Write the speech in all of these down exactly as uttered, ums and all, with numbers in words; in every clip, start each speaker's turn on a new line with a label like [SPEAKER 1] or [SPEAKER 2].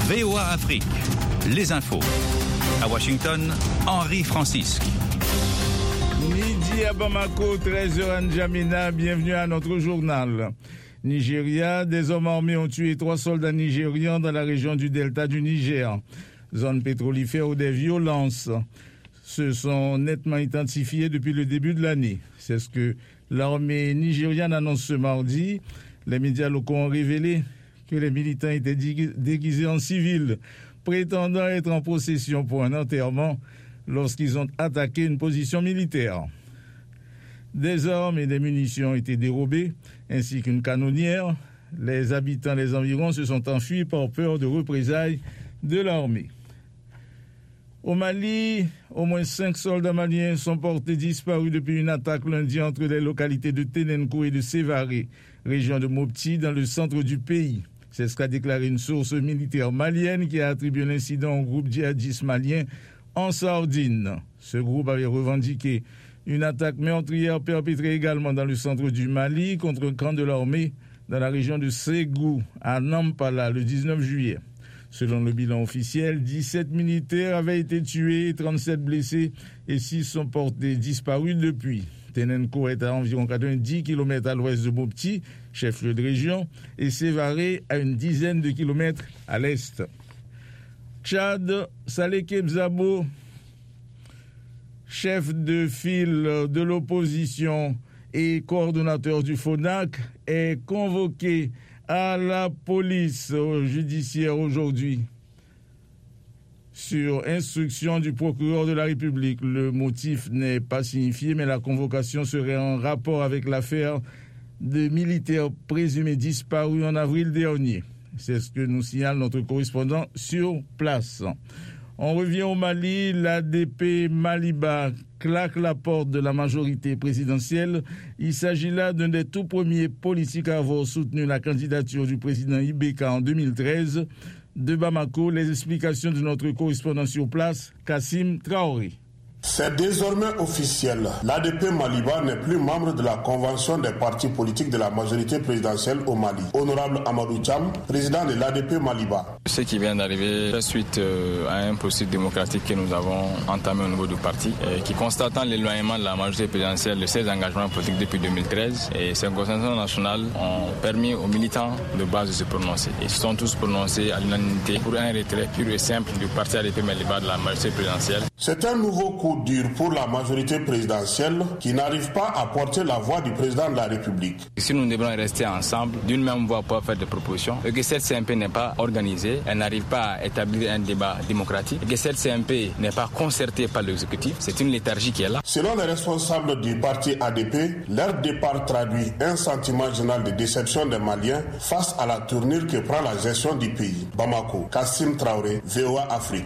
[SPEAKER 1] V O A Afrique, les infos. À Washington, Henri Francisque.
[SPEAKER 2] Midi à Bamako, treize heures à N'Djamena, bienvenue à notre journal. Nigeria, des hommes armés ont tué trois soldats nigérians dans la région du delta du Niger. Zone pétrolifère où des violences se sont nettement intensifiées depuis le début de l'année. C'est ce que l'armée nigériane annonce ce mardi. Les médias locaux ont révélé que les militants étaient déguisés en civils, prétendant être en procession pour un enterrement lorsqu'ils ont attaqué une position militaire. Des armes et des munitions ont été dérobées, ainsi qu'une canonnière. Les habitants des environs se sont enfuis par peur de représailles de l'armée. Au Mali, au moins cinq soldats maliens sont portés disparus depuis une attaque lundi entre les localités de Tenenko et de Sévaré, région de Mopti, dans le centre du pays. C'est ce qu'a déclaré une source militaire malienne qui a attribué l'incident au groupe djihadiste malien en Sardine. Ce groupe avait revendiqué une attaque meurtrière perpétrée également dans le centre du Mali contre un camp de l'armée dans la région de Ségou, à Nampala, le dix-neuf juillet. Selon le bilan officiel, dix-sept militaires avaient été tués, trente-sept blessés et six sont portés disparus depuis. Tenenko est à environ quatre-vingt-dix kilomètres à l'ouest de Mopti, chef-lieu de région, et Sévaré à une dizaine de kilomètres à l'est. Tchad, Saleh Kebzabo, chef de file de l'opposition et coordonnateur du FONAC, est convoqué à la police judiciaire aujourd'hui sur instruction du procureur de la République. Le motif n'est pas signifié, mais la convocation serait en rapport avec l'affaire de militaires présumés disparus en avril dernier. C'est ce que nous signale notre correspondant sur place. On revient au Mali, l'A D P Maliba claque la porte de la majorité présidentielle. Il s'agit là d'un des tout premiers politiques à avoir soutenu la candidature du président Ibeka en deux mille treize. De Bamako, les explications de notre correspondant sur place, Kassim Traoré.
[SPEAKER 3] C'est désormais officiel. L'A D P Maliba n'est plus membre de la convention des partis politiques de la majorité présidentielle au Mali. Honorable Amadou Cham, président de l'A D P Maliba.
[SPEAKER 4] Ce qui vient d'arriver fait suite euh, à un processus démocratique que nous avons entamé au niveau du parti, et qui constatant l'éloignement de la majorité présidentielle de ses engagements politiques depuis deux mille treize, et ces consensus nationales ont permis aux militants de base de se prononcer. Ils se sont tous prononcés à l'unanimité pour un retrait pur et simple du parti A D P Maliba de la majorité présidentielle.
[SPEAKER 3] C'est un nouveau coup dur pour la majorité présidentielle qui n'arrive pas à porter la voix du président de la République.
[SPEAKER 4] Si nous devons rester ensemble, d'une même voix pour faire des propositions, et que cette C M P n'est pas organisée, elle n'arrive pas à établir un débat démocratique, et que cette C M P n'est pas concertée par l'exécutif, c'est une léthargie qui est là.
[SPEAKER 3] Selon les responsables du parti A D P, leur départ traduit un sentiment général de déception des Maliens face à la tournure que prend la gestion du pays. Bamako, Kassim Traoré, V O A Afrique.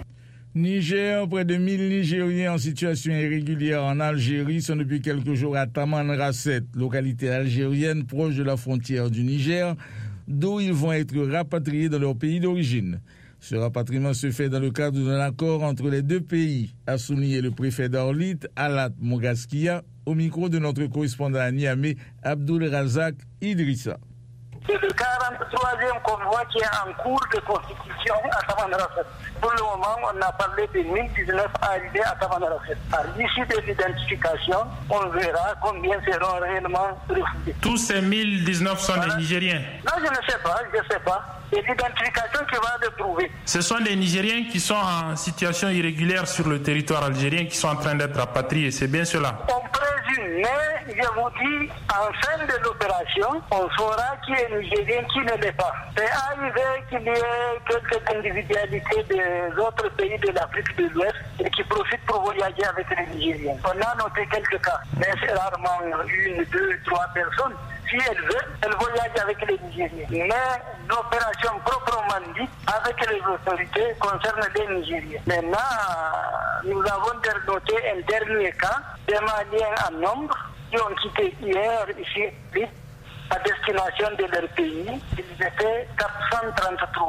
[SPEAKER 2] Niger, près de mille Nigériens en situation irrégulière en Algérie sont depuis quelques jours à Tamanrasset, localité algérienne proche de la frontière du Niger, d'où ils vont être rapatriés dans leur pays d'origine. Ce rapatriement se fait dans le cadre d'un accord entre les deux pays, a souligné le préfet d'Orlit, Alat Mogaskia, au micro de notre correspondant à Niamey, Abdul Razak Idrissa.
[SPEAKER 5] C'est le quarante-troisième convoi qui est en cours de constitution à Tamanrasset. Pour le moment, on a parlé de mille dix-neuf arrivés à Tamanrasset. À l'issue de l'identification, on verra combien seront réellement refoulés.
[SPEAKER 6] Tous ces mille dix-neuf sont voilà. Des Nigériens?
[SPEAKER 5] Non, je ne sais pas, je ne sais pas. C'est l'identification qui va le prouver.
[SPEAKER 6] Ce sont des Nigériens qui sont en situation irrégulière sur le territoire algérien, qui sont en train d'être rapatriés, c'est bien cela?
[SPEAKER 5] On présume, mais je vous dis, en fin de l'opération, on saura qui est Nigérien, qui ne l'est pas. C'est arrivé qu'il y ait quelques individualités des autres pays de l'Afrique de l'Ouest et qui profitent pour voyager avec les Nigériens. On a noté quelques cas, mais c'est rarement une, deux, trois personnes. Si elle veut, elle voyage avec les Nigériens. Mais l'opération proprement dite avec les autorités concerne les Nigériens. Maintenant, nous avons noté un dernier cas des Maliens en nombre qui ont quitté hier ici à destination de leur pays. Ils étaient quatre cent trente-trois.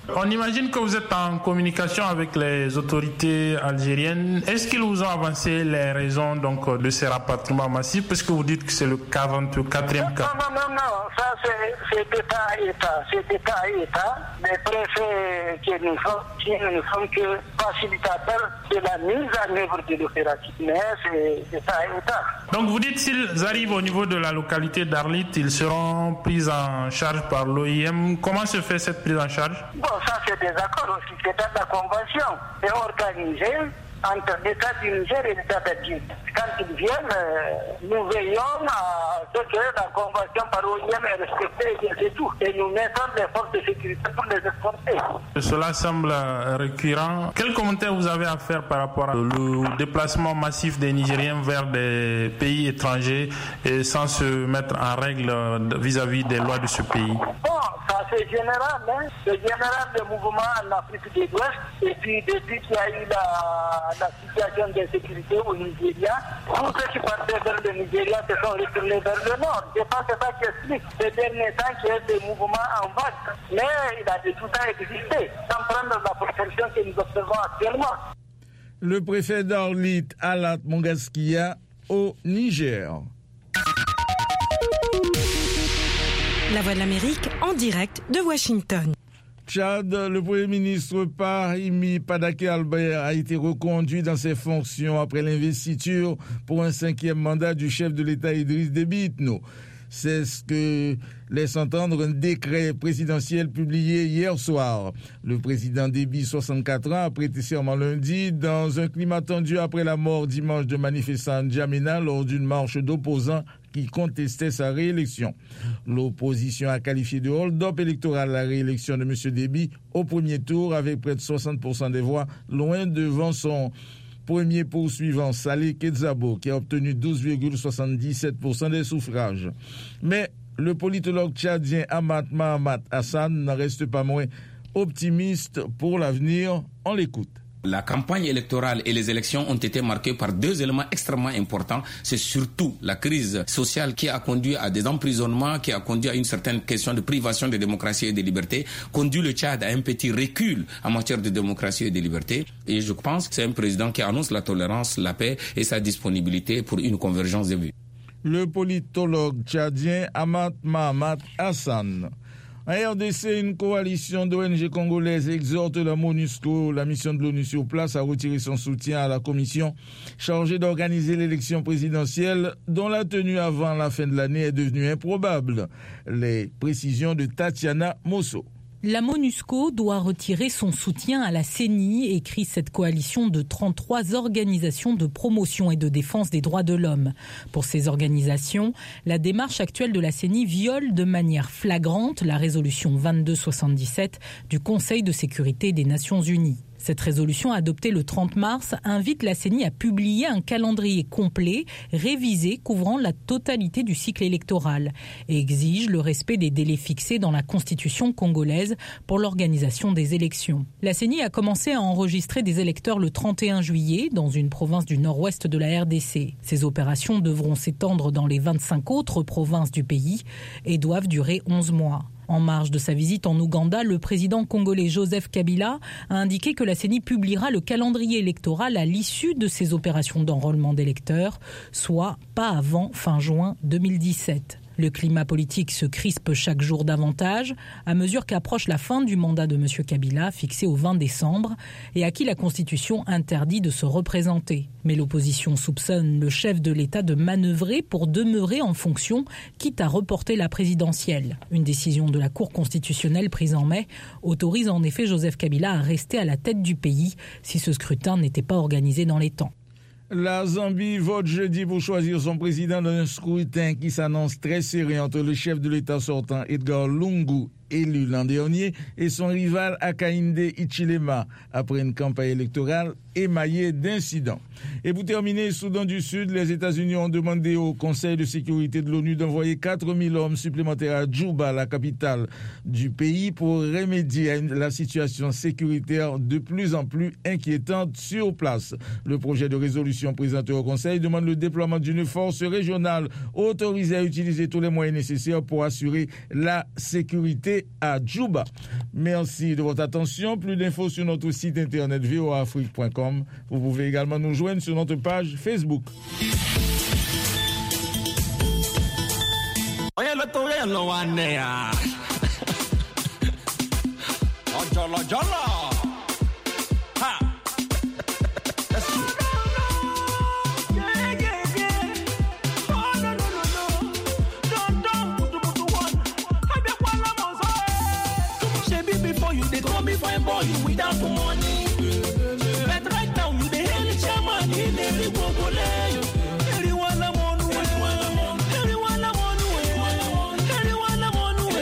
[SPEAKER 6] On imagine que vous êtes en communication avec les autorités algériennes. Est-ce qu'ils vous ont avancé les raisons donc, de ces rapatriements massifs, puisque vous dites que c'est le quarante-quatrième cas?
[SPEAKER 5] Non, non, non, non, ça c'est, c'est d'État à État, c'est d'État à État. Les préfets qui nous font, qui ne sont que facilitateurs de la mise en œuvre de l'opération, mais c'est d'État à État.
[SPEAKER 6] Donc vous dites s'ils arrivent au niveau de la localité d'Arlit, ils seront pris en charge par l'O I M. Comment se fait cette prise en charge?
[SPEAKER 5] Bon, ça c'est des accords aussi, c'est dans la convention. C'est organisé entre l'État du Niger et l'État d'Algérie. Quand ils viennent, euh, nous veillons à ce que la convention par l'O I M est respectée et c'est tout. Et nous mettons des forces de sécurité pour les exporter.
[SPEAKER 6] Cela semble récurrent. Quel commentaire vous avez à faire par rapport au déplacement massif des Nigériens vers des pays étrangers et sans se mettre en règle vis-à-vis des lois de ce pays?
[SPEAKER 5] Bon, ça c'est général, hein. C'est général le mouvement en Afrique de l'Ouest. Et puis depuis qu'il y a eu la, la situation d'insécurité au Nigeria, tous ceux qui partaient vers le Nigeria se sont retournés vers le nord. Je pense que c'est ça qui explique ces derniers temps qu'il y a des mouvements en vague. Mais il a de tout temps existé, sans prendre la proportion que nous observons actuellement.
[SPEAKER 2] Le préfet d'Arlit, Alat Mongaskia, au Niger.
[SPEAKER 7] La Voix de l'Amérique en direct de Washington.
[SPEAKER 2] Tchad, le Premier ministre Brahimi Padake Albert a été reconduit dans ses fonctions après l'investiture pour un cinquième mandat du chef de l'État Idriss Déby Itno. C'est ce que laisse entendre un décret présidentiel publié hier soir. Le président Déby, soixante-quatre ans, a prêté serment lundi dans un climat tendu après la mort dimanche de manifestants N'Djamena lors d'une marche d'opposants qui contestait sa réélection. L'opposition a qualifié de hold-up électoral la réélection de M. Déby au premier tour avec près de soixante pour cent des voix, loin devant son premier poursuivant, Saleh Kedzabo, qui a obtenu douze virgule soixante-dix-sept pour cent des suffrages. Mais le politologue tchadien Ahmad Mahamat Hassan n'en reste pas moins optimiste pour l'avenir. On l'écoute.
[SPEAKER 8] La campagne électorale et les élections ont été marquées par deux éléments extrêmement importants. C'est surtout la crise sociale qui a conduit à des emprisonnements, qui a conduit à une certaine question de privation de démocratie et de liberté, conduit le Tchad à un petit recul en matière de démocratie et de liberté. Et je pense que c'est un président qui annonce la tolérance, la paix et sa disponibilité pour une convergence des vues.
[SPEAKER 2] Le politologue tchadien Ahmad Mahamat Hassan. En R D C, une coalition d'O N G congolaises exhorte la MONUSCO, la mission de l'ONU sur place, à retirer son soutien à la commission chargée d'organiser l'élection présidentielle dont la tenue avant la fin de l'année est devenue improbable. Les précisions de Tatiana Mosso.
[SPEAKER 9] La MONUSCO doit retirer son soutien à la C E N I, écrit cette coalition de trente-trois organisations de promotion et de défense des droits de l'homme. Pour ces organisations, la démarche actuelle de la C E N I viole de manière flagrante la résolution vingt-deux soixante-dix-sept du Conseil de sécurité des Nations Unies. Cette résolution, adoptée le trente mars, invite la C E N I à publier un calendrier complet, révisé, couvrant la totalité du cycle électoral et exige le respect des délais fixés dans la constitution congolaise pour l'organisation des élections. La C E N I a commencé à enregistrer des électeurs le trente et un juillet dans une province du nord-ouest de la R D C. Ces opérations devront s'étendre dans les vingt-cinq autres provinces du pays et doivent durer onze mois. En marge de sa visite en Ouganda, le président congolais Joseph Kabila a indiqué que la C E N I publiera le calendrier électoral à l'issue de ces opérations d'enrôlement d'électeurs, soit pas avant fin juin deux mille dix-sept. Le climat politique se crispe chaque jour davantage à mesure qu'approche la fin du mandat de M. Kabila, fixé au vingt décembre, et à qui la Constitution interdit de se représenter. Mais l'opposition soupçonne le chef de l'État de manœuvrer pour demeurer en fonction, quitte à reporter la présidentielle. Une décision de la Cour constitutionnelle prise en mai autorise en effet Joseph Kabila à rester à la tête du pays si ce scrutin n'était pas organisé dans les temps.
[SPEAKER 2] La Zambie vote jeudi pour choisir son président dans un scrutin qui s'annonce très serré entre le chef de l'État sortant Edgar Lungu, élu l'an dernier, et son rival Hakainde Hichilema, après une campagne électorale émaillée d'incidents. Et pour terminer, Soudan du Sud, les États-Unis ont demandé au Conseil de sécurité de l'ONU d'envoyer quatre mille hommes supplémentaires à Djouba, la capitale du pays, pour remédier à la situation sécuritaire de plus en plus inquiétante sur place. Le projet de résolution présenté au Conseil demande le déploiement d'une force régionale autorisée à utiliser tous les moyens nécessaires pour assurer la sécurité basé à Djouba. Merci de votre attention. Plus d'infos sur notre site internet v o a afrique point com. Vous pouvez également nous joindre sur notre page Facebook.
[SPEAKER 10] Jolo, jolo. Ha. Let's go. Yeah, yeah, yeah. Oh, no, no, no, no. Don't, don't, put, put, put, one. I be one of those. Shebi before you, they call me fine boy without money. But right now, you the hell chairman in the Gogole. Everyone I'm on way. Everyone I'm on way. Everyone I'm on way.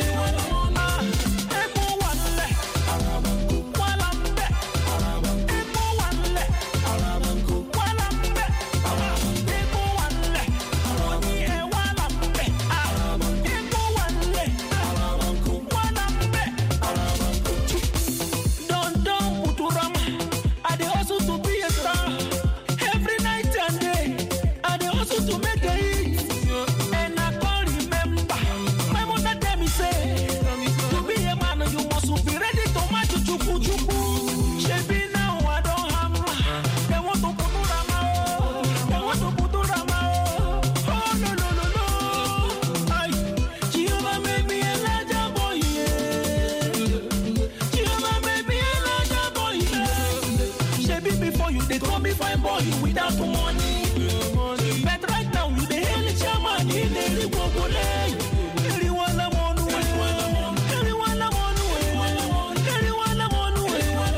[SPEAKER 10] Without money, but right now you the hell chairman in the Gogole. Everyone I'm on way. Everyone I'm on way. Everyone I'm on way.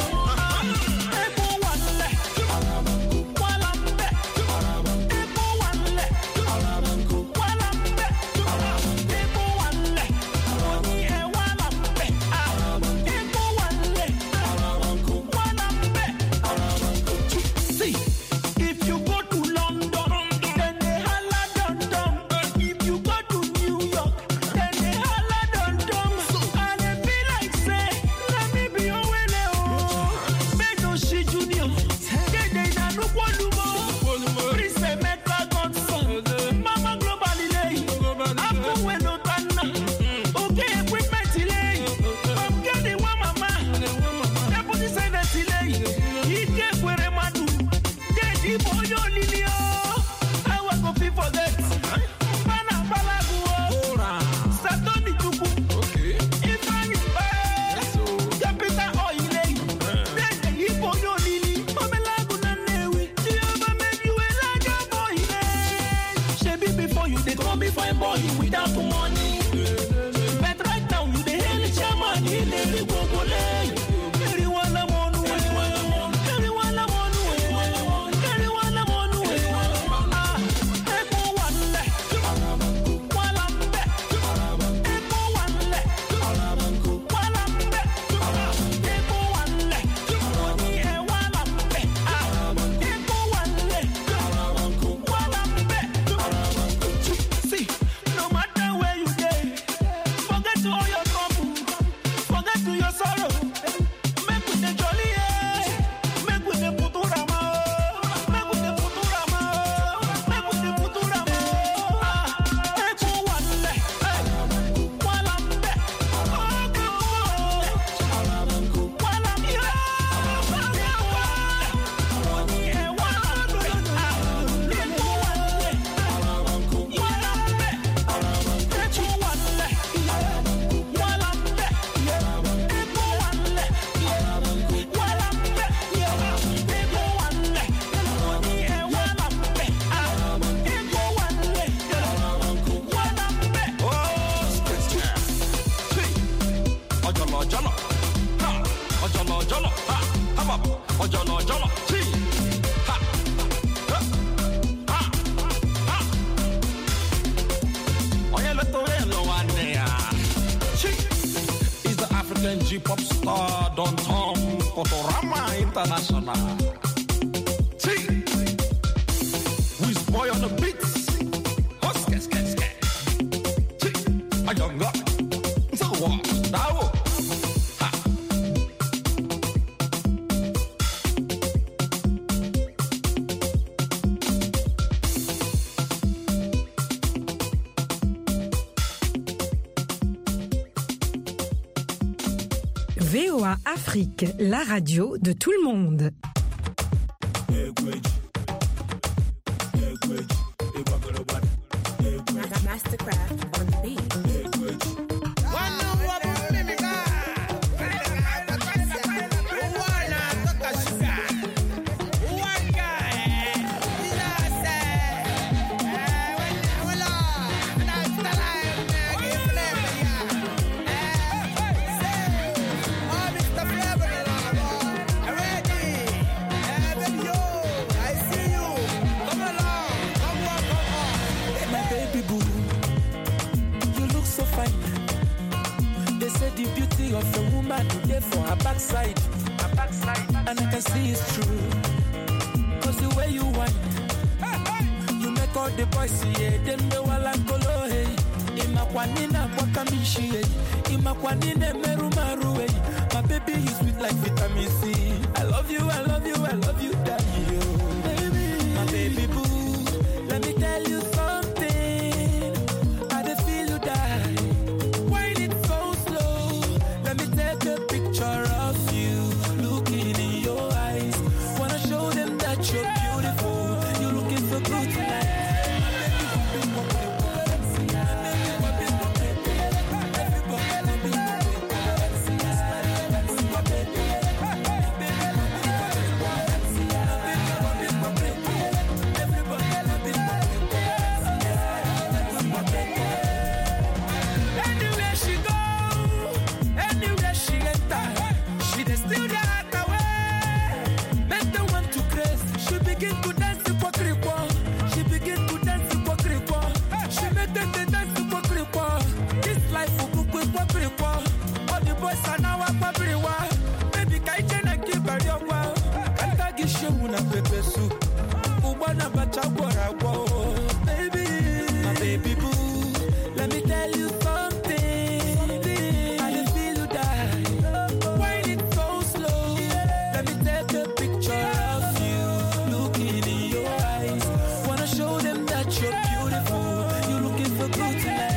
[SPEAKER 10] Everyone left. While I'm back. Everyone left. While I'm back. Everyone left. Money and while I'm back. Everyone left. While I'm back. See. If you go to London, then they holla dum dum. If you go to New York, then they holla dum dum. And they be like say, let me be your winner. Beto Shi Junior, they they na no qualumo. Prince Emeka Godson, Mama Global Ilay, Afu Weno Tana, okay equipment Ilay, I'm getting one mama. Deputy Senate Ilay, Ike Kwere Madu. Ibo yo lilio, I was go fit for that. Mana balagu, Satoni tuku. Okay. If I buy, Capita oil. Then Ibo yo lili, Pamelagu na newi. Diaba make you a larger boy. Shebi before you they call me fine boy without money. But right now you the hell chairman in the Gogole. Everyone I'm on way. Everyone I'm on way. Everyone I'm on way. Everyone left. While I'm back. Everyone left. While I'm back. Everyone left. Money and while I'm back. Everyone left. While I'm back. See, no matter where you go, forget to all your trouble. Forget to your sorrow. Make with the jolly, make with the puturama. Make with the puturama. Make with the puturama. Everyone left. While I'm back. While I'm here. Money and while I'm back. Everyone left. While I'm back. Everyone left. While I'm back. Everyone left. While I'm back. Everyone left. Money and while I'm back. Everyone left. While I'm back. Oh, see. Ojolo, jolo. Ha. Ojolo, jolo. Ha. Hamab. Ojolo, jolo. See. Ha. Ha. Ha. Ha. Oye, lo estoy en lo anea. See. He's the African G-pop star, Don Tom Kotorama International. See. Wiz boy on the beats. Huske, ske, ske. See. A young guy. So what? Dawo. Ha.
[SPEAKER 7] V O A Afrique, la radio de tout le monde.
[SPEAKER 10] Mastercraft on the beat.
[SPEAKER 11] Of a woman today for her backside, her backside, and I can see it's true. Cause the way you whine, you make all the boys see it. Them the wala kolo hey, imakwanina wakamishi hey, imakwanina meru maru hey. My baby is sweet like vitamin C. I love you, I love you, I love you, daddy yo. Baby, my baby boo, let me tell you something. I dey feel you die. Take a picture of you, looking in your eyes. Wanna show them that you're beautiful. You're looking so good tonight. Baby, my baby boo, let me tell you something. I just feel you die. Why it so slow? Let me take a picture of you, looking in your eyes. Wanna show them that you're beautiful. You're looking so good tonight.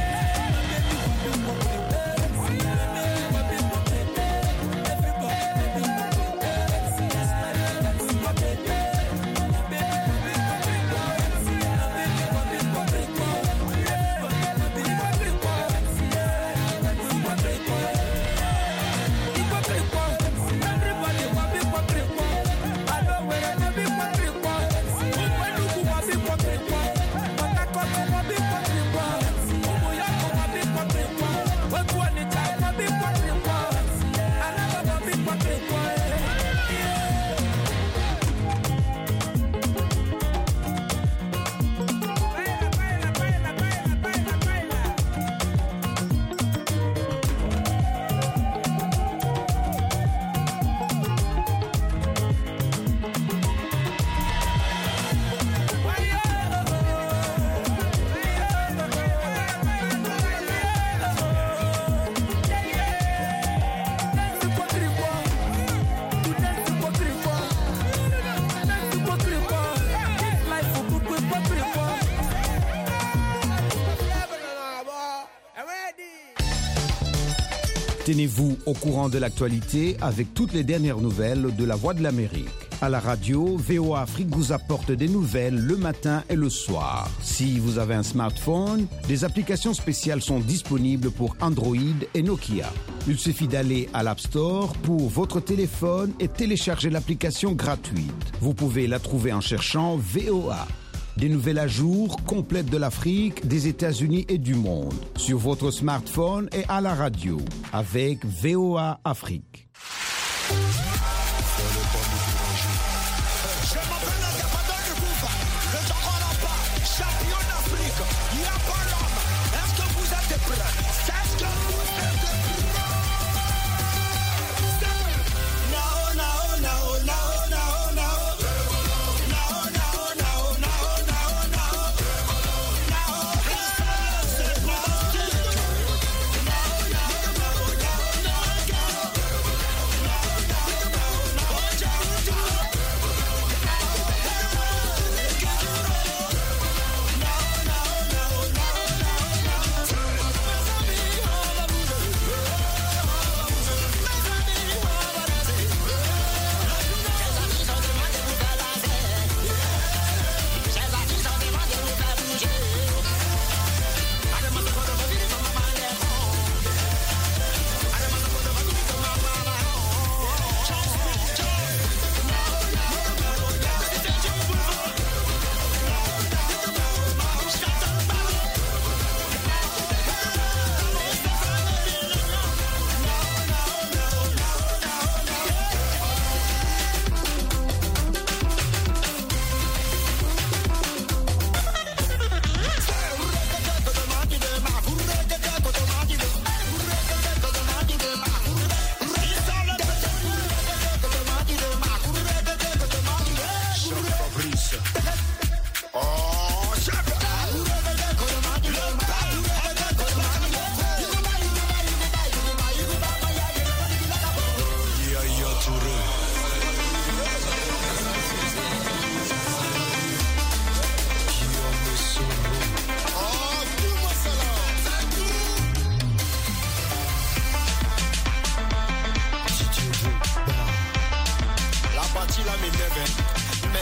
[SPEAKER 12] Tenez-vous au courant de l'actualité avec toutes les dernières nouvelles de la Voix de l'Amérique. À la radio, V O A Afrique vous apporte des nouvelles le matin et le soir. Si vous avez un smartphone, des applications spéciales sont disponibles pour Android et Nokia. Il suffit d'aller à l'App Store pour votre téléphone et télécharger l'application gratuite. Vous pouvez la trouver en cherchant V O A. Des nouvelles à jour complètes de l'Afrique, des États-Unis et du monde sur votre smartphone et à la radio avec V O A Afrique.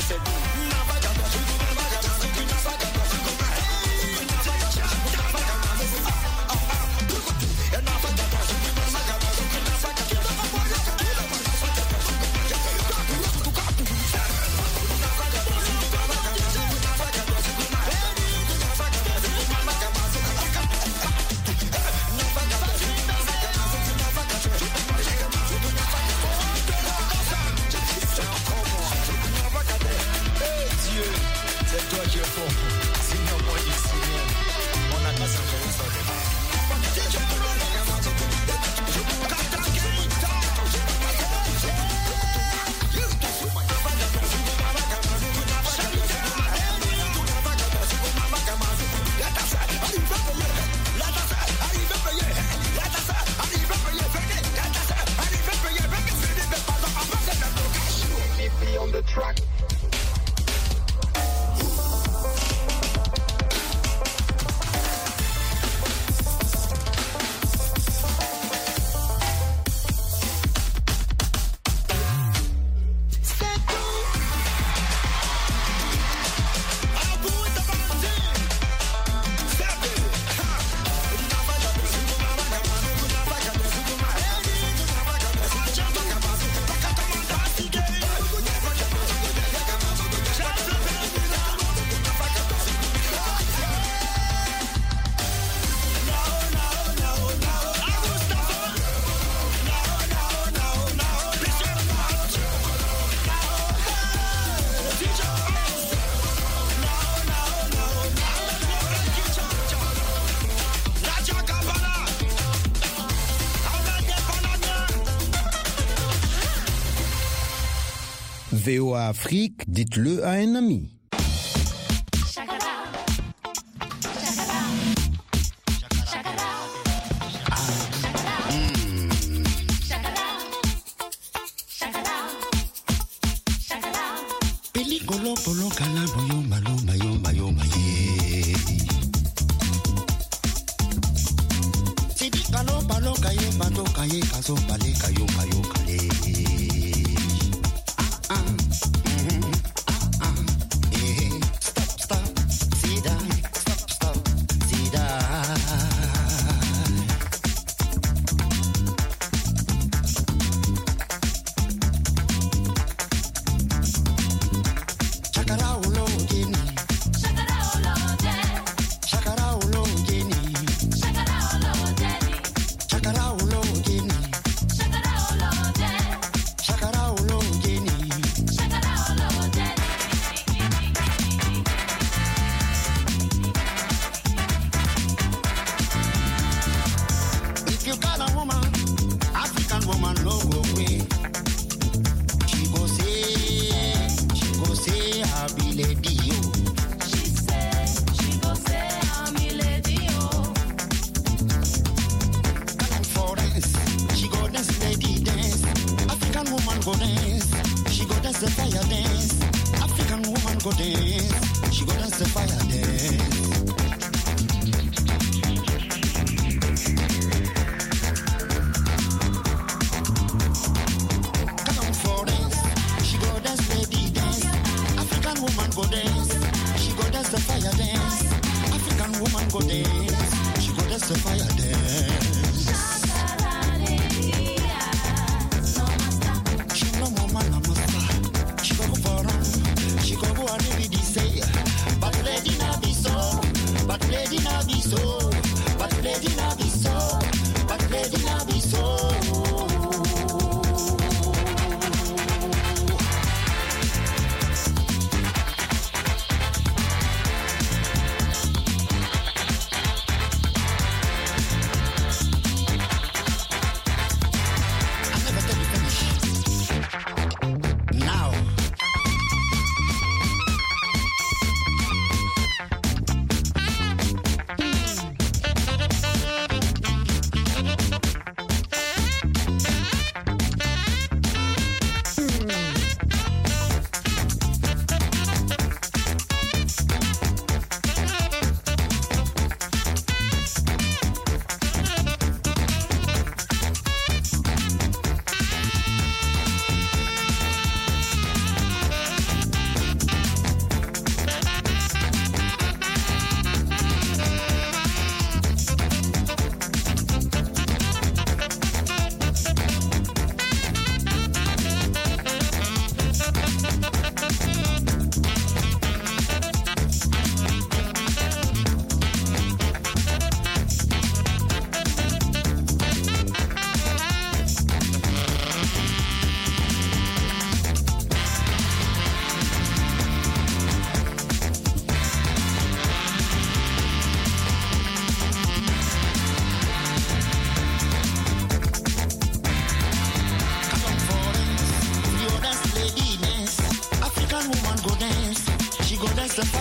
[SPEAKER 12] V O A Afrique, dites-le à un ami.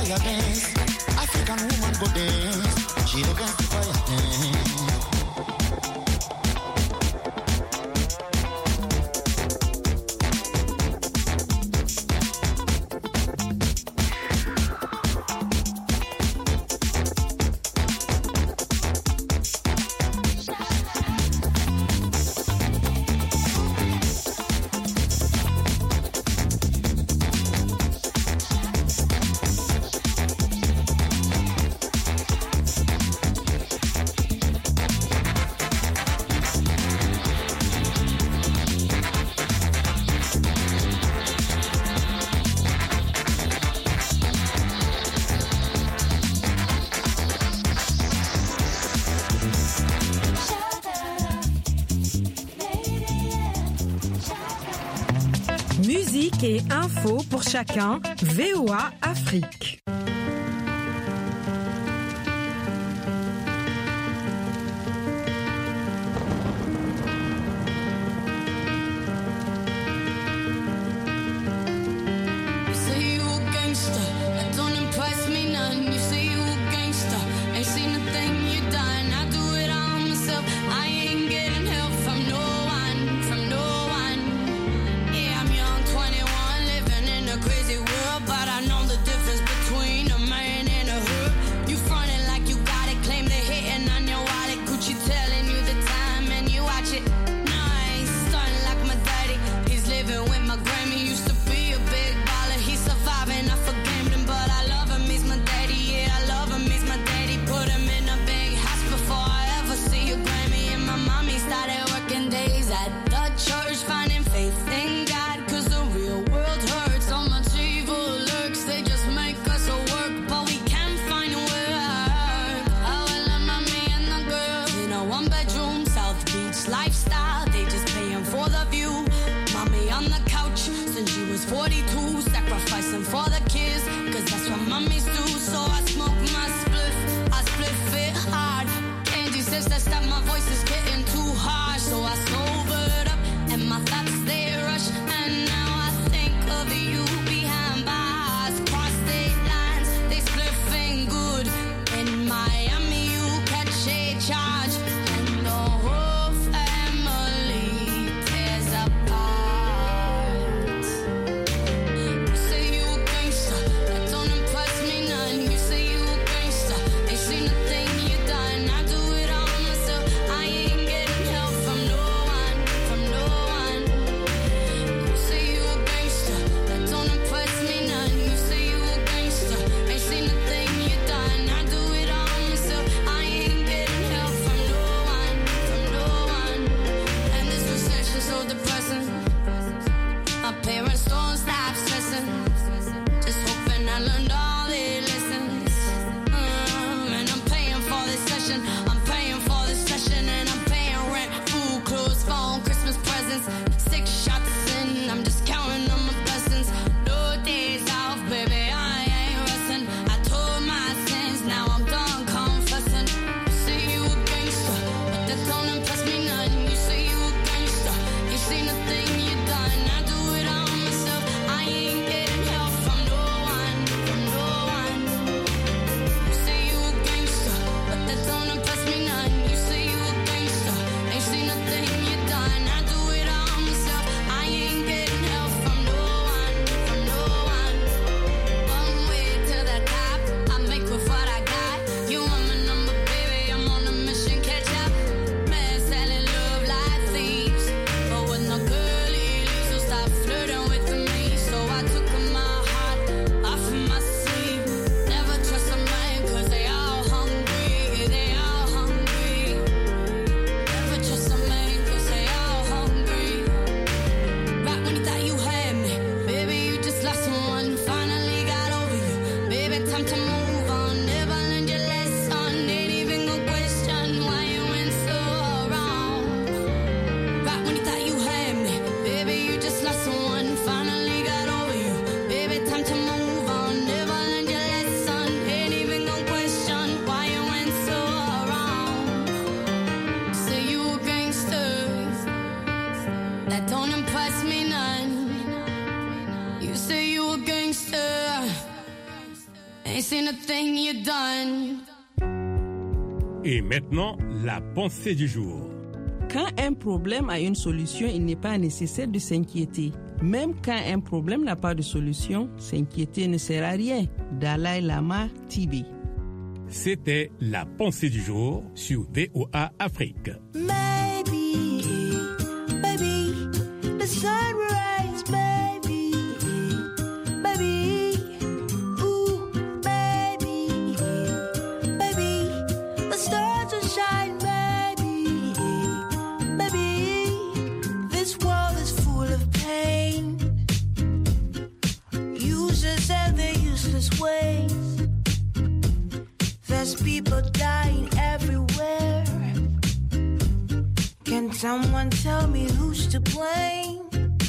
[SPEAKER 13] fire dance. African woman go dance. She dance the fire dance.
[SPEAKER 7] Musique et info pour chacun, V O A Afrique.
[SPEAKER 14] Seen the thing you done, I do it all myself. I ain't getting help from no one. seen a thing you done.
[SPEAKER 15] Et maintenant, la pensée du jour.
[SPEAKER 16] Quand un problème a une solution, il n'est pas nécessaire de s'inquiéter. Même quand un problème n'a pas de solution, s'inquiéter ne sert à rien. Dalai Lama Tibet.
[SPEAKER 15] C'était la pensée du jour sur V O A Afrique.
[SPEAKER 10] Maybe, maybe, the sunrise, maybe, maybe, ooh, maybe, maybe, the stars will shine, maybe, maybe, this world is full of pain, useless and their useless ways. There's people dying everywhere. Can someone tell me who's to blame?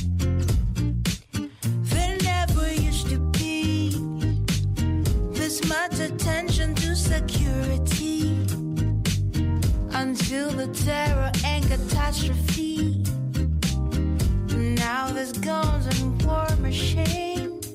[SPEAKER 10] There never used to be this much attention to security until the terror and catastrophe. Now there's guns and war machines.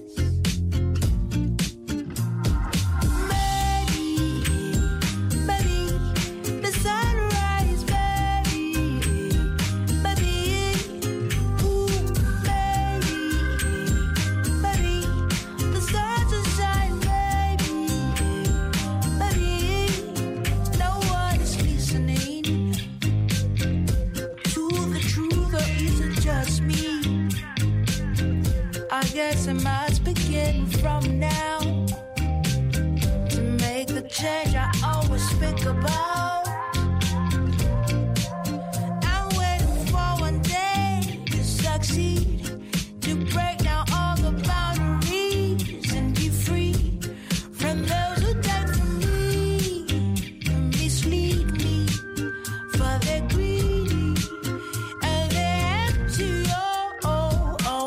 [SPEAKER 10] I guess I must begin from now to make the change I always speak about. I'm waiting for one day to succeed, to break down all the boundaries and be free from those who take from me and mislead me, for they're greedy and they're empty. Oh, oh, oh.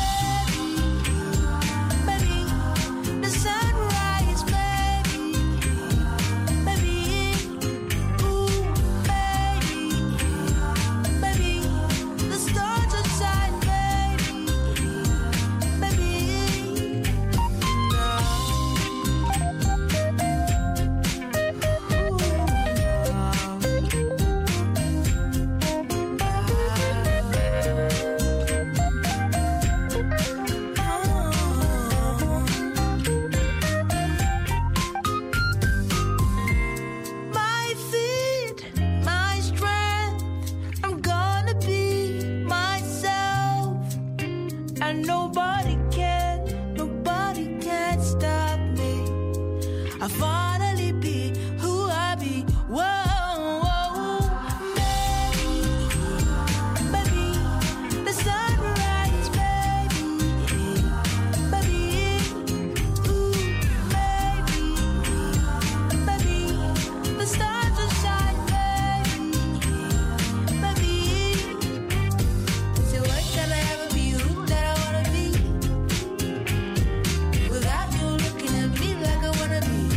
[SPEAKER 10] I finally be who I be. Whoa, whoa. Baby, baby, the sunrise, baby, baby, ooh, baby, baby, the stars will shine, baby, baby. So what can I ever be who that I wanna be? Without you looking at me like I wanna be.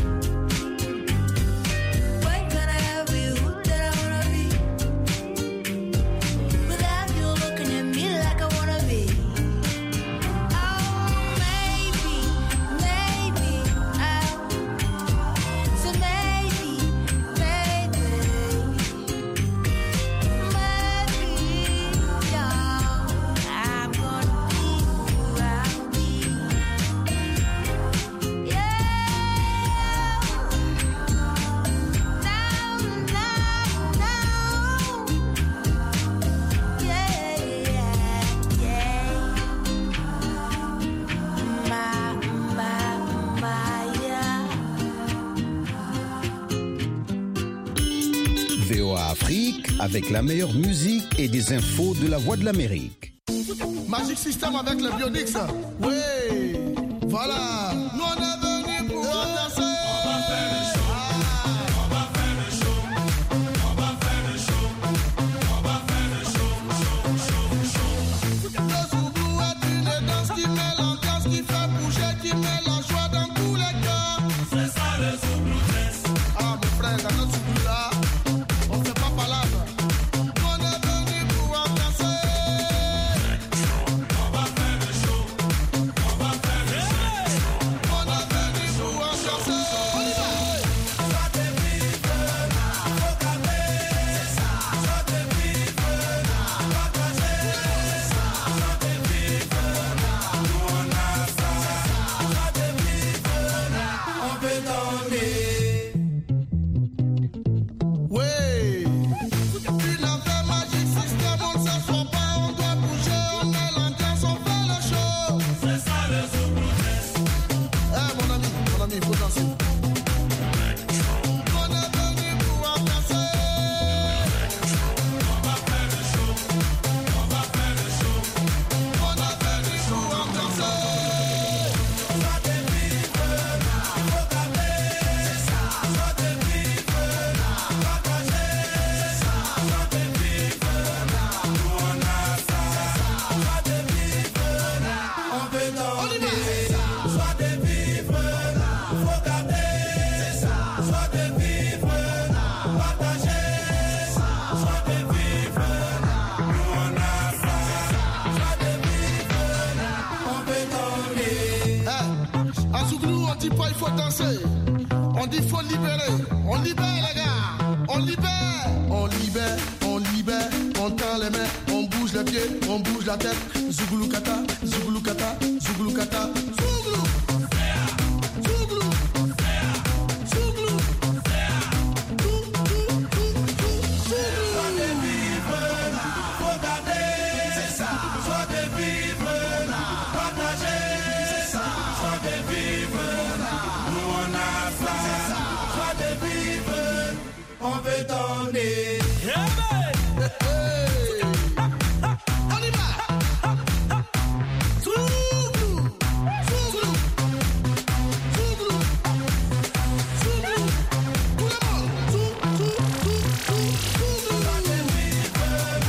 [SPEAKER 12] V O A Afrique avec la meilleure musique et des infos de la Voix de l'Amérique.
[SPEAKER 17] Magic System avec le Bionix. Oui, voilà. Nous on est venus pour danser. On va faire le show. On va faire le show. On va faire le show. On va faire le show. Show, show, show. Le Zouglou est une danse qui met l'ambiance, qui fait bouger, qui met la joie dans tous les cœurs. C'est ça le Zouglou dance. Ah mon frère, dans notre Zouglou là. dit faut libérer. On libère les gars. On libère. On libère, on libère. On tend les mains, on bouge les pieds, on bouge la tête. Zouglou kata, zouglou kata, zouglou kata. Zouglou. Zouglou. Zouglou.
[SPEAKER 10] On veut donner.
[SPEAKER 17] On y va. Zouglou. Zouglou. Zouglou. Zouglou. Tout le monde. Zou, zou, zou, zou, zouglou.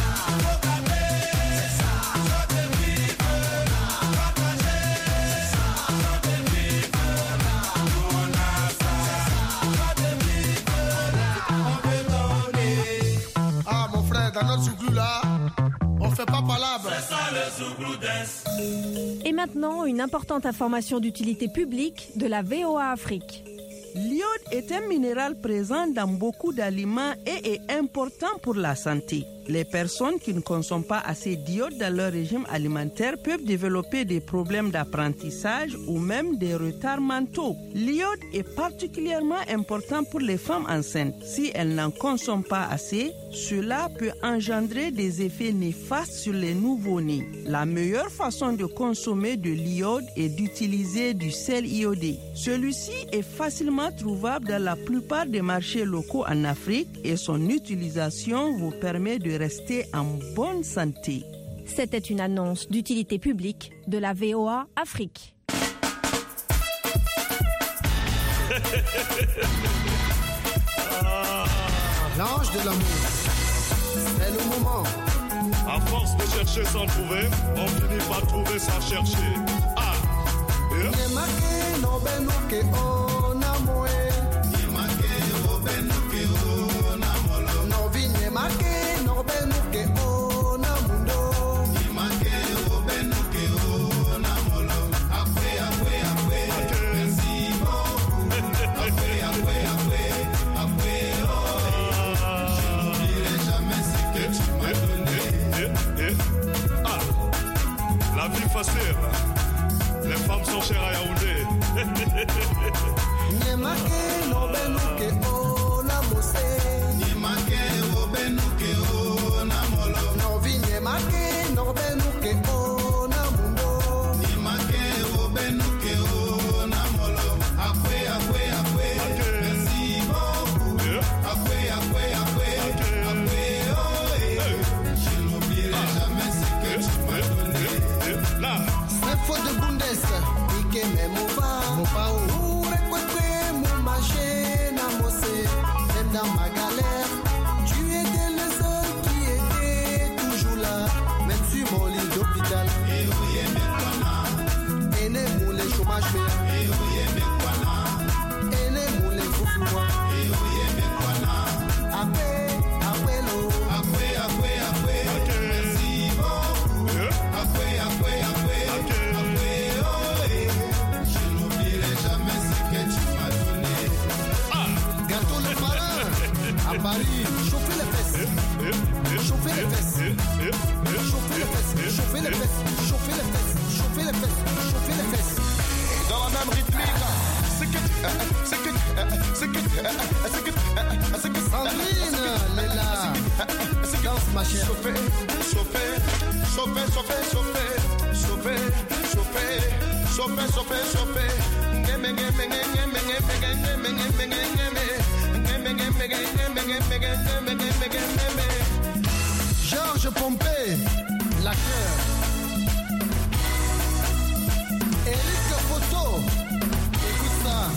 [SPEAKER 17] Ah mon frère, dans notre zouglou là, on fait pas palabre.
[SPEAKER 10] C'est ça le zouglou dance.
[SPEAKER 18] Et maintenant, une importante information d'utilité publique de la V O A Afrique.
[SPEAKER 16] L'iode est un minéral présent dans beaucoup d'aliments et est important pour la santé. Les personnes qui ne consomment pas assez d'iode dans leur régime alimentaire peuvent développer des problèmes d'apprentissage ou même des retards mentaux. L'iode est particulièrement important pour les femmes enceintes. Si elles n'en consomment pas assez, cela peut engendrer des effets néfastes sur les nouveau-nés. La meilleure façon de consommer de l'iode est d'utiliser du sel iodé. Celui-ci est facilement trouvable dans la plupart des marchés locaux en Afrique et son utilisation vous permet de rester en bonne santé.
[SPEAKER 18] C'était une annonce d'utilité publique de la V O A Afrique.
[SPEAKER 17] L'ange de l'amour, c'est le moment.
[SPEAKER 19] À force de chercher sans trouver, on finit par trouver sans chercher. Ah, yeah. La vie facile, les femmes sont chères à Yaoundé.
[SPEAKER 17] Georges Pompé, l'acteur. Eric Photo, écoute ça.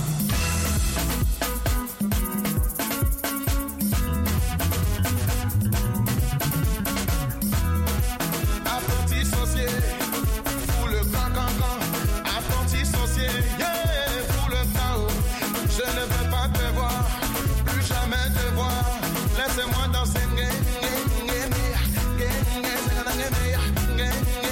[SPEAKER 19] Apprenti sorcier, pour le grand grand grand. Apprenti sorcier, yeah, pour le chaos. Je ne veux pas te voir, plus jamais te voir. Laissez-moi danser.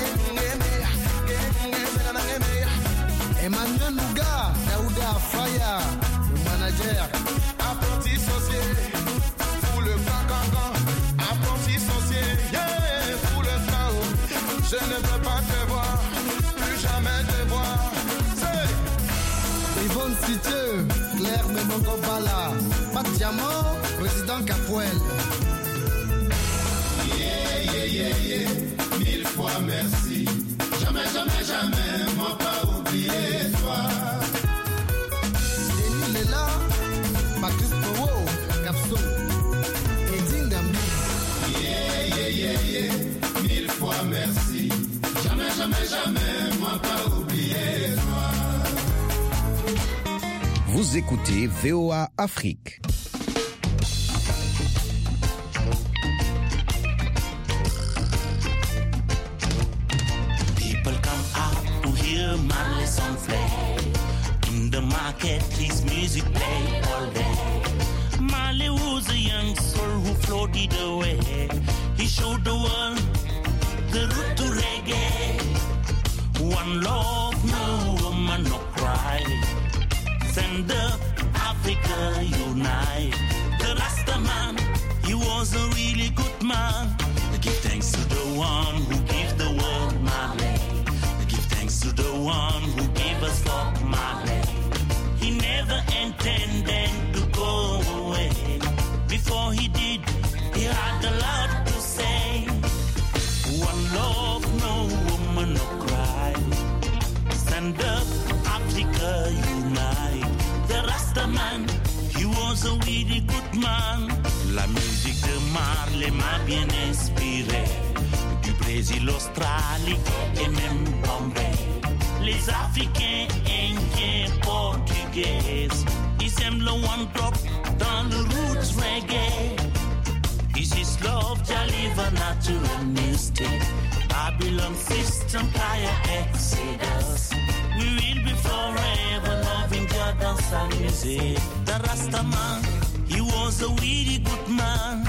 [SPEAKER 19] Je ne veux pas te voir, plus jamais te voir. C'est
[SPEAKER 17] Yvonne Citieux, Claire Memongo Bala, Pat Diamant, président Capoel.
[SPEAKER 10] Yeah, yeah, yeah, yeah, mille fois merci. Jamais, jamais, jamais, moi pas oublier toi.
[SPEAKER 17] Denis Lela, Patrice Powo, Capso, Edine Dambi.
[SPEAKER 10] Yeah, yeah, yeah, yeah, mille fois merci. Jamais, jamais, jamais, moi pas oublier toi.
[SPEAKER 12] Vous écoutez V O A Afrique.
[SPEAKER 20] People come out to hear Marley song play. In the market, his music play all day. Marley was a young soul who floated away. He showed the world the route to reggae. One love, no woman, no cry. Send up Africa unite. The Rasta man, he was a really good man. Give thanks to the one who gave the world Marley. Give thanks to the one who gave us Bob Marley. He never intended to go away. Before he did, he had a lot to say. One love, no woman, no cry. Stand up, Africa unite. The Rasta man, he was a really good man. La musique de Marley m'a bien inspiré. Du Brésil, Australie et même Bombay. Les Africains, Indiens, Portugais, ils aiment le one drop dans le roots reggae. This is love, Jaliva, natural mystic. Babylon system, Empire, Exodus. We will be forever loving God dance and music. The Rasta man, he was a really good man.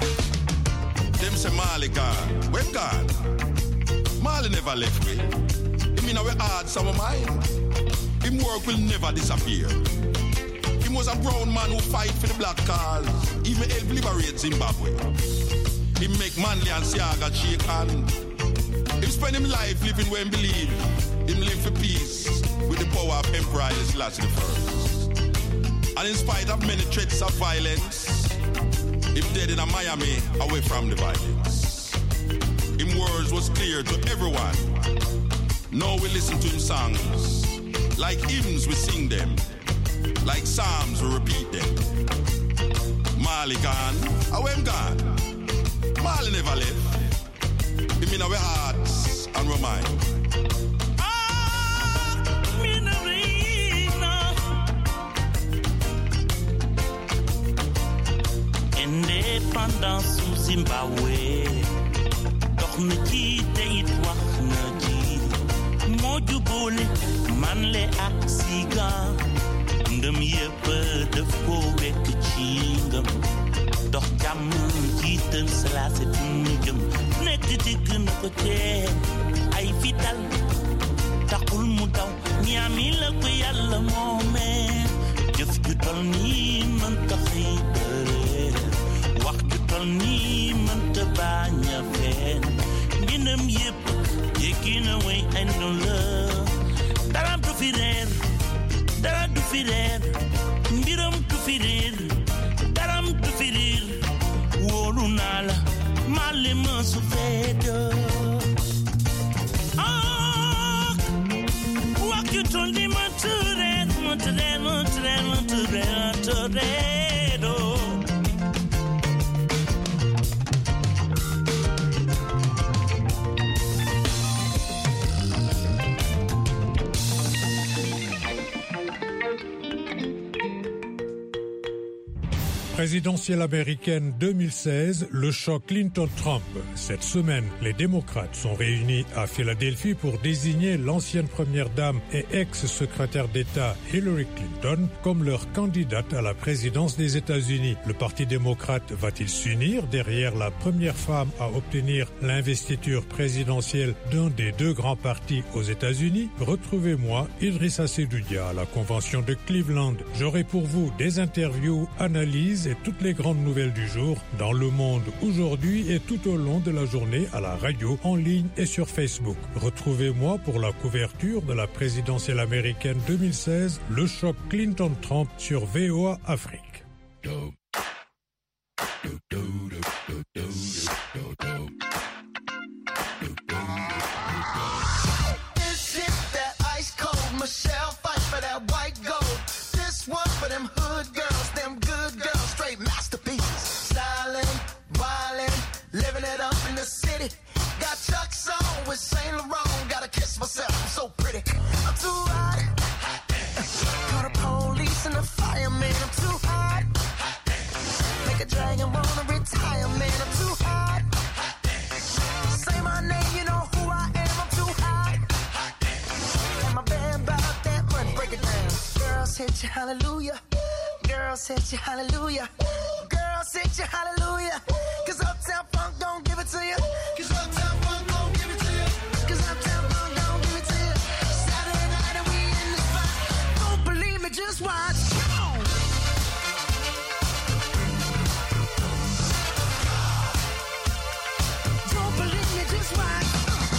[SPEAKER 3] Them say Marley gone. Where gone? Marley never left me. He mean our hearts, our mind. Him work will never disappear. He was a brown man who fight for the black cause. Even help liberate Zimbabwe. He make Manley and Siaga shake hand. He spend him life living where he believe. Him live for peace with the power of Emperor Haile Selassie the First. And in spite of many threats of violence, him dead in a Miami away from the violence. Him words was clear to everyone. Now we listen to him songs. Like hymns we sing them. Like psalms we repeat them. Marley gone, away him gone. Marley never left. Him in our hearts and our mind.
[SPEAKER 20] Indépendance sous Zimbabwe. Dox na ci teyit wax na ci. Moo jubóole Manley ak Siga. Ndëm yëpp daf ko wekk ci ngëm. Dox jàmm jiital Selassie fu mu jëm. Nekk digg na ko tee ay fital. Taxul mu daw Miami la ko Yàlla moomee. Jëf ju tol nii mënta xëy bëre. Wax ju tol nii mënta bañ a fen. Mbindam yëpp jéggi na way endo la. Dara du fi reer, dara du fi reer. Mbiram du fi reer, daram du fi reer. Wóolu naa la Marley ma su feedo. Ah, wax ju tol nii mënta reer, mënta reer, mënta reer, mënta reer, mënta reer.
[SPEAKER 21] Présidentielle américaine deux mille seize, le choc Clinton-Trump. Cette semaine, les démocrates sont réunis à Philadelphie pour désigner l'ancienne première dame et ex-secrétaire d'État Hillary Clinton comme leur candidate à la présidence des États-Unis. Le Parti démocrate va-t-il s'unir derrière la première femme à obtenir l'investiture présidentielle d'un des deux grands partis aux États-Unis? Retrouvez-moi Idrissa Seydou Dia à la convention de Cleveland. J'aurai pour vous des interviews, analyses et toutes les grandes nouvelles du jour dans le monde aujourd'hui et tout au long de la journée à la radio, en ligne et sur Facebook. Retrouvez-moi pour la couverture de la présidentielle américaine deux mille seize, le choc Clinton-Trump sur V O A Afrique.
[SPEAKER 19] Michelle fight for that white gold. This one for them hood girls, them good girls, straight masterpieces. Stylin', wildin', living it up in the city. Got Chuck's on with Saint Laurent. Gotta kiss myself, I'm so pretty. I'm too hot. Call the police and the fireman. I'm too hot. Make a dragon wanna retire, man. I'm too hot. Say my name, you know who I am. I'm too hot. And my band bought that money. Break it down. Girls hit you, hallelujah. Girls hit you, hallelujah. Girls hit you, hallelujah. Cause Uptown Funk don't give it to you. Cause Uptown Funk don't give it to you. Cause Uptown Funk don't give it to you. Saturday night and we in the spot. Don't believe me, just watch. Come on. Don't believe me, just watch.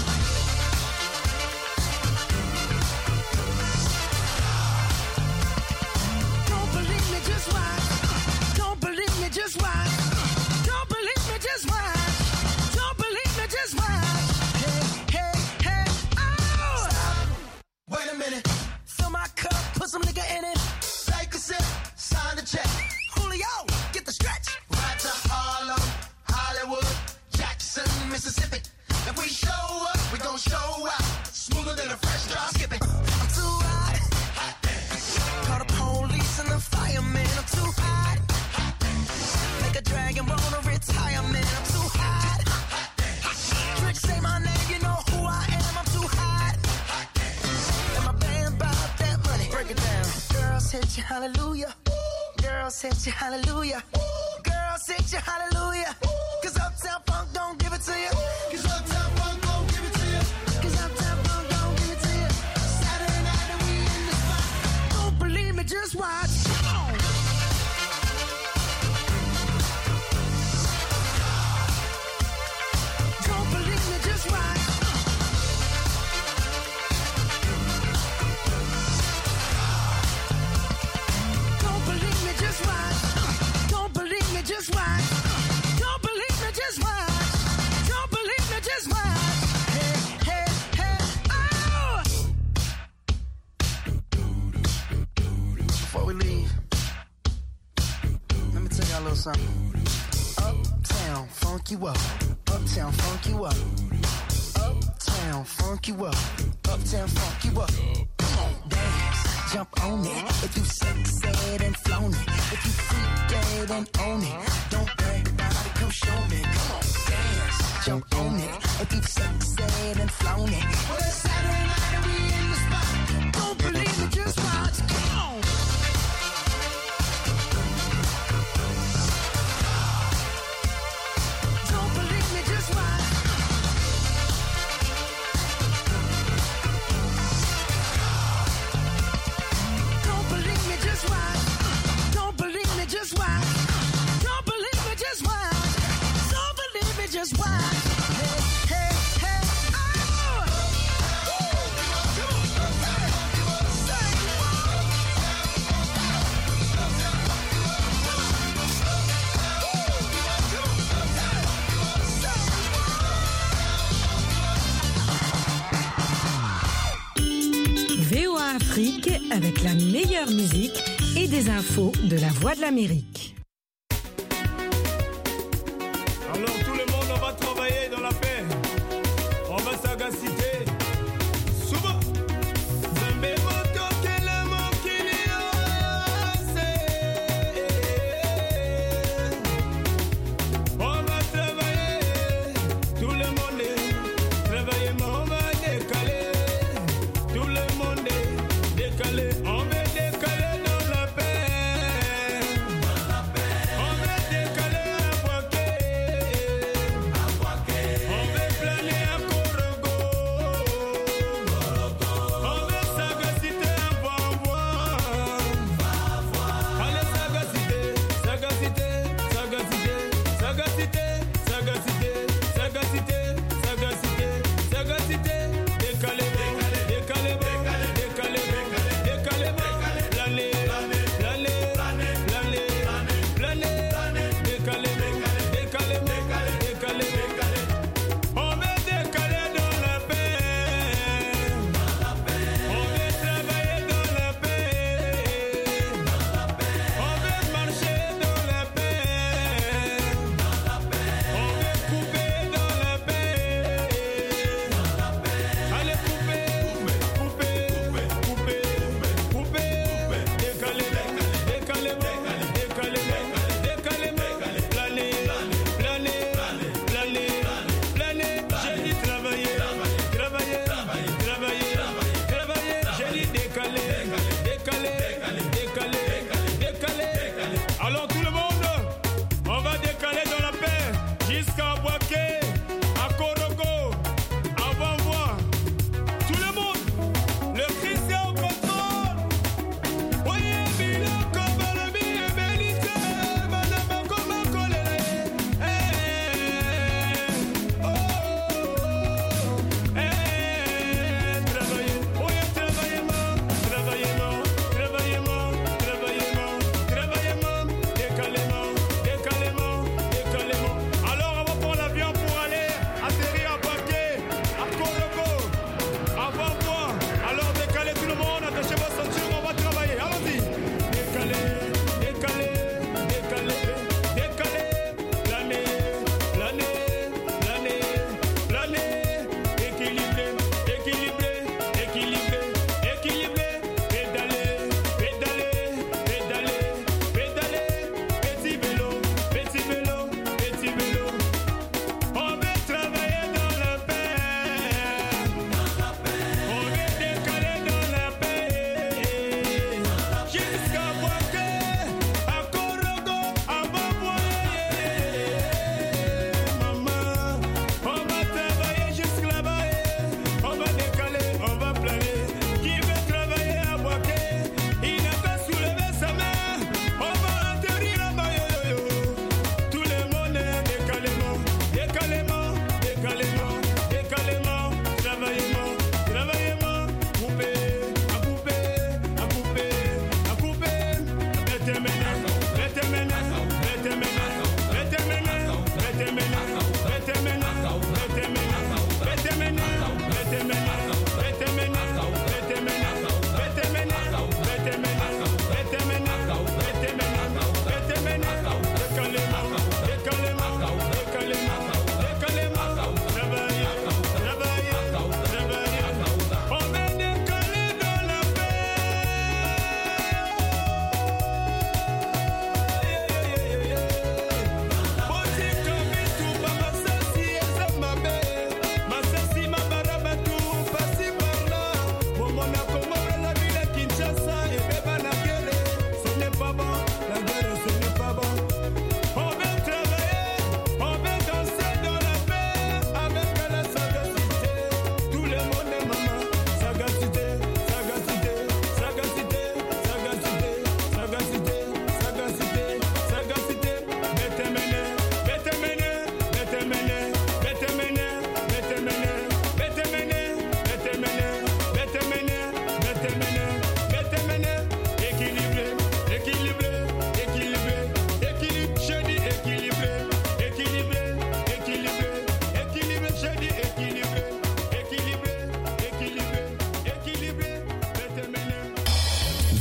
[SPEAKER 19] Don't believe me, just watch. Don't believe me, just watch. Don't believe me, just watch. Don't believe me, just watch. Hey, hey, hey, oh! Stop. Wait a minute. Fill my cup, put some nigga in it. Take a sip, sign the check. Julio, get the stretch. Right to Harlem, Hollywood, Jackson, Mississippi. If we show up, we gon' show out. Smoother than a fresh drop. Skip it. I'm too hot. Call the police and the fireman. I'm too hot. Make a dragon wanna retire, man. I'm too hot. Trick, say my name, you know who I am. I'm too hot. And my band bought that money. Break it down. Girls hit you, hallelujah. Girls hit you, hallelujah. Girls hit you, hallelujah. Cause Uptown Funk don't give it to you. Cause Uptown Funk don't give it to you. Cause Uptown Funk don't give it to you. Saturday night and we in the spot. Don't believe me, just watch. Come on. Don't believe me, just watch. Don't believe me, just watch. Don't believe me, just watch. Don't believe me, just watch. Don't believe me, just watch. Hey, hey, hey, oh! Before we leave, let me tell y'all a little something. Uptown, funk you up. Uptown, funk you up. Uptown, funk you up. Uptown, funk you up. Come on, dance, jump on it. If you sexed and flown it. If you freak dead and own it. Don't brag about it, come show me. Come on, dance, jump on it. If you sexed and flown it. Well, it's Saturday night and we in the spot. Don't believe me, just watch. Come on. Don't believe me, just watch. Don't believe me, just watch. Don't believe me, just watch. Don't believe me, just watch. Don't believe me, just watch. Hey, hey, hey, oh!
[SPEAKER 7] V O A Afrique avec la meilleure musique et des infos de la Voix de l'Amérique.
[SPEAKER 2] Alors tout le monde, on va travailler dans la paix. On va s'agaciter. Souvent. Zambe moto kele mokili ose. On va travailler. Tout le monde est travailler, mais on va décaler. Tout le monde est décalé. On va décaler dans la paix.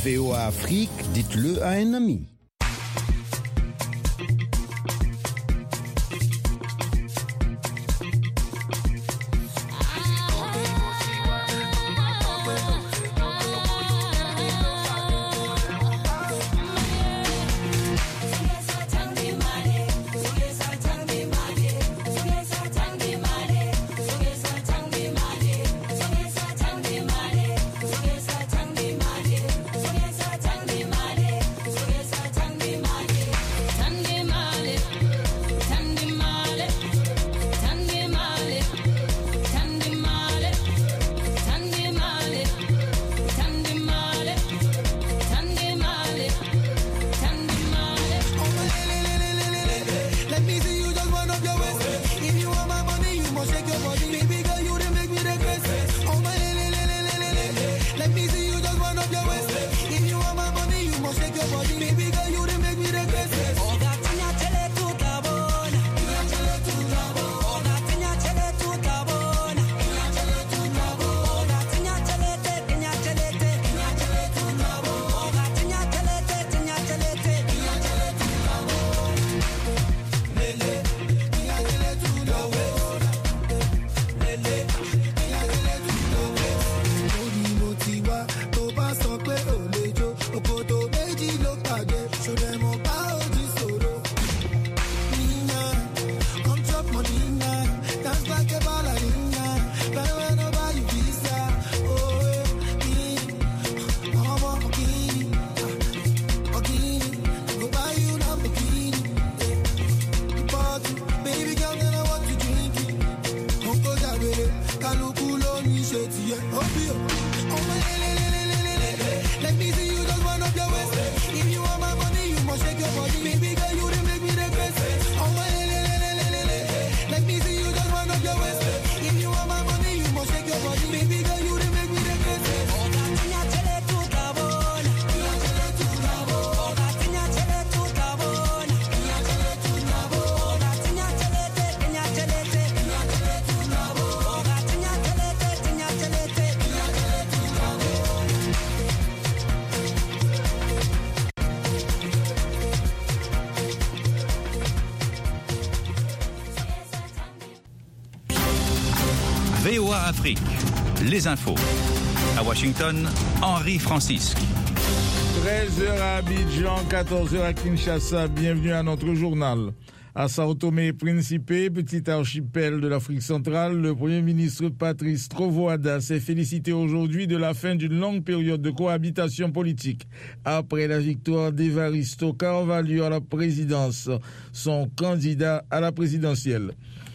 [SPEAKER 12] V O A Afrique, dites-le à un ami.
[SPEAKER 1] V O A Afrique, les infos. À Washington, Henri Francisque.
[SPEAKER 2] treize heures à Abidjan, quatorze heures à Kinshasa. Bienvenue à notre journal. À Sao Tomé et Principe, petit archipel de l'Afrique centrale, le Premier ministre Patrice Trovoada s'est félicité aujourd'hui de la fin d'une longue période de cohabitation politique après la victoire d'Evaristo Carvalho à la présidence, son candidat à la présidentielle.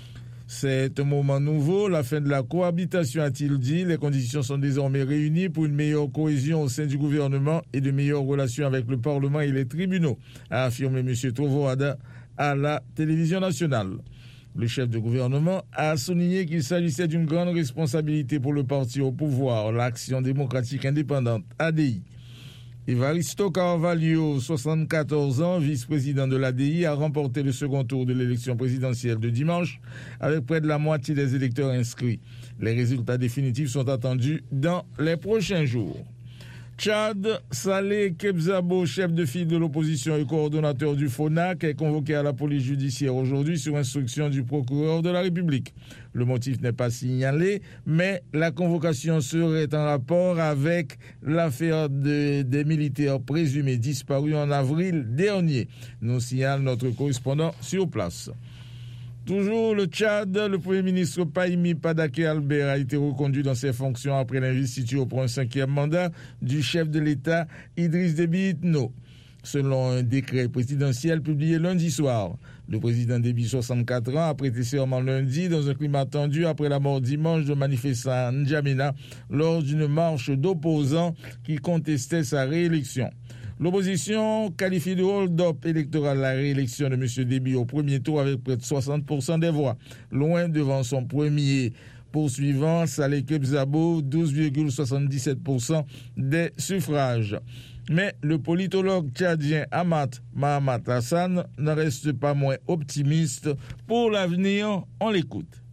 [SPEAKER 2] C'est un moment nouveau, la fin de la cohabitation, a-t-il dit. Les conditions sont désormais réunies pour une meilleure cohésion au sein du gouvernement et de meilleures relations avec le Parlement et les tribunaux, a affirmé M. Trovoada à la télévision nationale. Le chef de gouvernement a souligné qu'il s'agissait d'une grande responsabilité pour le parti au pouvoir, l'Action démocratique indépendante, A D I. Evaristo Carvalho, soixante-quatorze ans, vice-président de l'A D I, a remporté le second tour de l'élection présidentielle de dimanche avec près de la moitié des électeurs inscrits. Les résultats définitifs sont attendus dans les prochains jours. Tchad, Saleh Kebzabo, chef de file de l'opposition et coordonnateur du FONAC, est convoqué à la police judiciaire aujourd'hui sur instruction du procureur de la République. Le motif n'est pas signalé, mais la convocation serait en rapport avec l'affaire de, des militaires présumés disparus en avril dernier, nous signale notre correspondant sur place. Toujours le Tchad, le Premier ministre Pahimi Padaké Albert a été reconduit dans ses fonctions après l'investiture pour un cinquième mandat du chef de l'État Idriss Déby Itno. Selon un décret présidentiel publié lundi soir, le président Déby, soixante-quatre ans, a prêté serment lundi dans un climat tendu après la mort dimanche de manifestants à N'Djamena lors d'une marche d'opposants qui contestaient sa réélection. L'opposition qualifie de hold-up électoral la réélection de M. Déby au premier tour avec près de soixante pour cent des voix, loin devant son premier poursuivant, Saleh Kebzabo, douze virgule soixante-dix-sept pour cent des suffrages. Mais le politologue tchadien Amat Mahamat Hassan ne reste pas moins optimiste pour l'avenir. On l'écoute.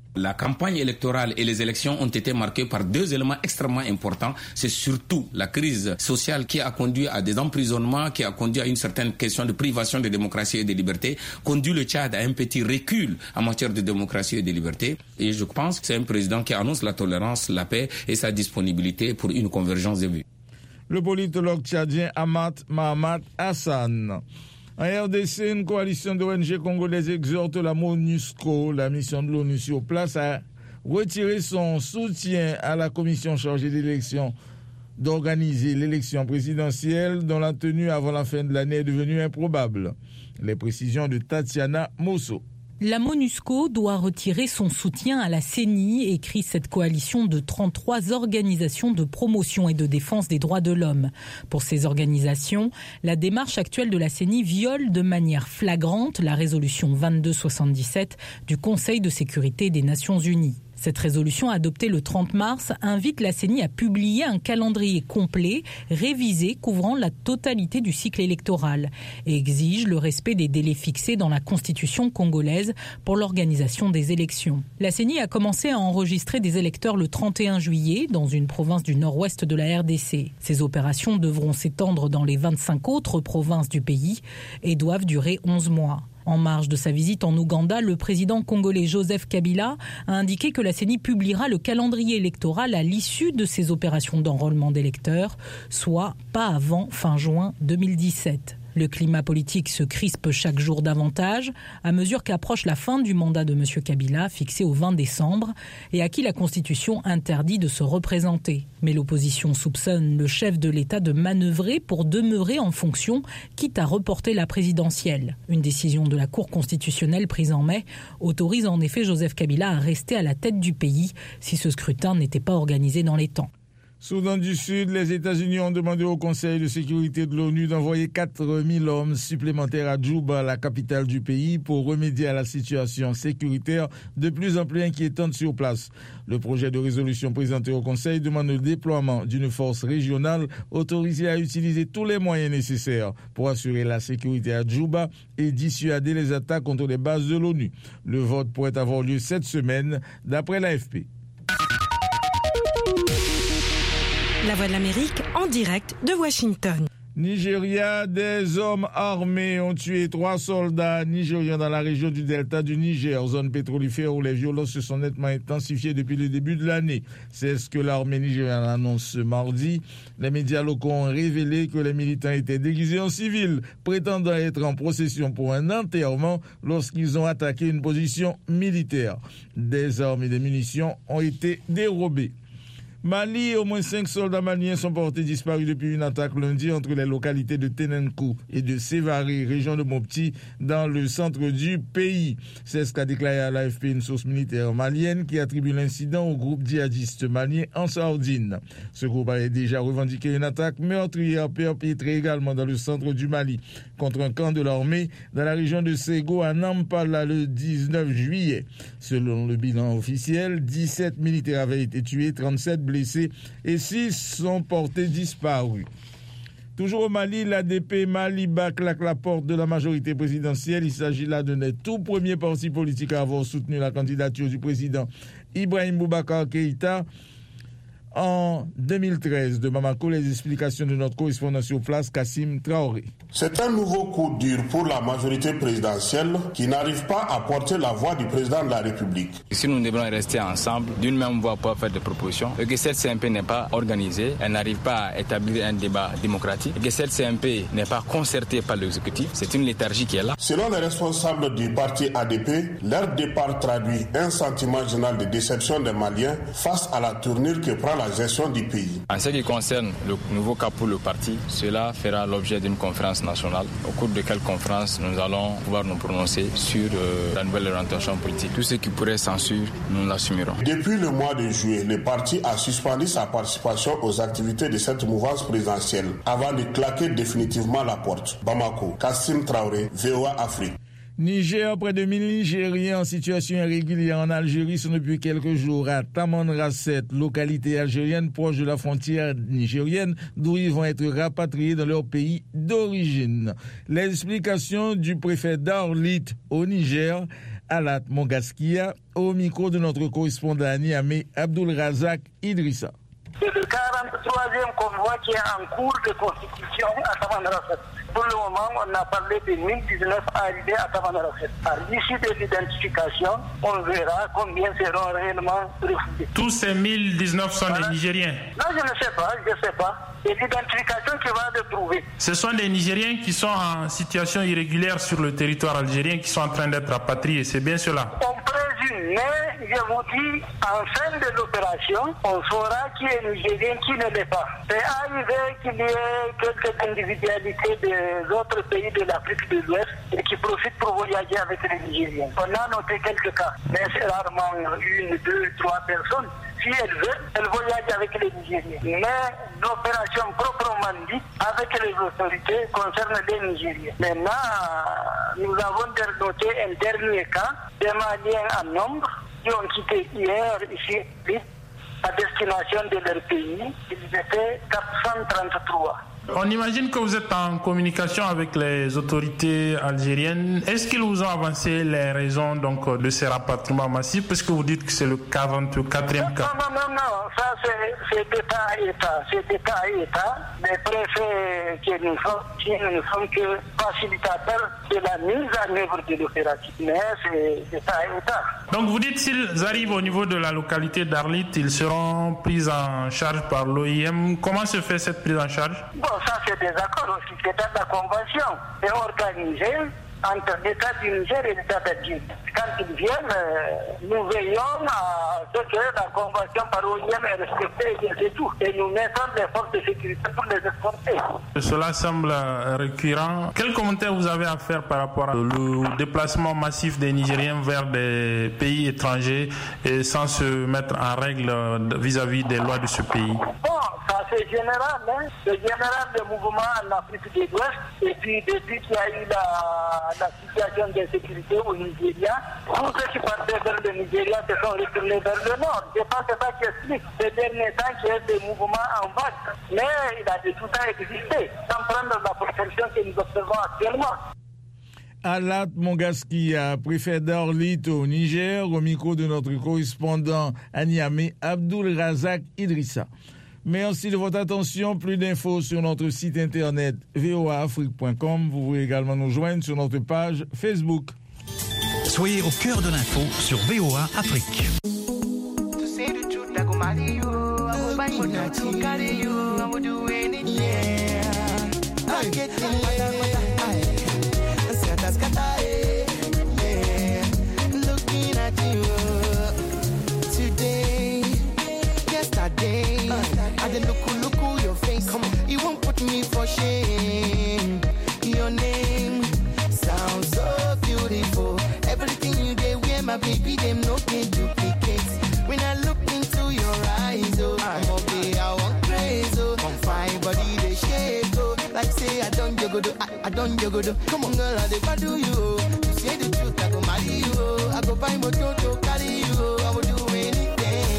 [SPEAKER 8] La campagne électorale et les élections ont été marquées par deux éléments extrêmement importants. C'est surtout la crise sociale qui a conduit à des emprisonnements, qui a conduit à une certaine question de privation de démocratie et de liberté, conduit le Tchad à un petit recul en matière de démocratie et de liberté. Et je pense que c'est un président qui annonce la tolérance, la paix et sa disponibilité pour une convergence de vues.
[SPEAKER 2] Le politologue tchadien Amat Mahamat Hassan. En R D C, une coalition d'O N G congolaises exhorte la MONUSCO, la mission de l'ONU sur place, à retirer son soutien à la commission chargée d'élection d'organiser l'élection présidentielle dont la tenue avant la fin de l'année est devenue improbable. Les précisions de Tatiana Mosso.
[SPEAKER 9] La MONUSCO doit retirer son soutien à la C E N I, écrit cette coalition de trente-trois organisations de promotion et de défense des droits de l'homme. Pour ces organisations, la démarche actuelle de la C E N I viole de manière flagrante la résolution vingt-deux soixante-dix-sept du Conseil de sécurité des Nations Unies. Cette résolution, adoptée le trente mars, invite la C E N I à publier un calendrier complet, révisé, couvrant la totalité du cycle électoral et exige le respect des délais fixés dans la constitution congolaise pour l'organisation des élections. La C E N I a commencé à enregistrer des électeurs le trente et un juillet dans une province du nord-ouest de la R D C. Ces opérations devront s'étendre dans les vingt-cinq autres provinces du pays et doivent durer onze mois. En marge de sa visite en Ouganda, le président congolais Joseph Kabila a indiqué que la C E N I publiera le calendrier électoral à l'issue de ces opérations d'enrôlement d'électeurs, soit pas avant fin juin deux mille dix-sept. Le climat politique se crispe chaque jour davantage à mesure qu'approche la fin du mandat de M. Kabila, fixé au vingt décembre, et à qui la Constitution interdit de se représenter. Mais l'opposition soupçonne le chef de l'État de manœuvrer pour demeurer en fonction, quitte à reporter la présidentielle. Une décision de la Cour constitutionnelle prise en mai autorise en effet Joseph Kabila à rester à la tête du pays si ce scrutin n'était pas organisé dans les temps.
[SPEAKER 2] Soudan du Sud, les États-Unis ont demandé au Conseil de sécurité de l'ONU d'envoyer quatre mille hommes supplémentaires à Djouba, la capitale du pays, pour remédier à la situation sécuritaire de plus en plus inquiétante sur place. Le projet de résolution présenté au Conseil demande le déploiement d'une force régionale autorisée à utiliser tous les moyens nécessaires pour assurer la sécurité à Djouba et dissuader les attaques contre les bases de l'ONU. Le vote pourrait avoir lieu cette semaine, d'après l'A F P.
[SPEAKER 7] La Voix de l'Amérique en direct de Washington.
[SPEAKER 2] Nigeria, des hommes armés ont tué trois soldats nigérians dans la région du delta du Niger, zone pétrolifère où les violences se sont nettement intensifiées depuis le début de l'année. C'est ce que l'armée nigériane annonce ce mardi. Les médias locaux ont révélé que les militants étaient déguisés en civils, prétendant être en procession pour un enterrement lorsqu'ils ont attaqué une position militaire. Des armes et des munitions ont été dérobées. Mali, au moins cinq soldats maliens sont portés disparus depuis une attaque lundi entre les localités de Tenenkou et de Sévaré, région de Mopti, dans le centre du pays. C'est ce qu'a déclaré à l'A F P une source militaire malienne qui attribue l'incident au groupe djihadiste malien Ansardine. Ce groupe avait déjà revendiqué une attaque meurtrière perpétrée également dans le centre du Mali contre un camp de l'armée dans la région de Ségou à Nampala le dix-neuf juillet. Selon le bilan officiel, dix-sept militaires avaient été tués, trente-sept blessés et six sont portés disparus. Toujours au Mali, l'A D P Maliba claque la porte de la majorité présidentielle. Il s'agit là de notre tout premier parti politique à avoir soutenu la candidature du président Ibrahim Boubacar Keïta en deux mille treize. De Bamako, les explications de notre correspondant sur place, Kassim Traoré.
[SPEAKER 4] C'est un nouveau coup dur pour la majorité présidentielle qui n'arrive pas à porter la voix du président de la République.
[SPEAKER 22] Si nous devons rester ensemble, d'une même voix pour faire des propositions, et que cette C M P n'est pas organisée, elle n'arrive pas à établir un débat démocratique, et que cette C M P n'est pas concertée par l'exécutif, c'est une léthargie qui est là.
[SPEAKER 4] Selon les responsables du parti A D P, leur départ traduit un sentiment général de déception des Maliens face à la tournure que prend la gestion du pays.
[SPEAKER 22] En ce qui concerne le nouveau cap pour le parti, cela fera l'objet d'une conférence nationale, au cours de quelle conférence nous allons pouvoir nous prononcer sur euh, la nouvelle orientation politique. Tout ce qui pourrait censurer, nous l'assumerons.
[SPEAKER 4] Depuis le mois de juillet, le parti a suspendu sa participation aux activités de cette mouvance présidentielle avant de claquer définitivement la porte. Bamako, Kassim Traoré, V O A Afrique.
[SPEAKER 2] Niger, près de mille Nigériens en situation irrégulière en Algérie sont depuis quelques jours à Tamanrasset, localité algérienne proche de la frontière nigérienne, d'où ils vont être rapatriés dans leur pays d'origine. Les explications du préfet d'Arlit au Niger Alat Mongaskia au micro de notre correspondant à Niamey, Abdul Razak Idrissa.
[SPEAKER 5] C'est le quarante-troisième convoi qui est en cours de constitution à Tamanrasset. Pour le moment, on a parlé de mille dix-neuf arrivés à Tamanrasset. À l'issue de l'identification, on verra combien seront réellement refusés.
[SPEAKER 6] Tous ces mille dix-neuf sont voilà. Des Nigériens?
[SPEAKER 5] Non, je ne sais pas, je ne sais pas. C'est l'identification qui va le prouver.
[SPEAKER 6] Ce sont des Nigériens qui sont en situation irrégulière sur le territoire algérien, qui sont en train d'être rapatriés, c'est bien cela?
[SPEAKER 5] On présume, mais je vous dis, en fin de l'opération, on saura qui est Nigérien, qui ne l'est pas. C'est arrivé qu'il y ait quelques individualités des autres pays de l'Afrique de l'Ouest et qui profitent pour voyager avec les Nigériens. On a noté quelques cas, mais c'est rarement une, deux, trois personnes. Si elle veut, elle voyage avec les Nigériens. Mais l'opération proprement dite avec les autorités concerne les Nigériens. Maintenant, nous avons noté un dernier cas des Maliens en nombre qui ont quitté hier ici à destination de leur pays. Ils étaient quatre cent trente-trois.
[SPEAKER 6] On imagine que vous êtes en communication avec les autorités algériennes. Est-ce qu'ils vous ont avancé les raisons donc, de ces rapatriements massifs, puisque vous dites que c'est le quarante-quatrième cas?
[SPEAKER 5] Non, non, non, non, ça c'est d'État à État. C'est d'État à État. Les préfets qui nous font, qui ne sont que facilitateurs de la mise en œuvre de l'opération. Mais c'est d'État à État.
[SPEAKER 6] Donc vous dites s'ils arrivent au niveau de la localité d'Arlit, ils seront pris en charge par l'O I M. Comment se fait cette prise en charge?
[SPEAKER 5] Bon, ça c'est des accords aussi, c'est dans la convention. C'est organisé entre l'État du Niger et l'État d'Algérie. Quand ils viennent, euh, nous veillons à ce que la convention par l'O I M est respectée et c'est tout. Et nous mettons des forces de sécurité pour les exporter.
[SPEAKER 6] Cela semble récurrent. Quel commentaire vous avez à faire par rapport au déplacement massif des Nigériens vers des pays étrangers et sans se mettre en règle vis-à-vis des lois de ce pays?
[SPEAKER 5] Bon, ça c'est général, hein. C'est général le mouvement en Afrique de l'Ouest. Et puis depuis qu'il y a eu la, la situation d'insécurité au Nigeria, tous ceux qui partaient vers le Nigeria se sont retournés vers le nord. Je pense que c'est ça qui explique ces derniers temps qu'il y a des mouvements en vague. Mais il a de tout temps existé, sans prendre la protection que nous observons actuellement.
[SPEAKER 2] Alat Mongaskia, préfet d'Arlit au Niger, au micro de notre correspondant à Niamey, Abdul Razak Idrissa. Merci de votre attention. Plus d'infos sur notre site internet v o a afrique point com. Vous pouvez également nous joindre sur notre page Facebook.
[SPEAKER 1] Soyez au cœur de l'info sur V O A Afrique.
[SPEAKER 23] I did look, look your face. Come on, you won't put me for shame. Your name sounds so beautiful. Everything you did, where my baby, them no can duplicate. When I look into your eyes, oh, I'm okay, I want crazy, oh. I'm fine, body they shake, oh. Like say I don't you go do, I, I don't you go do. Come on, girl, I dey do you. To say the truth, I go marry you. I go buy my to carry you. I will do anything.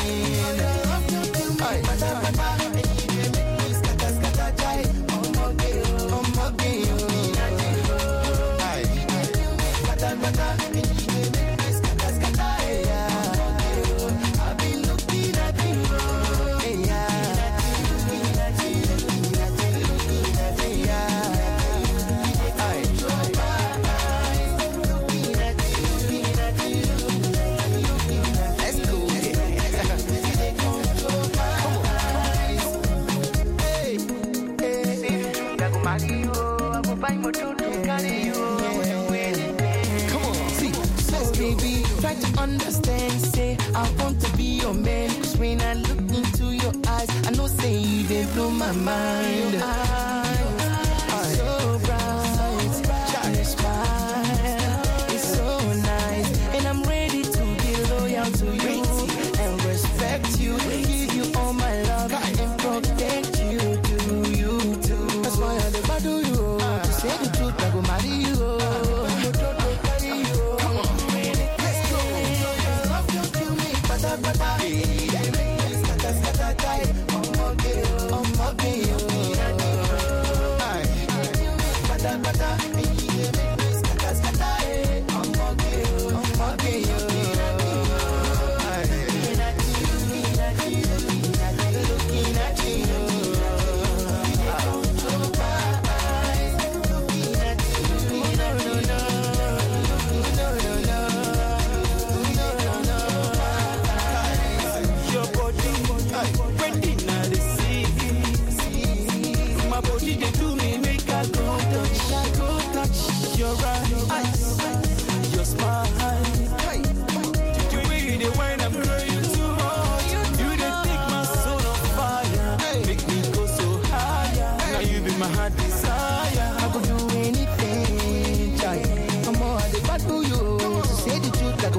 [SPEAKER 23] Understand, say I want to be your man. Cause when I look into your eyes, I know say you they blow my mind. Your eyes, so bright, your smile is so nice, and I'm ready to be loyal to you and respect you, give you all my love and protect you. Do you too? That's why I never do you. To say the truth, I go marry you.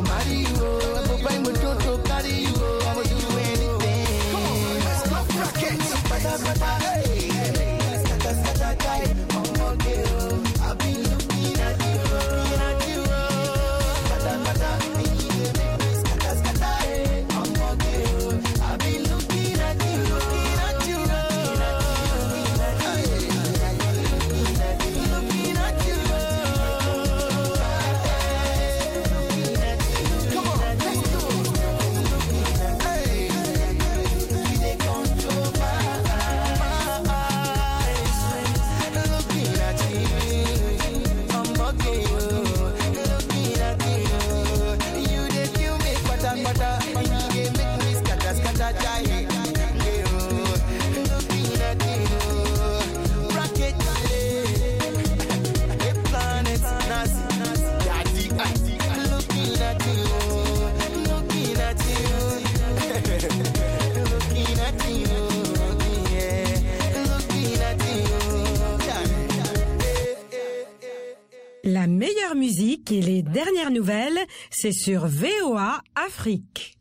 [SPEAKER 23] go marry you, oh. I go buy my to carry you, oh. I will do anything. Come on, let's go rock it. Bada bada, hey, hey, scatter scatter guy, oh okay, oh. I've been looking at you, looking at you, oh. Bada bada, hey, scatter scatter, hey, oh okay, oh. I've been looking at you, looking at you, oh.
[SPEAKER 7] La meilleure musique et les dernières nouvelles, c'est sur V O A Afrique.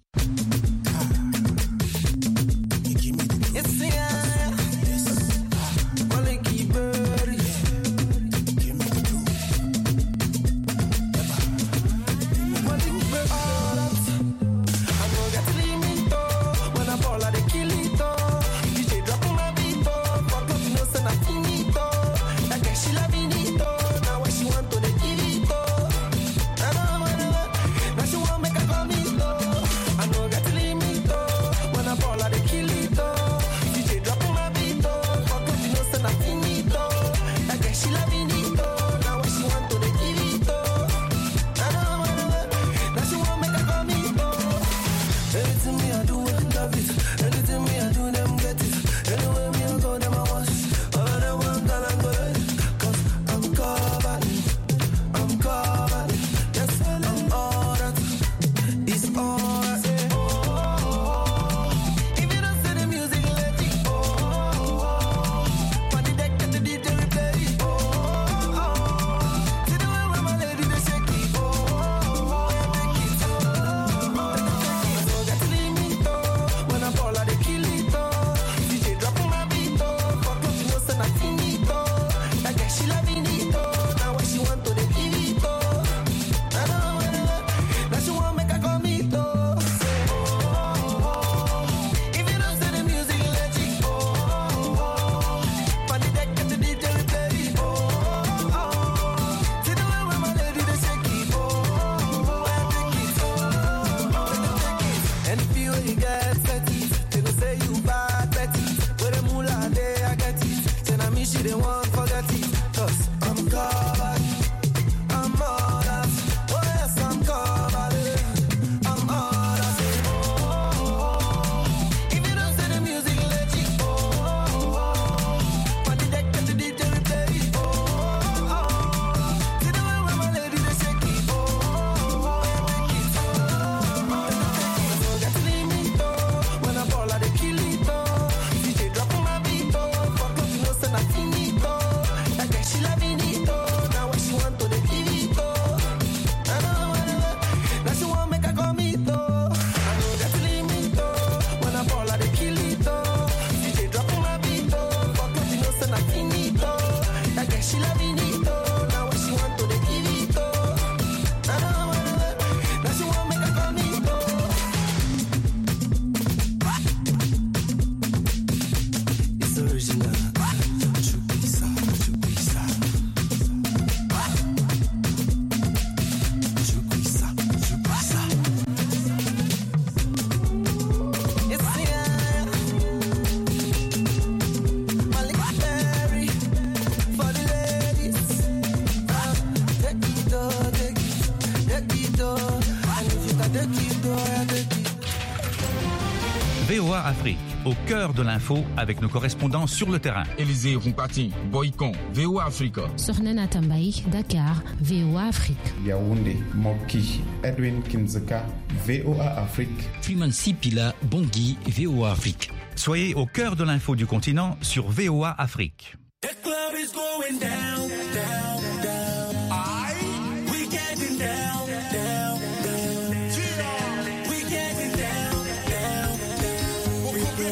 [SPEAKER 1] V O A Afrique, au cœur de l'info avec nos correspondants sur le terrain.
[SPEAKER 11] Élisée Rumpati, Boycon, V O A Afrique.
[SPEAKER 13] Sornena Tambaï, Dakar, V O A Afrique.
[SPEAKER 14] Yaoundé, Moki, Edwin Kinzeka, V O A Afrique.
[SPEAKER 24] Freeman Pila, Bangui, V O A Afrique.
[SPEAKER 1] Soyez au cœur de l'info du continent sur V O A Afrique.
[SPEAKER 10] The club is going down, down, down. I, we getting down, down, down.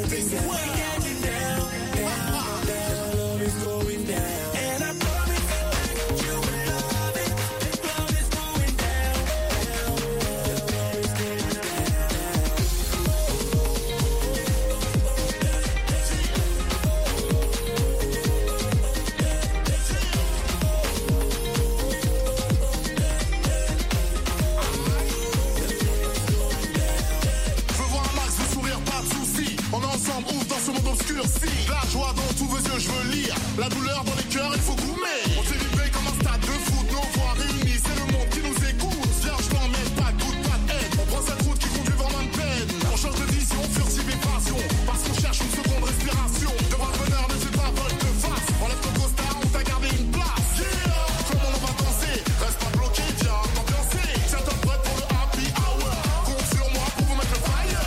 [SPEAKER 10] This is where we're getting down, down, down. Love is going down. And I promise you, you will love it. This love is going down, down, down. Love is going down.
[SPEAKER 15] Je veux voir un max de sourire, pas de soucis. On est ensemble, ouf, dans ce monde obscurci. La joie dans tous vos yeux, je veux lire. La douleur dans les cœurs, il faut goumer. On s'est vibré comme un stade de foot. Nos voix réunies, c'est le monde qui nous écoute. Viens, je t'emmène, pas de doute, pas de haine. On prend cette route qui conduit vraiment de peine. On change de vision, furtive et passion. Parce qu'on cherche une seconde respiration. Devant le bonheur, ne fais pas volte face. Enlève ton costard, on t'a gardé une place. Yeah, comment on va danser? Reste pas bloqué, viens t'ambiancer. Tiens-toi prête pour le happy hour. Compte sur moi pour vous mettre le fire.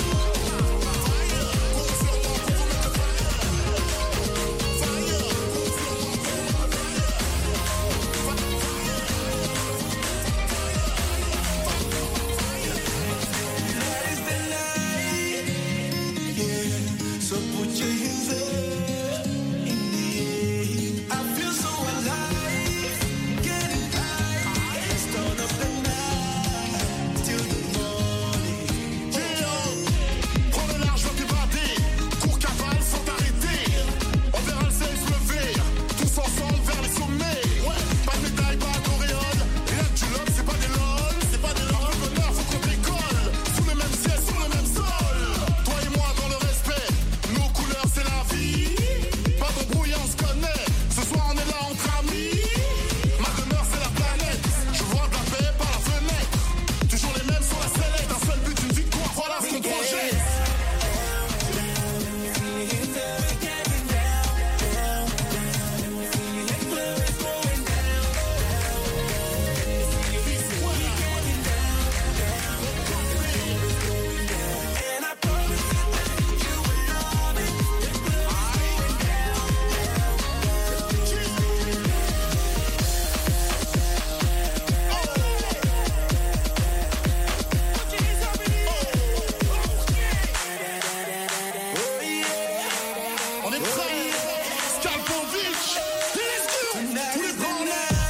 [SPEAKER 15] Compte sur moi pour vous mettre le fire. Fire. Compte sur moi pour vous mettre le
[SPEAKER 10] That is the night, yeah. So put your hands up in the air. I feel so alive, getting high. Let's turn up the night till the morning.
[SPEAKER 15] Yeah. Prends le large, va t'évader. Cours, cavale sans t'arrêter. On verra le ciel se lever. Tous ensemble vers les sommets. Ouais, pas de médaille, pas d'auréole. Rien que du love, c'est pas des lol. C'est pas des lol. Le bonheur, faut qu'on décolle. Sous le même ciel, sur le même sol. Toi et moi dans le respect. Nos couleurs, c'est la vie. Pas d'embrouille, on se connaît. Ce soir, on est là entre amis. Ma demeure, c'est la planète. Je vois de la paix par la fenêtre. Toujours les mêmes sur la sellette. Un seul but, une victoire. Voilà ce qu'on projette.
[SPEAKER 10] And I promise you will love it.
[SPEAKER 15] On est prêts. Skalpovic. Let's go. Tous les grands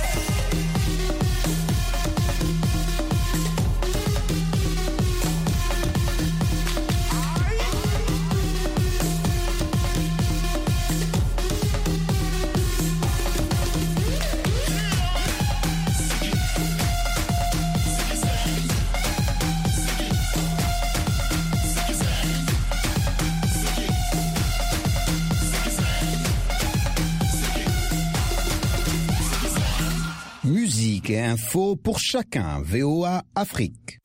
[SPEAKER 12] Musique et info pour chacun. V O A Afrique.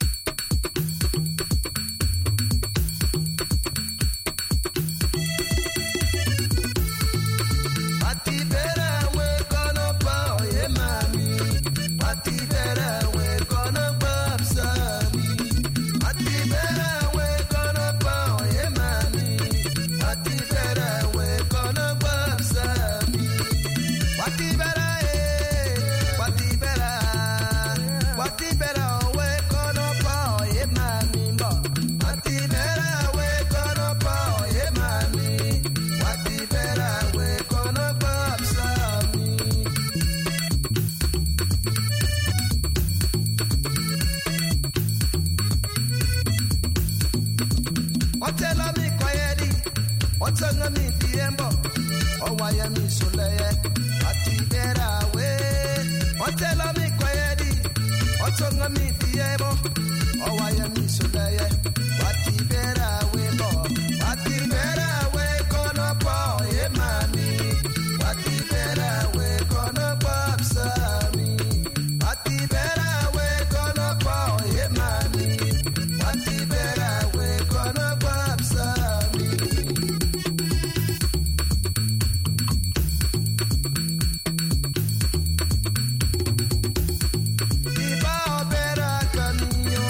[SPEAKER 23] Otela mi kwayedi, otanga mi tiembo, owaya mi soleye, ati bera we. Otela mi kwayedi, otanga mi tiembo, owaya mi soleye, ati bera we bo, ati bera we kono po ye mami, ati bera we kono po sami, ati bera we kono po ye mami, ati bera we kono po sami. Iba opera kamiyo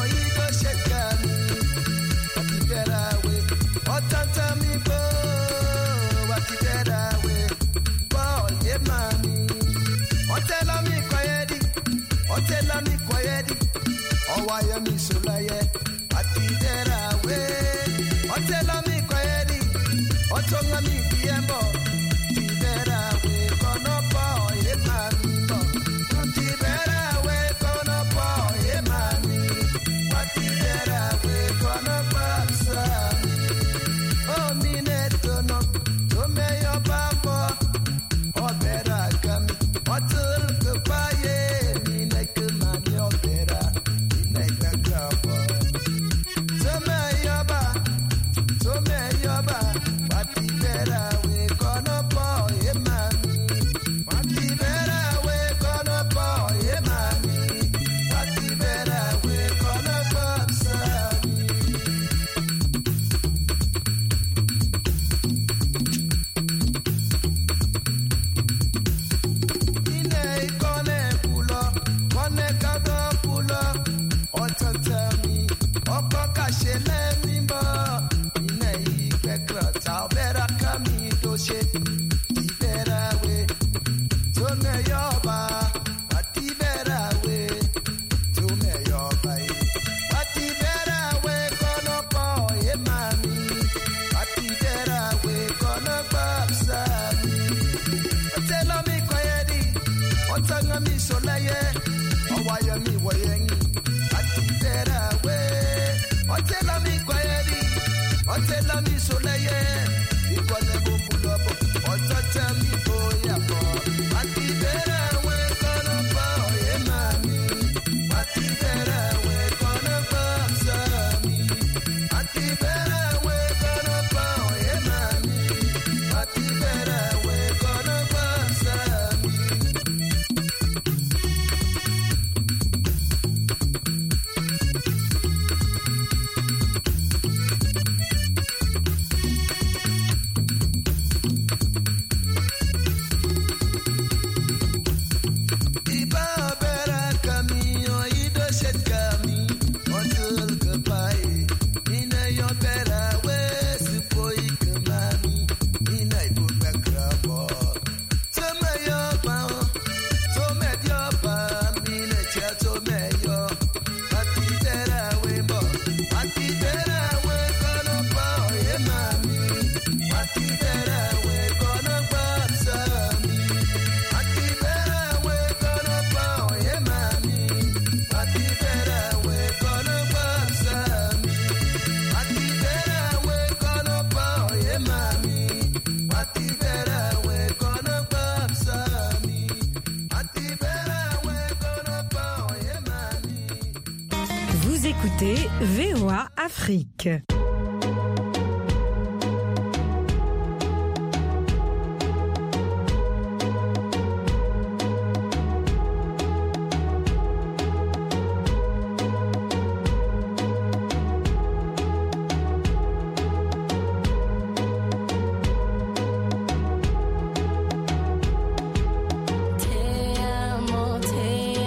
[SPEAKER 7] Vous écoutez V O A Afrique.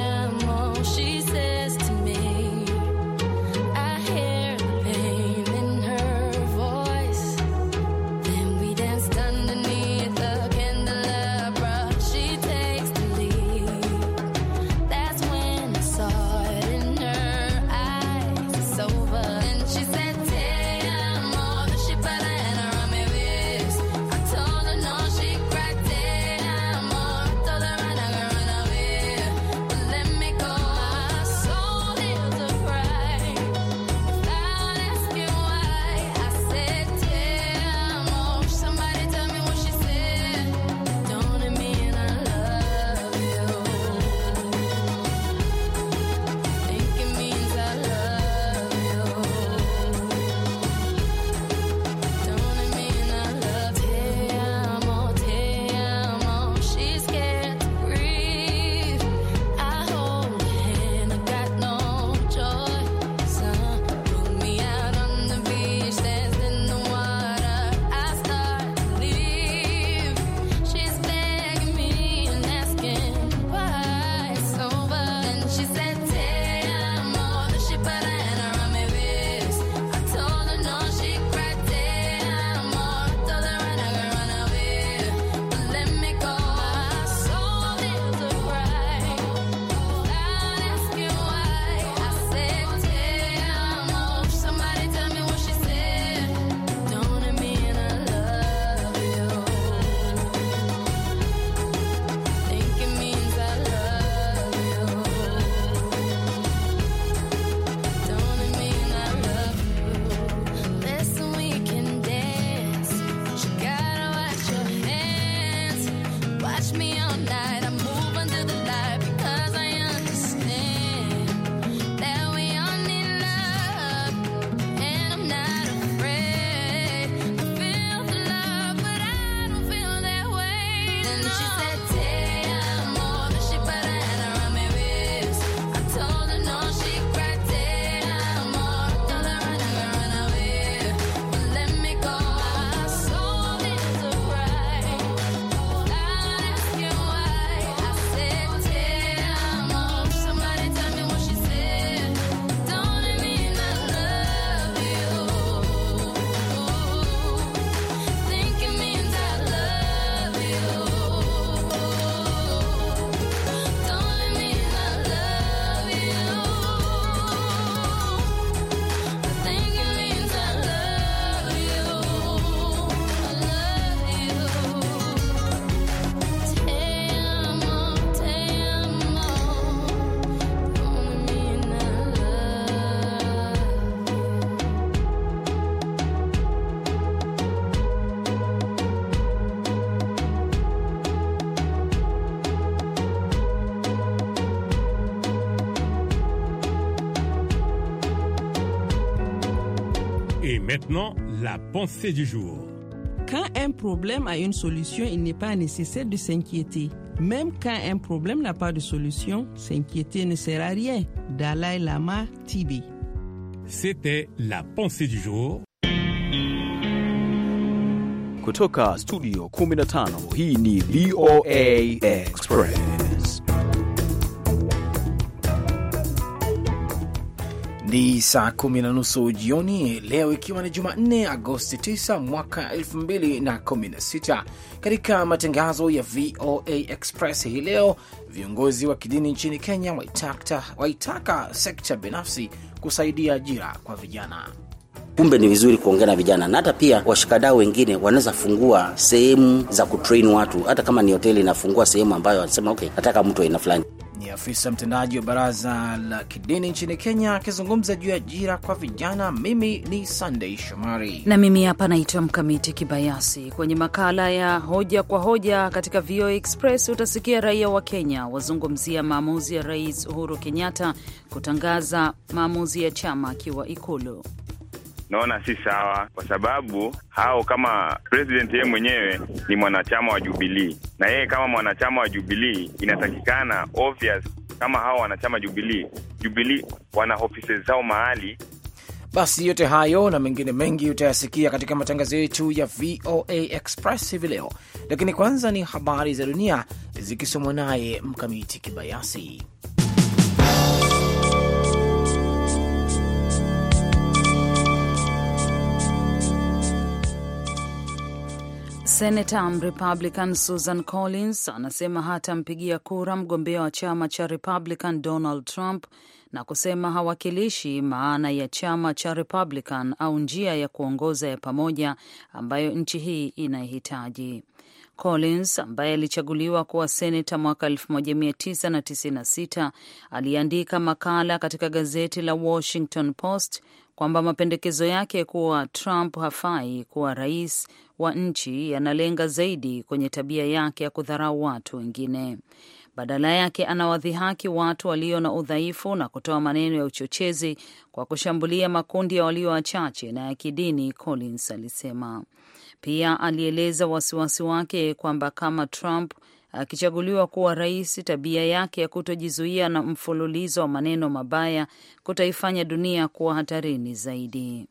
[SPEAKER 3] She says to me, I hear the pain in Et maintenant, la pensée du jour.
[SPEAKER 16] Quand un problème a une solution, il n'est pas nécessaire de s'inquiéter. Même quand un problème n'a pas de solution, s'inquiéter ne sert à rien. Dalai Lama Tibet.
[SPEAKER 3] C'était la pensée du jour.
[SPEAKER 17] Kutoka studio kumi na tano, hii ni V O A Express.
[SPEAKER 18] Ni saa kumi na nusu jioni leo, ikiwa ni Jumanne Agosti tisa mwaka elfu mbili na kumi na sita. Katika matangazo ya V O A Express hii leo, viongozi wa kidini nchini Kenya waitaka, waitaka sekta binafsi kusaidia ajira kwa vijana.
[SPEAKER 25] Kumbe ni vizuri kuongea na vijana, na hata pia washikadau wengine wanaweza fungua sehemu za kutrain watu, hata kama ni hoteli inafungua sehemu ambayo wanasema okay, nataka mtu aina fulani.
[SPEAKER 18] Ni afisa mtendaji wa baraza la kidini nchini Kenya akizungumza juu ya ajira kwa vijana. Mimi ni Sunday Shomari
[SPEAKER 26] na mimi hapa naitwa Mkamiti Kibayasi. Kwenye makala ya hoja kwa hoja katika V O A Express utasikia raia wa Kenya wazungumzia maamuzi ya Rais Uhuru Kenyatta kutangaza maamuzi ya chama akiwa Ikulu.
[SPEAKER 27] Naona si sawa, kwa sababu hao kama president yeye mwenyewe ni mwanachama wa Jubilee, na yeye kama mwanachama wa Jubilee inatakikana obvious kama hao wanachama Jubilee Jubilee wana ofisi zao mahali.
[SPEAKER 18] Basi yote hayo na mengine mengi utayasikia katika matangazo yetu ya V O A Express hivi leo, lakini kwanza ni habari za dunia zikisomwa naye Mkamiti Kibayasi.
[SPEAKER 26] Senator Republican Susan Collins anasema hatampigia kura mgombea wa chama cha Republican Donald Trump na kusema hawakilishi maana ya chama cha Republican au njia ya kuongoza ya pamoja ambayo nchi hii inahitaji. Collins ambaye alichaguliwa kuwa seneta mwaka elfu moja mia tisa tisini na sita aliandika makala katika gazeti la Washington Post kwamba mapendekezo yake kuwa Trump hafai kuwa rais wa nchi yanalenga zaidi kwenye tabia yake ya kudharau watu wengine. Badala yake anawadhihaki watu walio na udhaifu na kutoa maneno ya uchochezi kwa kushambulia makundi ya walio wachache na ya kidini, Collins alisema. Pia alieleza wasiwasi wake kwamba kama Trump akichaguliwa kuwa rais, tabia yake ya kutojizuia na mfululizo wa maneno mabaya kutaifanya dunia kuwa hatarini zaidi.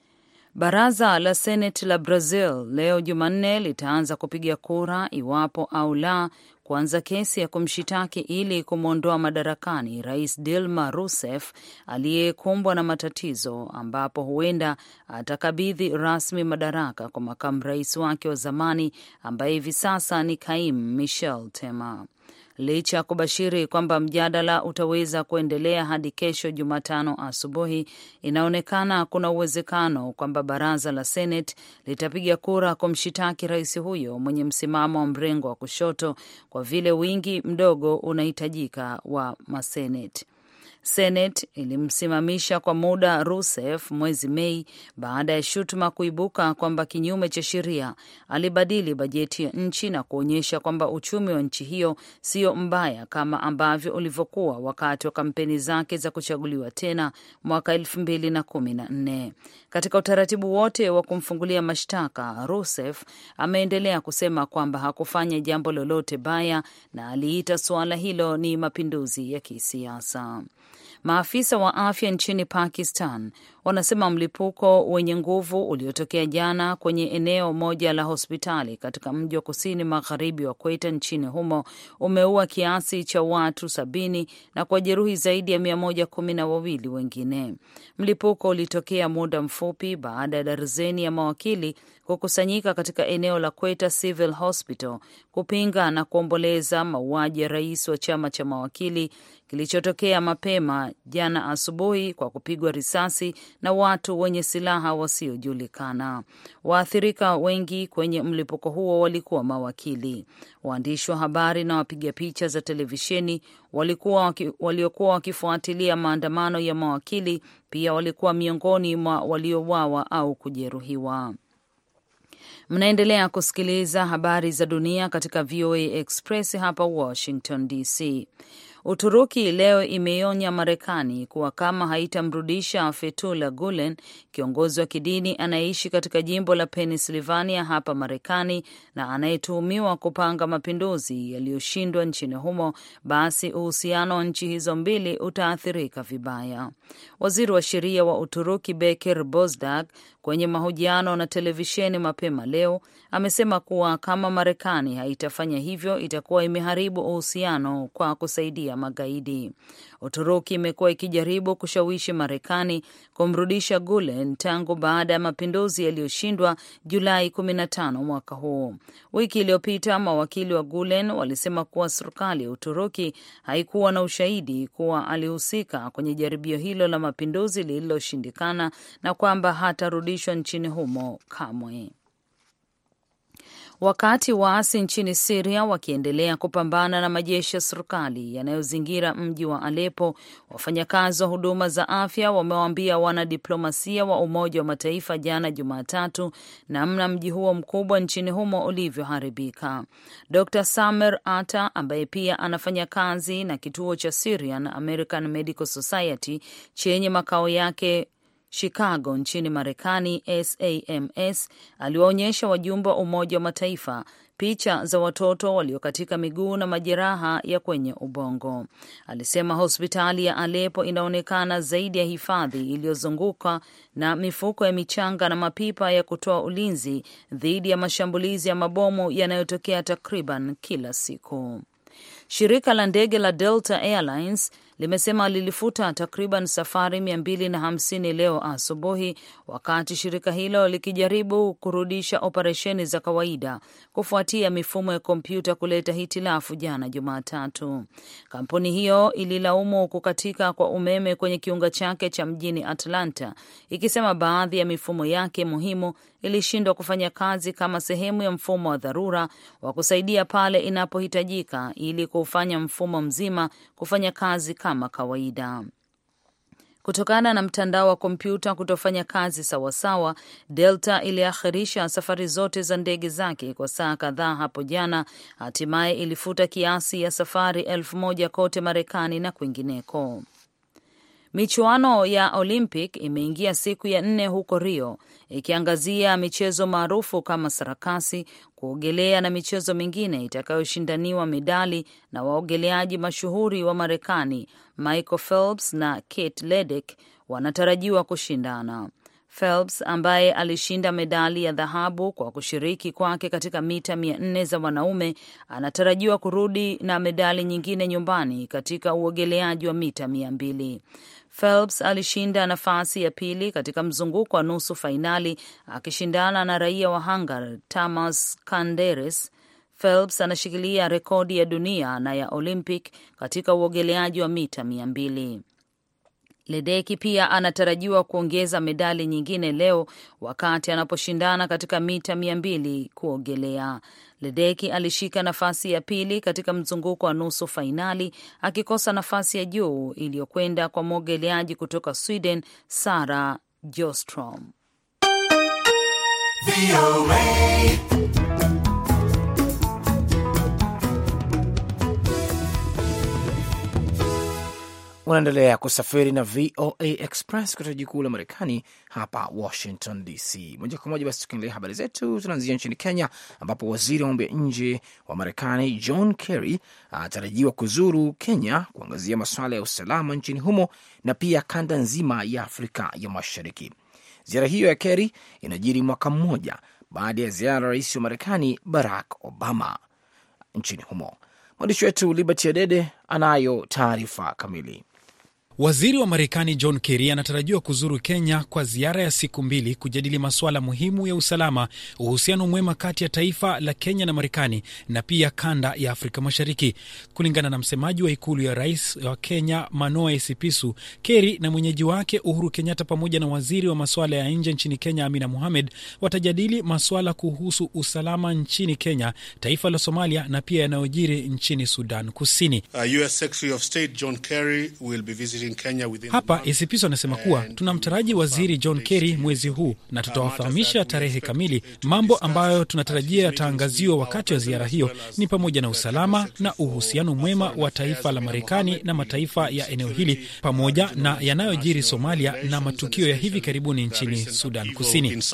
[SPEAKER 26] Baraza la Senate la Brazil leo Jumanne litaanza kupiga kura iwapo au la kuanza kesi ya kumshitaki ili kumwondoa madarakani Rais Dilma Rousseff aliyekumbwa na matatizo, ambapo huenda atakabidhi rasmi madaraka kwa makamu rais wake wa zamani ambaye hivi sasa ni Kaimu Michel Temer. Licha ya kubashiri kwamba mjadala utaweza kuendelea hadi kesho Jumatano asubuhi, inaonekana kuna uwezekano kwamba baraza la Senate litapiga kura kumshitaki rais huyo mwenye msimamo wa mrengo wa kushoto kwa vile wingi mdogo unahitajika wa maseneti. Senate ilimsimamisha kwa muda Rousseff mwezi Mei baada ya shutuma kuibuka kwamba kinyume cha sheria alibadili bajeti ya nchi na kuonyesha kwamba uchumi wa nchi hiyo sio mbaya kama ambavyo ulivyokuwa wakati wa kampeni zake za kuchaguliwa tena mwaka elfu mbili na kumi na nne. Katika utaratibu wote wa kumfungulia mashtaka, Rousseff ameendelea kusema kwamba hakufanya jambo lolote baya na aliita suala hilo ni mapinduzi ya kisiasa. Maafisa wa afya nchini Pakistan wanasema mlipuko wenye nguvu uliotokea jana kwenye eneo moja la hospitali katika mji wa kusini magharibi wa Quetta nchini humo umeua kiasi cha watu sabini na kujeruhi zaidi ya mia moja kumi na wawili wengine. Mlipuko ulitokea muda mfupi baada ya darzeni ya mawakili kukusanyika katika eneo la Quetta Civil Hospital kupinga na kuomboleza mauaji ya rais wa chama cha mawakili kilichotokea mapema jana asubuhi kwa kupigwa risasi na watu wenye silaha wasiojulikana. Waathirika wengi kwenye mlipuko huo walikuwa mawakili. Waandishi wa habari na wapiga picha za televisheni walikuwa waki, waliokuwa wakifuatilia maandamano ya mawakili pia walikuwa miongoni mwa waliouawa au kujeruhiwa. Mnaendelea kusikiliza habari za dunia katika V O A Express hapa Washington D C. Uturuki leo imeionya Marekani kuwa kama haitamrudisha Fethullah Gulen, kiongozi wa kidini anayeishi katika jimbo la Pennsylvania hapa Marekani na anayetuhumiwa kupanga mapinduzi yaliyoshindwa nchini humo, basi uhusiano wa nchi hizo mbili utaathirika vibaya. Waziri wa sheria wa Uturuki Bekir Bozdagh kwenye mahojiano na televisheni mapema leo amesema kuwa kama Marekani haitafanya hivyo itakuwa imeharibu uhusiano kwa kusaidia magaidi. Uturuki imekuwa ikijaribu kushawishi Marekani kumrudisha Gulen tangu baada ya mapinduzi yaliyoshindwa Julai kumi na tano mwaka huu. Wiki iliyopita mawakili wa Gulen walisema kuwa serikali ya Uturuki haikuwa na ushahidi kuwa alihusika kwenye jaribio hilo la mapinduzi lililoshindikana na kwamba hatarudishwa nchini humo kamwe. Wakati waasi nchini Syria wakiendelea kupambana na majeshi ya serikali yanayozingira mji wa Aleppo, wafanyakazi wa huduma za afya wamewaambia wanadiplomasia wa Umoja wa Mataifa jana Jumatatu namna mji huo mkubwa nchini humo ulivyoharibika. Doctor Samer Atta, ambaye pia anafanya kazi na kituo cha Syrian American Medical Society chenye makao yake Chicago nchini Marekani, S A M S, aliwaonyesha wajumbe wa Umoja wa Mataifa picha za watoto waliokatika miguu na majeraha ya kwenye ubongo. Alisema hospitali ya Aleppo inaonekana zaidi ya hifadhi iliyozunguka na mifuko ya michanga na mapipa ya kutoa ulinzi dhidi ya mashambulizi ya mabomu yanayotokea takriban kila siku. Shirika la ndege la Delta Airlines limesema lilifuta takriban safari mia mbili na hamsini leo asubuhi, wakati shirika hilo likijaribu kurudisha operesheni za kawaida kufuatia mifumo ya kompyuta kuleta hitilafu jana Jumatatu. Kampuni hiyo ililaumu kukatika kwa umeme kwenye kiunga chake cha mjini Atlanta, ikisema baadhi ya mifumo yake muhimu ilishindwa kufanya kazi kama sehemu ya mfumo wa dharura wa kusaidia pale inapohitajika ili kufanya mfumo mzima kufanya kazi kama kawaida. Kutokana na mtandao wa kompyuta kutofanya kazi sawasawa, Delta iliakhirisha safari zote za ndege zake kwa saa kadhaa hapo jana. Hatimaye ilifuta kiasi ya safari elfu moja kote Marekani na kwingineko. Michuano ya Olympic imeingia siku ya nne huko Rio, ikiangazia michezo maarufu kama sarakasi, kuogelea na michezo mingine itakayoshindaniwa medali na waogeleaji mashuhuri wa Marekani Michael Phelps na Kate Ledeck wanatarajiwa kushindana. Phelps ambaye alishinda medali ya dhahabu kwa kushiriki kwake katika mita mia nne za wanaume anatarajiwa kurudi na medali nyingine nyumbani katika uogeleaji wa mita mia mbili. Phelps alishinda nafasi ya pili katika mzunguko wa nusu fainali akishindana na raia wa Hungary Tamas Kanderes. Phelps anashikilia rekodi ya dunia na ya Olympic katika uogeleaji wa mita mia mbili. Ledecky pia anatarajiwa kuongeza medali nyingine leo wakati anaposhindana katika mita mia mbili kuogelea. Ledecky alishika nafasi ya pili katika mzunguko wa nusu fainali akikosa nafasi ya juu iliyokwenda kwa mwogeleaji kutoka Sweden Sara Jostrom.
[SPEAKER 18] Unaendelea kusafiri na V O A Express kutoka jiji kuu la Marekani hapa Washington D C. Moja kwa moja basi tukiendelea habari zetu, tunaanzia nchini Kenya ambapo waziri wa mambo ya nje wa Marekani John Kerry anatarajiwa kuzuru Kenya kuangazia masuala ya usalama nchini humo na pia kanda nzima ya Afrika ya Mashariki. Ziara hiyo ya Kerry inajiri mwaka mmoja baada ya ziara ya rais wa Marekani Barack Obama nchini humo. Mwandishi wetu Liberty Adede anayo taarifa kamili.
[SPEAKER 4] Waziri wa Marekani John Kerry anatarajiwa kuzuru Kenya kwa ziara ya siku mbili kujadili masuala muhimu ya usalama, uhusiano mwema kati ya taifa la Kenya na Marekani na pia kanda ya Afrika Mashariki. Kulingana na msemaji wa ikulu ya rais wa Kenya Manoa Esipisu, Kerry na mwenyeji wake Uhuru Kenyatta pamoja na waziri wa masuala ya nje nchini Kenya Amina Mohamed watajadili masuala kuhusu usalama nchini Kenya, taifa la Somalia na pia yanayojiri nchini Sudan Kusini.
[SPEAKER 8] Uh, U S Secretary of State John Kerry will be visiting
[SPEAKER 4] Hapa Esipiso anasema kuwa tunamtaraji Waziri John Kerry mwezi huu na tutawafahamisha tarehe kamili. Mambo ambayo tunatarajia yataangaziwa wakati wa ziara hiyo ni pamoja na usalama na uhusiano mwema wa taifa la Marekani na mataifa ya eneo hili, pamoja na yanayojiri Somalia na matukio ya hivi karibuni nchini Sudan Kusini.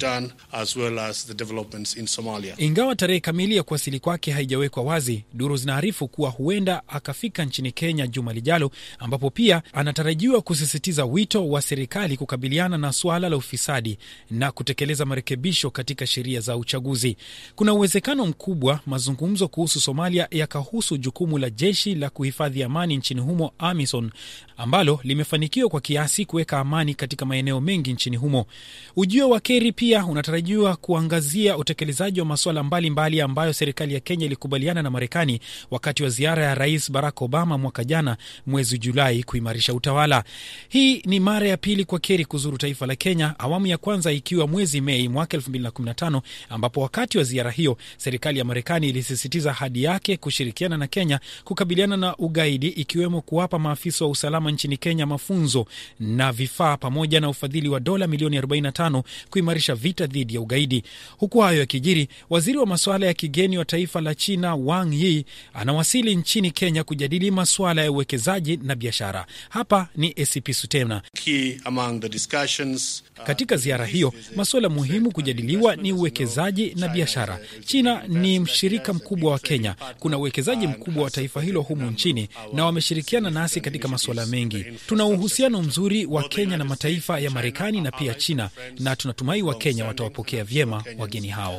[SPEAKER 4] Ingawa tarehe kamili ya kuwasili kwake haijawekwa wazi, duru zinaarifu kuwa huenda akafika nchini Kenya juma lijalo, ambapo pia anatarajiwa kusisitiza wito wa serikali kukabiliana na suala la ufisadi na kutekeleza marekebisho katika sheria za uchaguzi. Kuna uwezekano mkubwa mazungumzo kuhusu Somalia yakahusu jukumu la jeshi la kuhifadhi amani nchini humo AMISON, ambalo limefanikiwa kwa kiasi kuweka amani katika maeneo mengi nchini humo. Ujio wa Kerry pia unatarajiwa kuangazia utekelezaji wa masuala mbalimbali ambayo serikali ya Kenya ilikubaliana na Marekani wakati wa ziara ya Rais Barack Obama mwaka jana mwezi Julai kuimarisha utawala. Hii ni mara ya pili kwa Kerry kuzuru taifa la Kenya, awamu ya kwanza ikiwa mwezi Mei mwaka elfu mbili na kumi na tano, ambapo wakati wa ziara hiyo serikali ya Marekani ilisisitiza ahadi yake kushirikiana na Kenya kukabiliana na ugaidi, ikiwemo kuwapa maafisa wa usalama nchini Kenya mafunzo na vifaa pamoja na ufadhili wa dola milioni arobaini na tano kuimarisha vita dhidi ya ugaidi. Huku hayo yakijiri, waziri wa masuala ya kigeni wa taifa la China Wang Yi anawasili nchini Kenya kujadili masuala ya uwekezaji na biashara. Hapa ni A C P Sutena. Katika ziara hiyo, masuala muhimu kujadiliwa ni uwekezaji na biashara. China ni mshirika mkubwa wa Kenya. Kuna uwekezaji mkubwa wa taifa hilo humu nchini na wameshirikiana nasi katika masuala mengi. Tuna uhusiano mzuri wa Kenya na mataifa ya Marekani na pia China, na tunatumai wa Kenya watawapokea vyema wageni hao.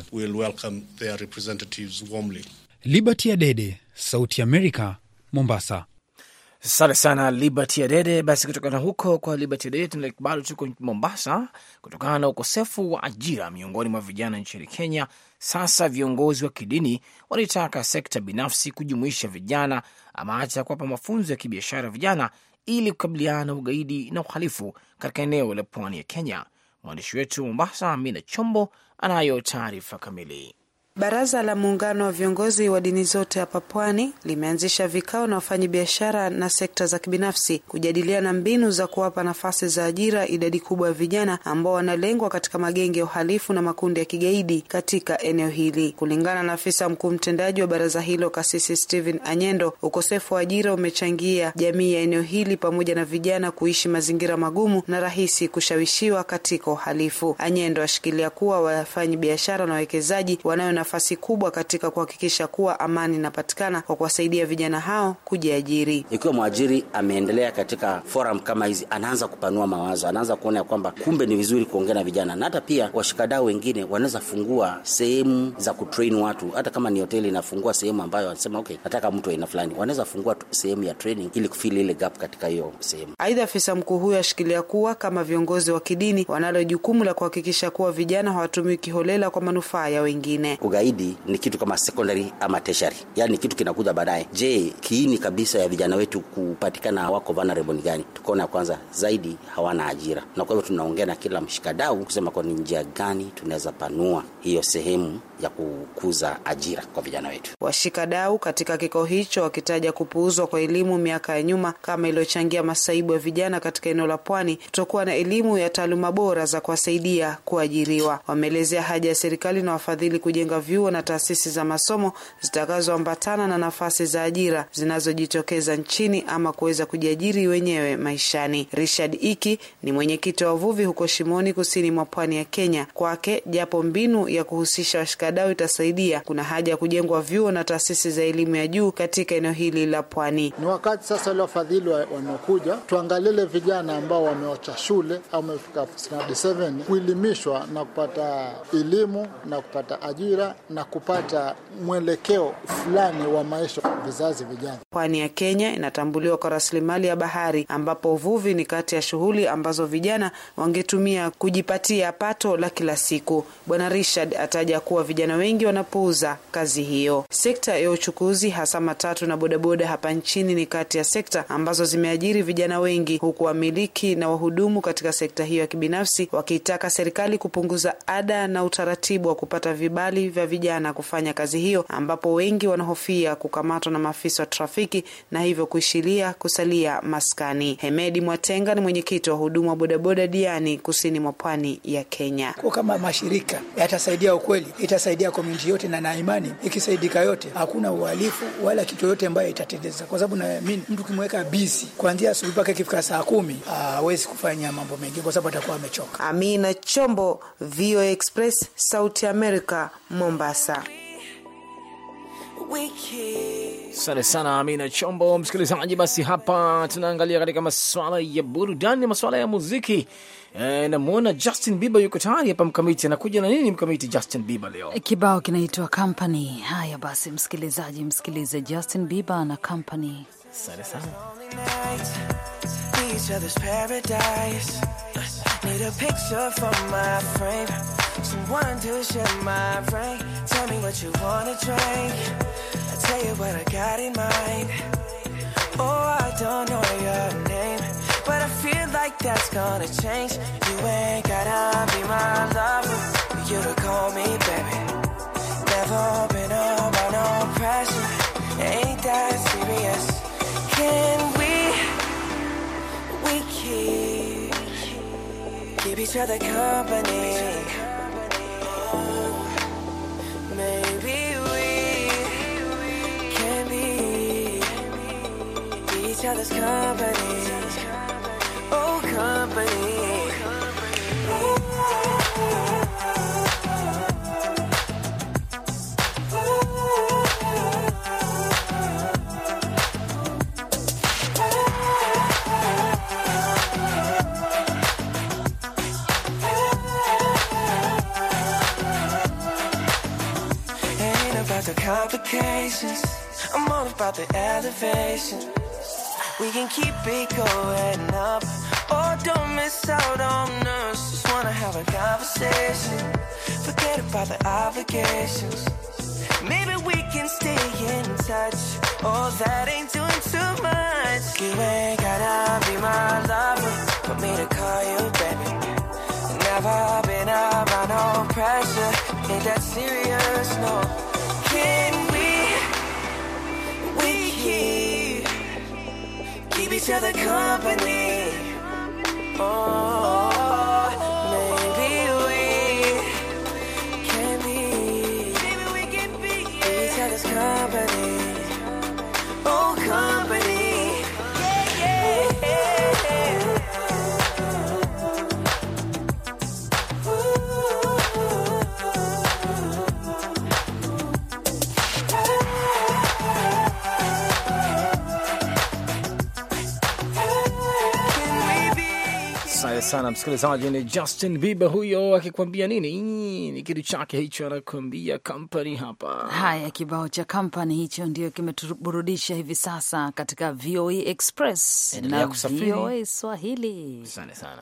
[SPEAKER 4] Liberty Adede, Sauti Amerika, Mombasa.
[SPEAKER 18] Asante sana Liberty Adede. Basi kutokana huko kwa Liberty Adede, tunabado tuko Mombasa. Kutokana na ukosefu wa ajira miongoni mwa vijana nchini Kenya, sasa viongozi wa kidini walitaka sekta binafsi kujumuisha vijana ama hata kuwapa mafunzo ya kibiashara vijana ili kukabiliana na ugaidi na uhalifu katika eneo la pwani ya Kenya. Mwandishi wetu Mombasa Amina Chombo anayo taarifa kamili.
[SPEAKER 6] Baraza la muungano wa viongozi wa dini zote hapa pwani limeanzisha vikao na wafanyabiashara na sekta za kibinafsi kujadiliana mbinu za kuwapa nafasi za ajira idadi kubwa ya vijana ambao wanalengwa katika magenge ya uhalifu na makundi ya kigaidi katika eneo hili. Kulingana na afisa mkuu mtendaji wa baraza hilo Kasisi Steven Anyendo, ukosefu wa ajira umechangia jamii ya eneo hili pamoja na vijana kuishi mazingira magumu na rahisi kushawishiwa katika uhalifu. Anyendo ashikilia kuwa wafanyabiashara na wawekezaji wanayo nafasi kubwa katika kuhakikisha kuwa amani inapatikana kwa kuwasaidia vijana hao kujiajiri.
[SPEAKER 25] Ikiwa mwajiri ameendelea katika forum kama hizi, anaanza kupanua mawazo, anaanza kuona kwamba kumbe ni vizuri kuongea na vijana, na hata pia washikadau wengine wanaweza fungua sehemu za kutrain watu. Hata kama ni hoteli inafungua sehemu ambayo wanasema okay, nataka mtu aina fulani, wanaweza fungua sehemu ya training ili kufill ile gap katika hiyo sehemu.
[SPEAKER 6] Aidha, afisa mkuu huyo ashikilia kuwa kama viongozi wa kidini wanalo jukumu la kuhakikisha kuwa vijana hawatumii kiholela kwa manufaa ya wengine.
[SPEAKER 25] Ugaidi ni kitu kama secondary ama tertiary, yani kitu kinakuja baadaye. Je, kiini kabisa ya vijana wetu kupatikana wako vulnerable gani? Tukaona kwanza zaidi hawana ajira, na kwa hivyo tunaongea na kila mshikadau kusema kwa ni njia gani tunaweza panua hiyo sehemu ya kukuza ajira kwa vijana wetu.
[SPEAKER 6] Washikadau katika kikao hicho wakitaja kupuuzwa kwa elimu miaka ya nyuma kama iliyochangia masaibu ya vijana katika eneo la pwani kutokuwa na elimu ya taaluma bora za kuwasaidia kuajiriwa. Wameelezea haja ya serikali na wafadhili kujenga vyuo na taasisi za masomo zitakazoambatana na nafasi za ajira zinazojitokeza nchini ama kuweza kujiajiri wenyewe maishani. Richard Iki ni mwenyekiti wa wavuvi huko Shimoni kusini mwa pwani ya Kenya. Kwake, japo mbinu ya kuhusisha washikadau itasaidia, kuna haja ya kujengwa vyuo na taasisi za elimu ya juu katika eneo hili la pwani.
[SPEAKER 8] Ni wakati sasa wale wafadhili wanaokuja tuangalie vijana ambao wameacha shule au wamefika standard saba kuelimishwa na kupata elimu na kupata ajira na kupata mwelekeo fulani wa maisha vizazi vijana.
[SPEAKER 6] Pwani ya Kenya inatambuliwa kwa rasilimali ya bahari ambapo uvuvi ni kati ya shughuli ambazo vijana wangetumia kujipatia pato la kila siku. Bwana Richard ataja kuwa vijana wengi wanapuuza kazi hiyo. Sekta ya uchukuzi hasa matatu na bodaboda hapa nchini ni kati ya sekta ambazo zimeajiri vijana wengi, huku wamiliki na wahudumu katika sekta hiyo ya kibinafsi wakitaka serikali kupunguza ada na utaratibu wa kupata vibali vya ya vijana kufanya kazi hiyo, ambapo wengi wanahofia kukamatwa na maafisa wa trafiki na hivyo kuishilia kusalia maskani. Hemedi Mwatenga ni mwenyekiti wa huduma wa bodaboda Diani, kusini mwa pwani ya Kenya.
[SPEAKER 2] Kwa kama mashirika yatasaidia, ukweli itasaidia community yote, na na imani ikisaidika yote hakuna uhalifu wala kitu yote ambaye itatendeza, kwa sababu naamini mtu kimweka busy kuanzia asubuhi mpaka ikifika saa kumi hawezi kufanya mambo mengi kwa sababu atakuwa amechoka.
[SPEAKER 6] Amina Chombo, V O A Express, Sauti America, Mombasa.
[SPEAKER 18] Asante sana Amina Chombo. Msikilizaji, basi hapa tunaangalia katika masuala ya burudani, masuala ya muziki. E, namuona Justin Bieber yuko tayari hapa. Mkamiti anakuja na nini Mkamiti? Justin Bieber leo
[SPEAKER 26] kibao kinaitwa Company. Haya basi msikilizaji, msikilize Justin Bieber na Company.
[SPEAKER 18] Asante sana.
[SPEAKER 5] Each other's paradise. Need a picture from my frame. Someone to share my brain. Tell me what you wanna drink. I'll tell you what I got in mind. Oh, I don't know your name, but I feel like that's gonna change. You ain't gotta be my lover for you to call me baby. Never been under no pressure. Ain't that serious? Can we, we keep, keep each other company? Oh, maybe we can be, be each other's company. Oh, company. Complications, I'm all about the elevation. We can keep it going up, or don't miss out on us. Just wanna have a conversation, forget about the obligations. Maybe we can stay in touch. Oh, that ain't doing too much. You ain't gotta be my lover for me to call you baby. Never been around no pressure, ain't that serious, no. Can we, we keep, keep each other company? Oh, maybe we can be, maybe we can be each other's company. Oh, company. Yeah, yeah, yeah.
[SPEAKER 18] Sana msikilizaji, ni Justin Bieber huyo akikwambia nini? Ni kitu chake hicho, anakuambia Company hapa.
[SPEAKER 26] Haya, kibao cha Company hicho ndio kimetuburudisha hivi sasa katika V O A Express na V O A Swahili.
[SPEAKER 18] Asante sana.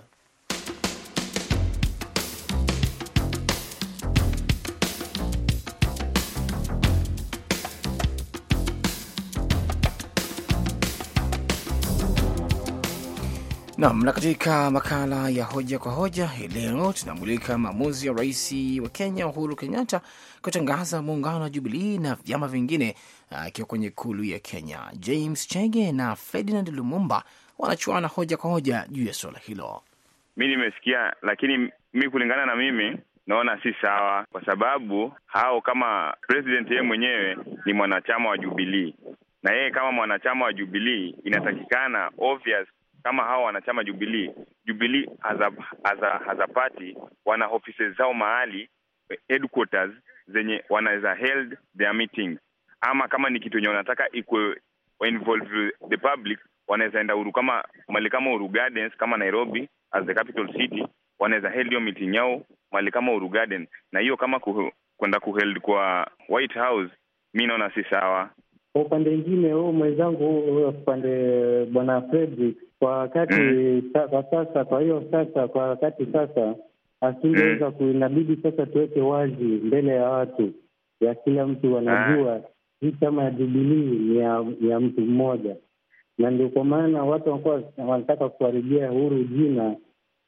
[SPEAKER 18] Naam, na katika makala ya hoja kwa hoja hii leo tunamulika maamuzi ya rais wa Kenya Uhuru Kenyatta kutangaza muungano wa Jubilee na vyama vingine akiwa kwenye ikulu ya Kenya. James Chege na Ferdinand Lumumba wanachuana hoja kwa hoja juu ya swala hilo.
[SPEAKER 27] Mimi nimesikia, lakini mimi kulingana na mimi naona si sawa, kwa sababu hao kama president yeye mwenyewe ni mwanachama wa Jubilee, na yeye kama mwanachama wa Jubilee inatakikana obvious kama hao wanachama Jubilee, Jubilee as a, as a, as a party wana offices zao mahali, headquarters zenye wanaweza held their meetings, ama kama ni kitu yenye wanataka iko involve the public wanaweza enda uru kama mali kama Uru Gardens kama Nairobi as the capital city, wanaweza held hiyo meeting yao mali kama Uru Garden, na hiyo kama kwenda ku kuheld kwa White House mimi naona si sawa.
[SPEAKER 9] Kwa upande mwingine huo mwenzangu upande bwana Fredrick kwa wakati mm. kwa sasa kwa hiyo sasa kwa wakati sasa asingeweza mm. kuinabidi sasa tuweke wazi mbele ya watu ya kila mtu wanajua hii chama ya Jubilee ni ya, ya mtu mmoja, na ndio kwa maana watu wanakuwa wanataka kuharibia Uhuru jina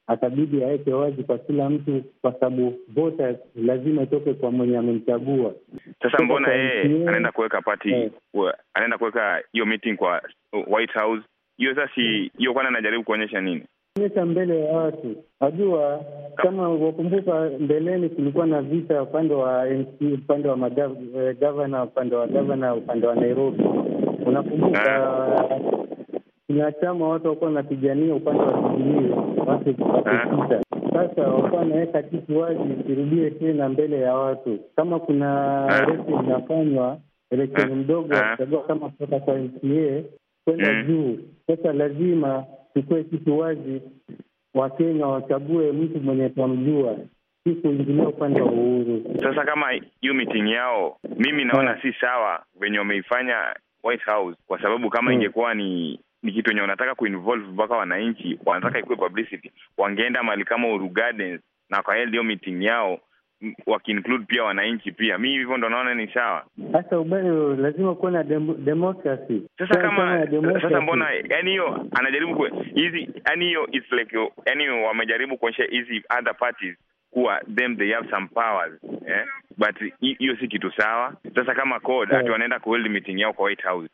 [SPEAKER 9] akabidi aweke wazi kwa kila mtu, kwa sababu vota lazima itoke kwa mwenye amemchagua.
[SPEAKER 27] Sasa mbona yeye anaenda kuweka party, yeah. anaenda kuweka hiyo meeting kwa White House? Hiyo sasa hiyo kwani anajaribu kuonyesha nini?
[SPEAKER 9] Kuonyesha mbele ya watu. Najua kama wakumbuka mbeleni kulikuwa na vita upande wa M C, upande wa governor, upande wa governor, upande wa Nairobi. Unakumbuka kuna chama watu walikuwa wanapigania upande wa Jubilee, watu wakipita. Sasa walikuwa wanaweka kitu wazi kirudie tena mbele ya watu. Kama kuna election inafanywa, election mdogo atachagua kama kutoka kwa M C A kwenda juu. Sasa lazima tukue kitu wazi, Wakenya wachague mtu mwenye tamjua, si kuingilia upande wa Uhuru.
[SPEAKER 27] Sasa kama hiyo meeting yao, mimi naona yeah. si sawa wenye wameifanya White House, kwa sababu kama hmm. ingekuwa ni ni kitu yenye wanataka kuinvolve mpaka wananchi, wanataka ikuwe publicity, wangeenda mahali kama Uhuru Gardens na kwa hiyo meeting yao wakiinclude pia wananchi pia. Mimi hivyo ndo naona ni sawa.
[SPEAKER 9] Sasa ubaya lazima kuwa na dem- democracy.
[SPEAKER 27] Sasa kama sasa mbona yani hiyo anajaribu kwa hizi yani hiyo it's like yani wamejaribu kuonyesha hizi other parties kuwa them they have some powers, eh, but hiyo si kitu sawa. Sasa kama code yeah. ati wanaenda ku hold meeting yao kwa White House.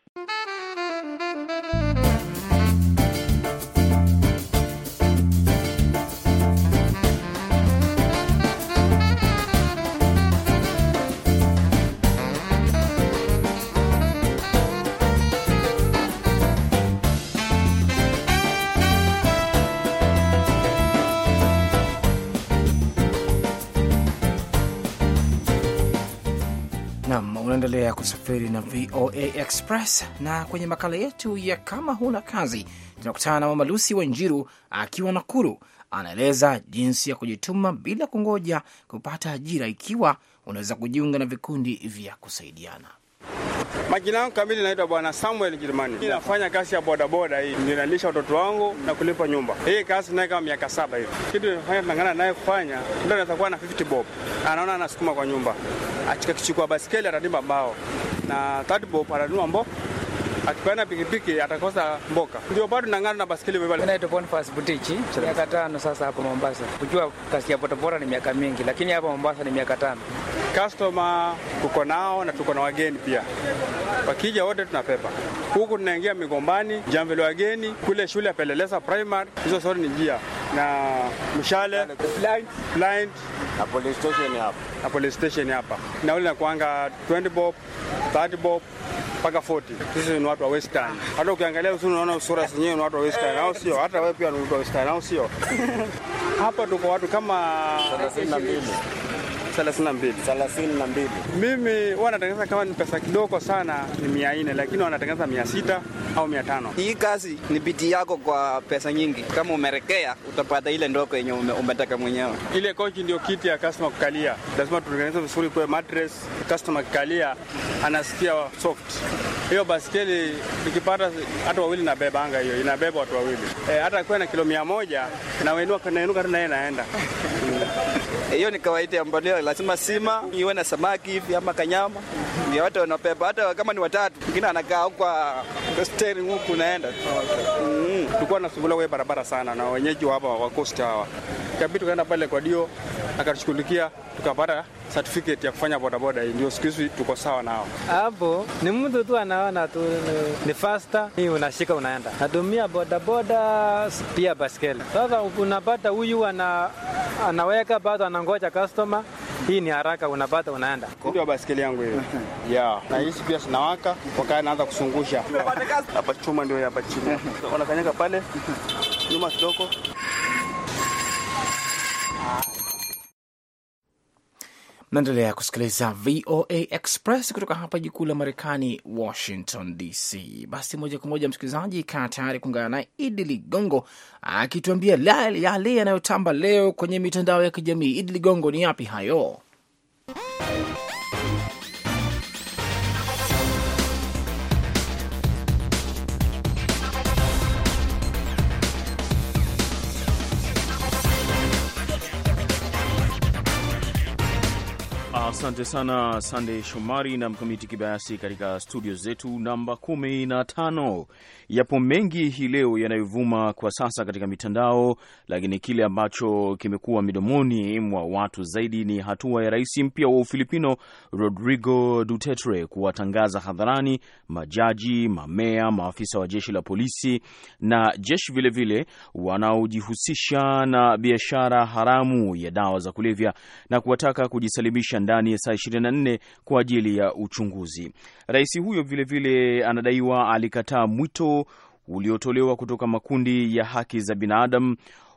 [SPEAKER 18] Naam, unaendelea kusafiri na V O A Express, na kwenye makala yetu ya kama huna kazi tunakutana na Mama Lucy Wanjiru akiwa Nakuru. Anaeleza jinsi ya kujituma bila kungoja kupata ajira, ikiwa unaweza kujiunga na vikundi vya kusaidiana.
[SPEAKER 11] Majina yangu kamili naitwa Bwana Samuel Girmani. Ninafanya kazi ya boda boda hii. Ninalisha watoto wangu na kulipa nyumba. Hii kazi nayo kama miaka saba hivi. Kitu ninafanya tunangana naye kufanya, ndio natakuwa na fifty bob. Anaona anasukuma kwa nyumba. Achika kichukua basikeli atanipa bao. Na thirty bob atanunua mbo. Akipanda pikipiki atakosa mboka. Ndio bado nangana na basikeli wewe.
[SPEAKER 13] Naitwa Boniface Butichi. Miaka tano sasa hapa Mombasa. Kujua kazi ya boda boda ni miaka mingi, lakini hapa Mombasa ni miaka tano.
[SPEAKER 11] Customer tuko nao na tuko na wageni pia. Wakija wote tunapepa. Huku tunaingia Migombani, Jamvelo wageni, kule shule ya Peleleza Primary, hizo zote ni njia. Na Mshale, Blind, Blind
[SPEAKER 14] na police station hapa.
[SPEAKER 11] Na police station hapa. Na ule nakuanga twenty bob, thirty bob mpaka forty. Sisi ni watu wa Western. Hata ukiangalia usuni unaona sura zenyewe ni watu wa Western, au sio? Hata wewe pia ni mtu wa Western, au sio? Hapa tuko watu kama
[SPEAKER 14] thelathini na mbili.
[SPEAKER 11] thelathini na mbili.
[SPEAKER 14] thelathini na mbili.
[SPEAKER 11] Mimi wanatengeneza kama ni pesa kidogo sana ni mia nne, lakini wanatengeneza mia sita au mia tano.
[SPEAKER 19] Hii kazi ni bidii yako kwa pesa nyingi. Kama umerekea utapata ile ndogo yenye ume, umetaka mwenyewe.
[SPEAKER 11] Ile kochi ndio kiti ya customer kukalia. Lazima tutengeneze vizuri kwa mattress, customer kukalia anasikia soft. Hiyo basikeli nikipata hata wawili na beba anga hiyo, inabeba watu wawili. Eh, hata kwa na kilo mia moja na wewe unainuka naye naenda.
[SPEAKER 19] Hiyo ni kawaida ya mbolea, lazima sima iwe na samaki hivi ama kanyama. Ndio watu wanapepa, hata kama ni watatu, mwingine anakaa huko kwa steering huko naenda.
[SPEAKER 11] Mm. Tulikuwa tunasumbuliwa kwa barabara sana na wenyeji hapa wa Coast hawa. Kabidi tukaenda pale kwa Dio akatushughulikia, tukapata certificate ya kufanya boda boda. Ndio siku hizi tuko sawa nao.
[SPEAKER 13] Hapo ni mtu tu anaona tu ni faster, hii unashika unaenda. Natumia boda boda pia baskeli. Sasa unapata huyu ana anaweka bado anangoja customer, hii ni haraka unapata unaenda.
[SPEAKER 11] Ndio baskeli yangu hiyo. Yeah, na hii pia sinawaka, wakati naanza kusungusha. Hapa chuma ndio hapa chini. Wanakanyaga pale nyuma kidogo.
[SPEAKER 18] Naendelea kusikiliza V O A Express kutoka hapa jikuu la Marekani, Washington D C. Basi moja kwa moja, msikilizaji, kaa tayari kuungana naye Idi Ligongo akituambia yale yanayotamba leo kwenye mitandao ya kijamii. Idi Ligongo, ni yapi hayo?
[SPEAKER 1] Asante sana Sande Shomari na Mkamiti Kibayasi katika studio zetu namba kumi na tano. Yapo mengi hii leo yanayovuma kwa sasa katika mitandao, lakini kile ambacho kimekuwa midomoni mwa watu zaidi ni hatua ya rais mpya wa Ufilipino Rodrigo Duterte kuwatangaza hadharani majaji, mamea, maafisa wa jeshi la polisi na jeshi vilevile wanaojihusisha na biashara haramu ya dawa za kulevya na kuwataka kujisalimisha ndani ya saa ishirini na nne kwa ajili ya uchunguzi. Rais huyo vilevile anadaiwa alikataa mwito uliotolewa kutoka makundi ya haki za binadamu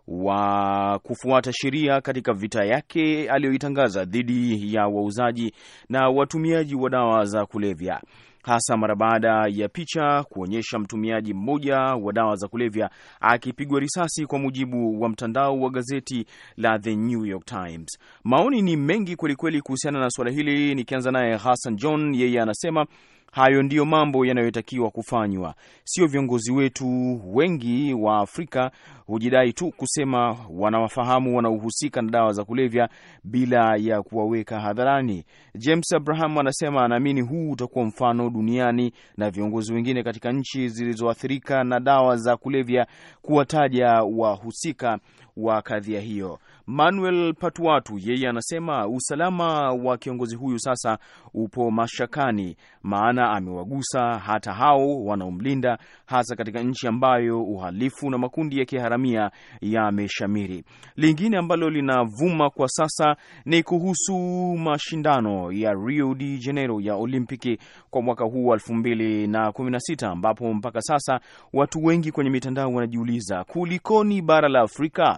[SPEAKER 1] wa kufuata sheria katika vita yake aliyoitangaza dhidi ya wauzaji na watumiaji wa dawa za kulevya, hasa mara baada ya picha kuonyesha mtumiaji mmoja wa dawa za kulevya akipigwa risasi, kwa mujibu wa mtandao wa gazeti la The New York Times. Maoni ni mengi kwelikweli kuhusiana na swala hili. Nikianza naye Hassan John, yeye anasema hayo ndiyo mambo yanayotakiwa kufanywa. Sio viongozi wetu wengi wa Afrika hujidai tu kusema wanawafahamu wanaohusika na dawa za kulevya bila ya kuwaweka hadharani. James Abraham anasema anaamini huu utakuwa mfano duniani na viongozi wengine katika nchi zilizoathirika na dawa za kulevya kuwataja wahusika wa kadhia hiyo. Manuel Patuatu yeye anasema usalama wa kiongozi huyu sasa upo mashakani, maana amewagusa hata hao wanaomlinda, hasa katika nchi ambayo uhalifu na makundi ya kiharamia yameshamiri. Lingine ambalo linavuma kwa sasa ni kuhusu mashindano ya Rio de Janeiro ya Olimpiki kwa mwaka huu wa elfu mbili na kumi na sita, ambapo mpaka sasa watu wengi kwenye mitandao wanajiuliza kulikoni bara la Afrika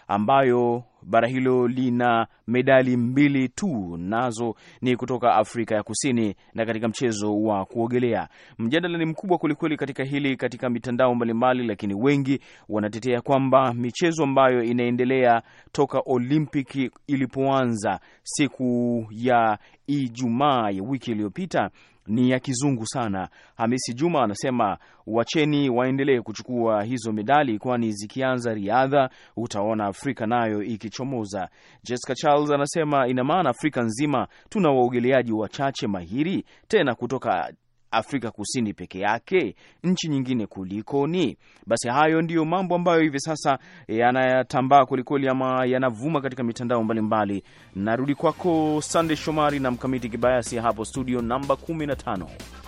[SPEAKER 1] ambayo bara hilo lina medali mbili tu, nazo ni kutoka Afrika ya Kusini na katika mchezo wa kuogelea. Mjadala ni mkubwa kwelikweli katika hili katika mitandao mbalimbali, lakini wengi wanatetea kwamba michezo ambayo inaendelea toka Olimpiki ilipoanza siku ya Ijumaa ya wiki iliyopita ni ya kizungu sana. Hamisi Juma anasema wacheni waendelee kuchukua hizo medali, kwani zikianza riadha utaona Afrika nayo ikichomoza. Jessica Charles anasema ina maana Afrika nzima tuna waogeleaji wachache mahiri, tena kutoka Afrika Kusini peke yake, nchi nyingine kulikoni? Basi hayo ndiyo mambo ambayo hivi sasa yanayatambaa kulikoli ama yanavuma katika mitandao mbalimbali. Narudi kwako Sunday Shomari na Mkamiti Kibayasi hapo studio namba kumi na tano.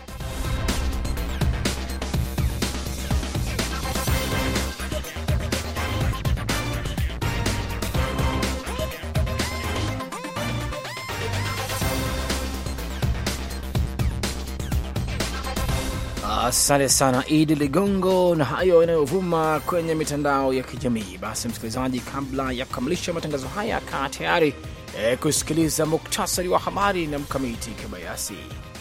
[SPEAKER 18] Asante sana Idi Ligongo na hayo yanayovuma kwenye mitandao ya kijamii. Basi msikilizaji, kabla ya kukamilisha matangazo haya, kaa tayari e, kusikiliza muktasari wa habari na Mkamiti Kibayasi.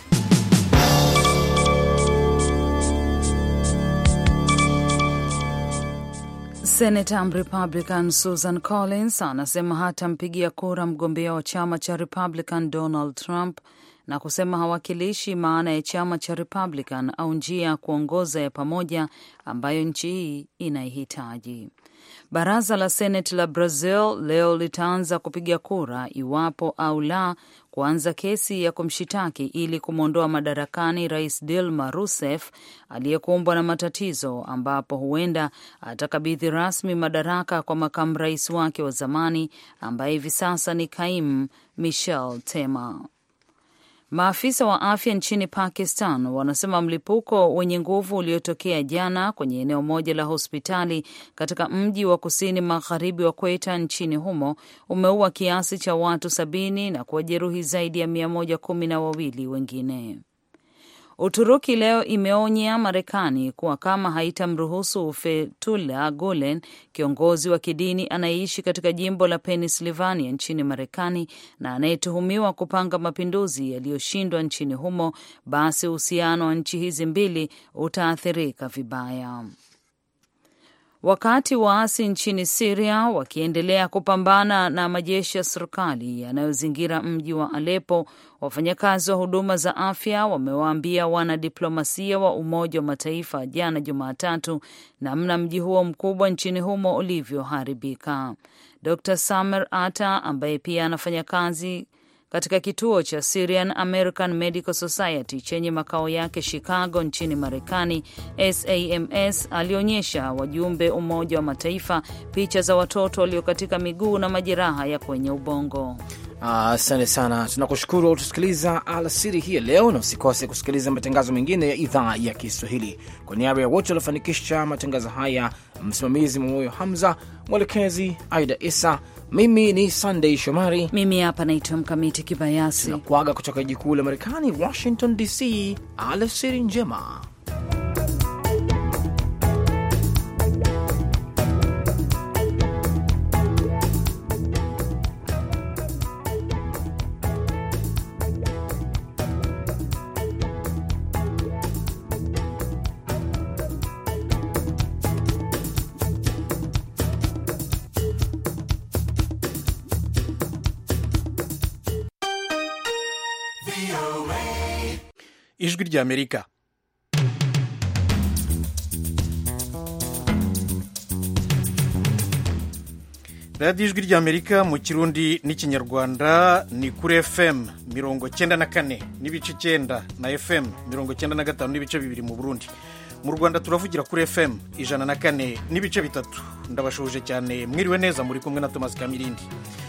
[SPEAKER 26] Senator Republican Susan Collins anasema hatampigia kura mgombea wa chama cha Republican Donald Trump na kusema hawakilishi maana ya chama cha Republican au njia ya kuongoza ya pamoja ambayo nchi hii inaihitaji. Baraza la Senate la Brazil leo litaanza kupiga kura iwapo au la kuanza kesi ya kumshitaki ili kumwondoa madarakani Rais Dilma Rousseff aliyekumbwa na matatizo, ambapo huenda atakabidhi rasmi madaraka kwa makamu rais wake wa zamani ambaye hivi sasa ni kaimu Michel Temer. Maafisa wa afya nchini Pakistan wanasema mlipuko wenye nguvu uliotokea jana kwenye eneo moja la hospitali katika mji wa kusini magharibi wa Quetta nchini humo umeua kiasi cha watu sabini na kuwajeruhi zaidi ya mia moja kumi na wawili wengine. Uturuki leo imeonya Marekani kuwa kama haitamruhusu Fethullah Gulen, kiongozi wa kidini anayeishi katika jimbo la Pennsylvania nchini Marekani na anayetuhumiwa kupanga mapinduzi yaliyoshindwa nchini humo, basi uhusiano wa nchi hizi mbili utaathirika vibaya. Wakati waasi nchini Syria wakiendelea kupambana na majeshi ya serikali yanayozingira mji wa Aleppo, wafanyakazi wa huduma za afya wamewaambia wanadiplomasia wa Umoja wa Mataifa jana Jumatatu namna mji huo mkubwa nchini humo ulivyoharibika. Doctor Samer Atta ambaye pia anafanya kazi katika kituo cha Syrian American Medical Society chenye makao yake Chicago nchini Marekani. S A M S alionyesha wajumbe Umoja wa Mataifa picha za watoto walio katika miguu na majeraha ya kwenye ubongo.
[SPEAKER 18] Asante uh, sana. Tunakushukuru utusikiliza alasiri hii leo, na usikose kusikiliza matangazo mengine ya idhaa ya Kiswahili. Kwa niaba ya wote waliofanikisha matangazo haya, msimamizi Mwoyo Hamza, mwelekezi Aida Isa, mimi ni Sunday Shomari,
[SPEAKER 26] mimi hapa naitwa Mkamiti Kibayasi.
[SPEAKER 18] Tunakuaga kutoka jiji kuu la Marekani, Washington D C. Alasiri njema.
[SPEAKER 10] Ijwi rya Amerika. Radio Ijwi rya Amerika mu Kirundi n'Ikinyarwanda ni kuri F M mirongo cyenda na kane n'ibice cyenda na F M mirongo cyenda na gatanu n'ibice bibiri mu Burundi. Mu Rwanda turavugira kuri F M ijana na kane n'ibice bitatu. Ndabashuje cyane, mwiriwe neza, muri kumwe na Thomas Kamirindi.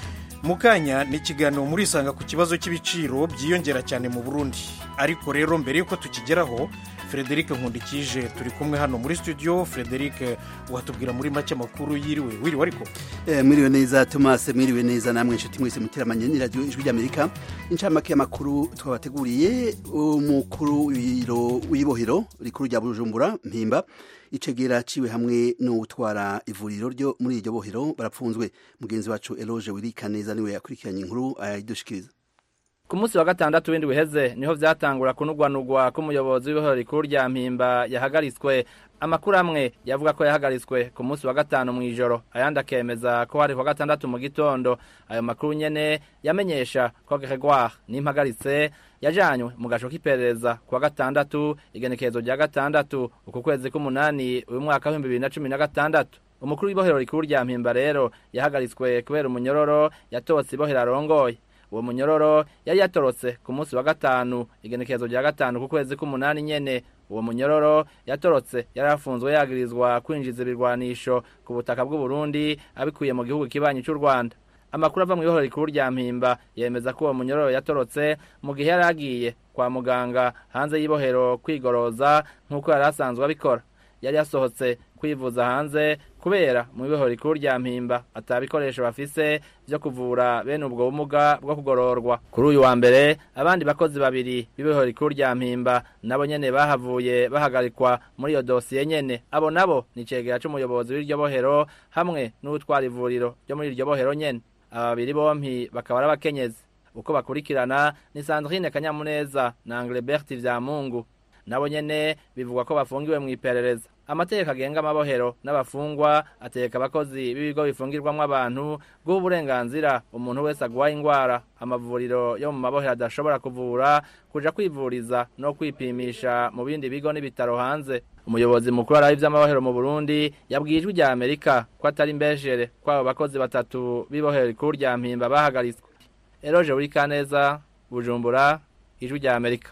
[SPEAKER 10] Mukanya ni kiganiro muri sanga ku kibazo cy'ibiciro byiyongera cyane mu Burundi. Ariko rero mbere yuko tukigeraho, Frederic Nkundikije turi kumwe hano muri studio. Frederic, watubwira muri make makuru yiriwe wiri wariko?
[SPEAKER 12] Eh, mwiriwe neza Thomas, mwiriwe neza namwe inshuti mwese muteramanye ni radio Ijwi ry'Amerika. Incamake y'amakuru twabateguriye: umukuru w'iro w'ibohero rikuru rya Bujumbura Mpimba icegera ciwe hamwe no utwara ivuriro ryo muri iryo bohero barapfunzwe. Mugenzi wacu Eloge Wirikaneza niwe yakurikiranye inkuru ayidushikiriza.
[SPEAKER 15] Ku munsi wa gatandatu w'indwi uheze niho vyatangura kunugwanugwa ko umuyobozi w'ibohero rikuru rya Mpimba yahagaritswe. Amakuru amwe yavuga ko yahagaritswe ku munsi wa gatanu mu ijoro, ayandi akemeza ko hari ku gatandatu mu gitondo. Ayo makuru nyene yamenyesha ko Gregoire Nimpagaritse yajanywe mu gasho k'iperereza ku wa gatandatu igenekerezo rya gatandatu uku kwezi k'umunani uyu mwaka wa bibiri na cumi na gatandatu. Umukuru w'ibohero rikuru rya Mpimba rero yahagaritswe kubera umunyororo yatotse ibohero arongoye. Uwo munyororo yari yatorotse ku munsi wa gatanu igenekerezo rya gatanu ku kwezi k'umunani nyene. Uwo munyororo yatorotse yarafunzwe yagirizwa kwinjiza ibirwanisho ku butaka bw'u Burundi abikuye mu gihugu kibanyi cy'u Rwanda. Amakuru ava mu ibohero rikuru rya Mpimba yemeza ko uwo munyororo yatorotse mu gihe yaragiye kwa muganga hanze y'ibohero kwigoroza nk'uko yari asanzwe abikora. Yari yasohotse kwivuza hanze kubera mu ibohero rikuru rya Mpimba atabikoresho bafise byo kuvura bene ubwo bumuga bwo kugororwa. Kuri uyu wa mbere abandi bakozi babiri b'ibohero rikuru rya Mpimba nabo nyene bahavuye bahagarikwa muri iyo dosiye nyene. Abo nabo ni cegera c'umuyobozi w'iryo bohero hamwe n'utwara ivuriro ryo muri iryo bohero nyene. Aba babiri bompi bakaba ari abakenyezi. Uko bakurikirana ni Sandrine Kanyamuneza na Anglebert Vyamungu. Nabo nyene bivugwa ko bafungiwe mu iperereza. Amategeko agenga amabohero n'abafungwa ategeka abakozi b'ibigo bifungirwamo abantu guha uburenganzira umuntu wese agwaye ingwara amavuriro yo mu mabohero adashobora kuvura kuja kwivuriza no kwipimisha mu bindi bigo n'ibitaro hanze. Umuyobozi mukuru araho ivy'amabohero mu Burundi yabwiye Ijwi rya Amerika ko atari mbeshere ko abo bakozi batatu b'ibohero rikuru rya Mpimba bahagaritswe. Eloge Wirikaneza, Bujumbura, Ijwi rya Amerika.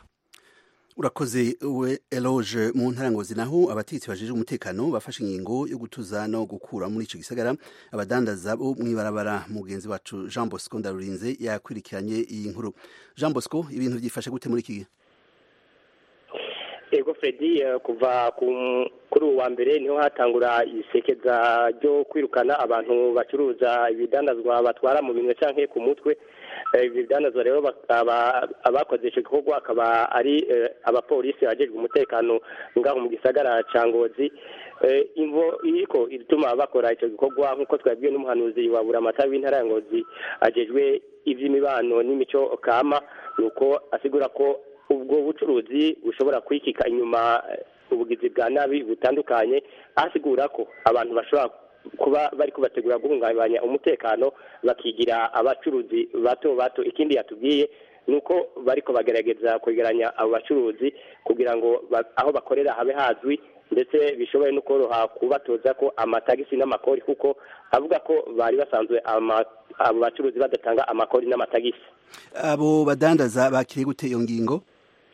[SPEAKER 12] Urakoze we Eloge. Mu ntarangozi naho abategetsi bajeje umutekano bafashe ingingo yo gutuza no gukura muri ico gisagara abadandaza bo mwibarabara. Mugenzi wacu Jean Bosco Ndarurinze yakwirikiranye iyi nkuru. Jean Bosco, ibintu byifashe gute muri iki gihe?
[SPEAKER 20] Ego Fredi, kuva kuri uwa mbere niho hatangura isekeza ryo kwirukana abantu bacuruza ibidandazwa batwara mu bintu canke ku mutwe. Ibidandazwa rero abakoze ico gikorwa akaba ari abapolisi bajejwe umutekano ngaho mu gisagara ca Ngozi. Imvo iriko ituma bakora ico gikorwa nkuko twabwiye n'umuhanuzi wa Buramatari w'intara ya Ngozi ajejwe ivy'imibano n'imico kama, nuko asigura ko ubwo bucuruzi bushobora kwikika inyuma ubugizi bwa nabi butandukanye. Asigura ko abantu bashobora kuba bari kubategura guhungabanya umutekano bakigira abacuruzi bato bato. Ikindi yatubwiye nuko bariko bagerageza kwegeranya abo bacuruzi kugira ngo aho bakorera habe hazwi, ndetse bishoboye no koroha kubatoza ko amatagisi n'amakori, kuko avuga ko bari basanzwe abo bacuruzi badatanga amakori n'amatagisi.
[SPEAKER 12] Abo badandaza bakiriye gute iyo ngingo?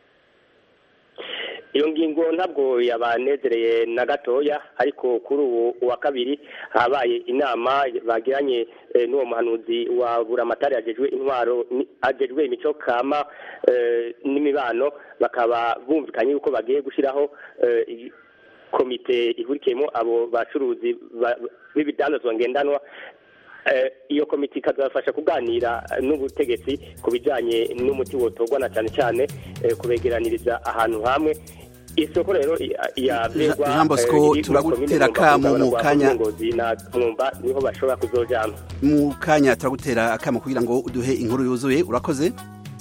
[SPEAKER 20] Iyo ngingo ntabwo yabanezereye na gatoya, ariko kuri ubu wa kabiri habaye inama bagiranye e, n'uwo muhanuzi wa buramatari ajejwe intwaro ajejwe imico kama e, n'imibano, bakaba bumvikanye yuko bagiye gushiraho e, komite ihurikiyemo abo bacuruzi b'ibidandazwa ngendanwa. Iyo komite ikazafasha kuganira n'ubutegetsi ku bijyanye n'umuti wotogwa na cyane cyane kubegeraniriza ahantu hamwe. Isoko rero yabegwa
[SPEAKER 12] Jean Bosco turagutera kamo mu kanya
[SPEAKER 20] mwumva niho bashobora kuzojana
[SPEAKER 12] mu kanya turagutera akamo kugira ngo uduhe inkuru yuzuye. Urakoze.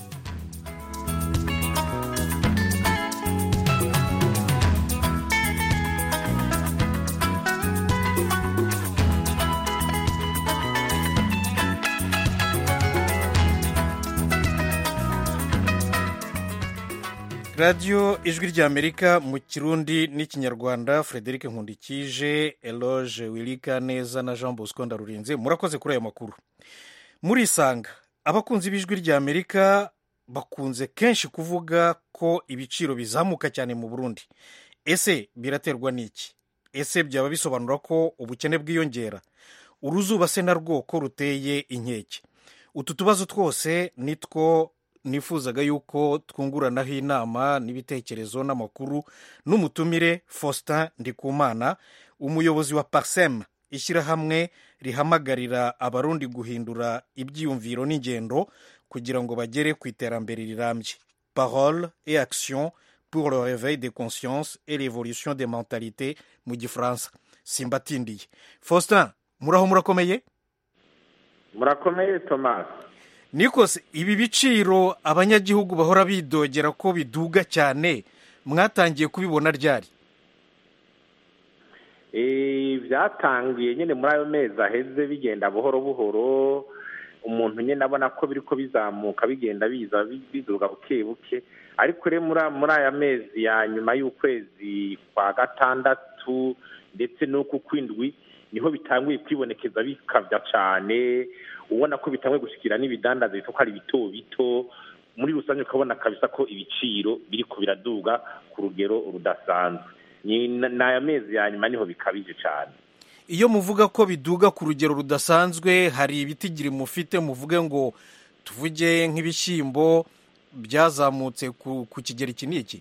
[SPEAKER 10] Radio Ijwi ry'Amerika mu Kirundi n'ikinyarwanda. Frederic Nkundikije, Eloge Wilika neza na Jean Bosco Ndarurinze, murakoze kuri aya makuru. Muri Isanga abakunzi b'Ijwi ry'Amerika bakunze kenshi kuvuga ko ibiciro bizamuka cyane mu Burundi. Ese biraterwa n'iki? Ese byaba bisobanura ko ubukene bwiyongera? Uruzuba se narwo ko ruteye inkeke? Utu tubazo twose nitwo nifuzaga yuko twunguranaho inama n'ibitekerezo n'amakuru n'umutumire Faustin Ndikumana, umuyobozi wa Parsem, ishyirahamwe rihamagarira abarundi guhindura ibyiyumviro n'ingendo kugira ngo bagere ku iterambere rirambye. Parole et action pour le réveil des consciences et l'évolution des mentalités mu gifaransa. Simbatindiye. Faustin, muraho murakomeye?
[SPEAKER 3] Murakomeye Thomas.
[SPEAKER 10] Nikose, ibi biciro abanyagihugu bahora bidogera ko biduga cyane, mwatangiye kubibona ryari?
[SPEAKER 3] Eh, byatangiye nyene muri ayo mezi aheze bigenda buhoro buhoro, umuntu nyene abona ko biriko bizamuka bigenda biza biduga buke buke, ariko re muri muri aya mezi ya nyuma y'ukwezi kwa gatandatu ndetse no ku kwindwi niho bitanguye kwibonekeza bikavya cyane, ubona ko bitanguye gushikira n'ibidandaza bito ko ari bito bito. Muri rusange ukabona kabisa ko ibiciro biriko biraduga ku rugero rudasanzwe. Ni n'aya mezi ya nyuma niho bikabije cyane.
[SPEAKER 10] Iyo muvuga ko biduga ku rugero rudasanzwe, hari ibitigiri mufite muvuge ngo tuvuge nk'ibishyimbo byazamutse ku, ku kigero iki n'iki?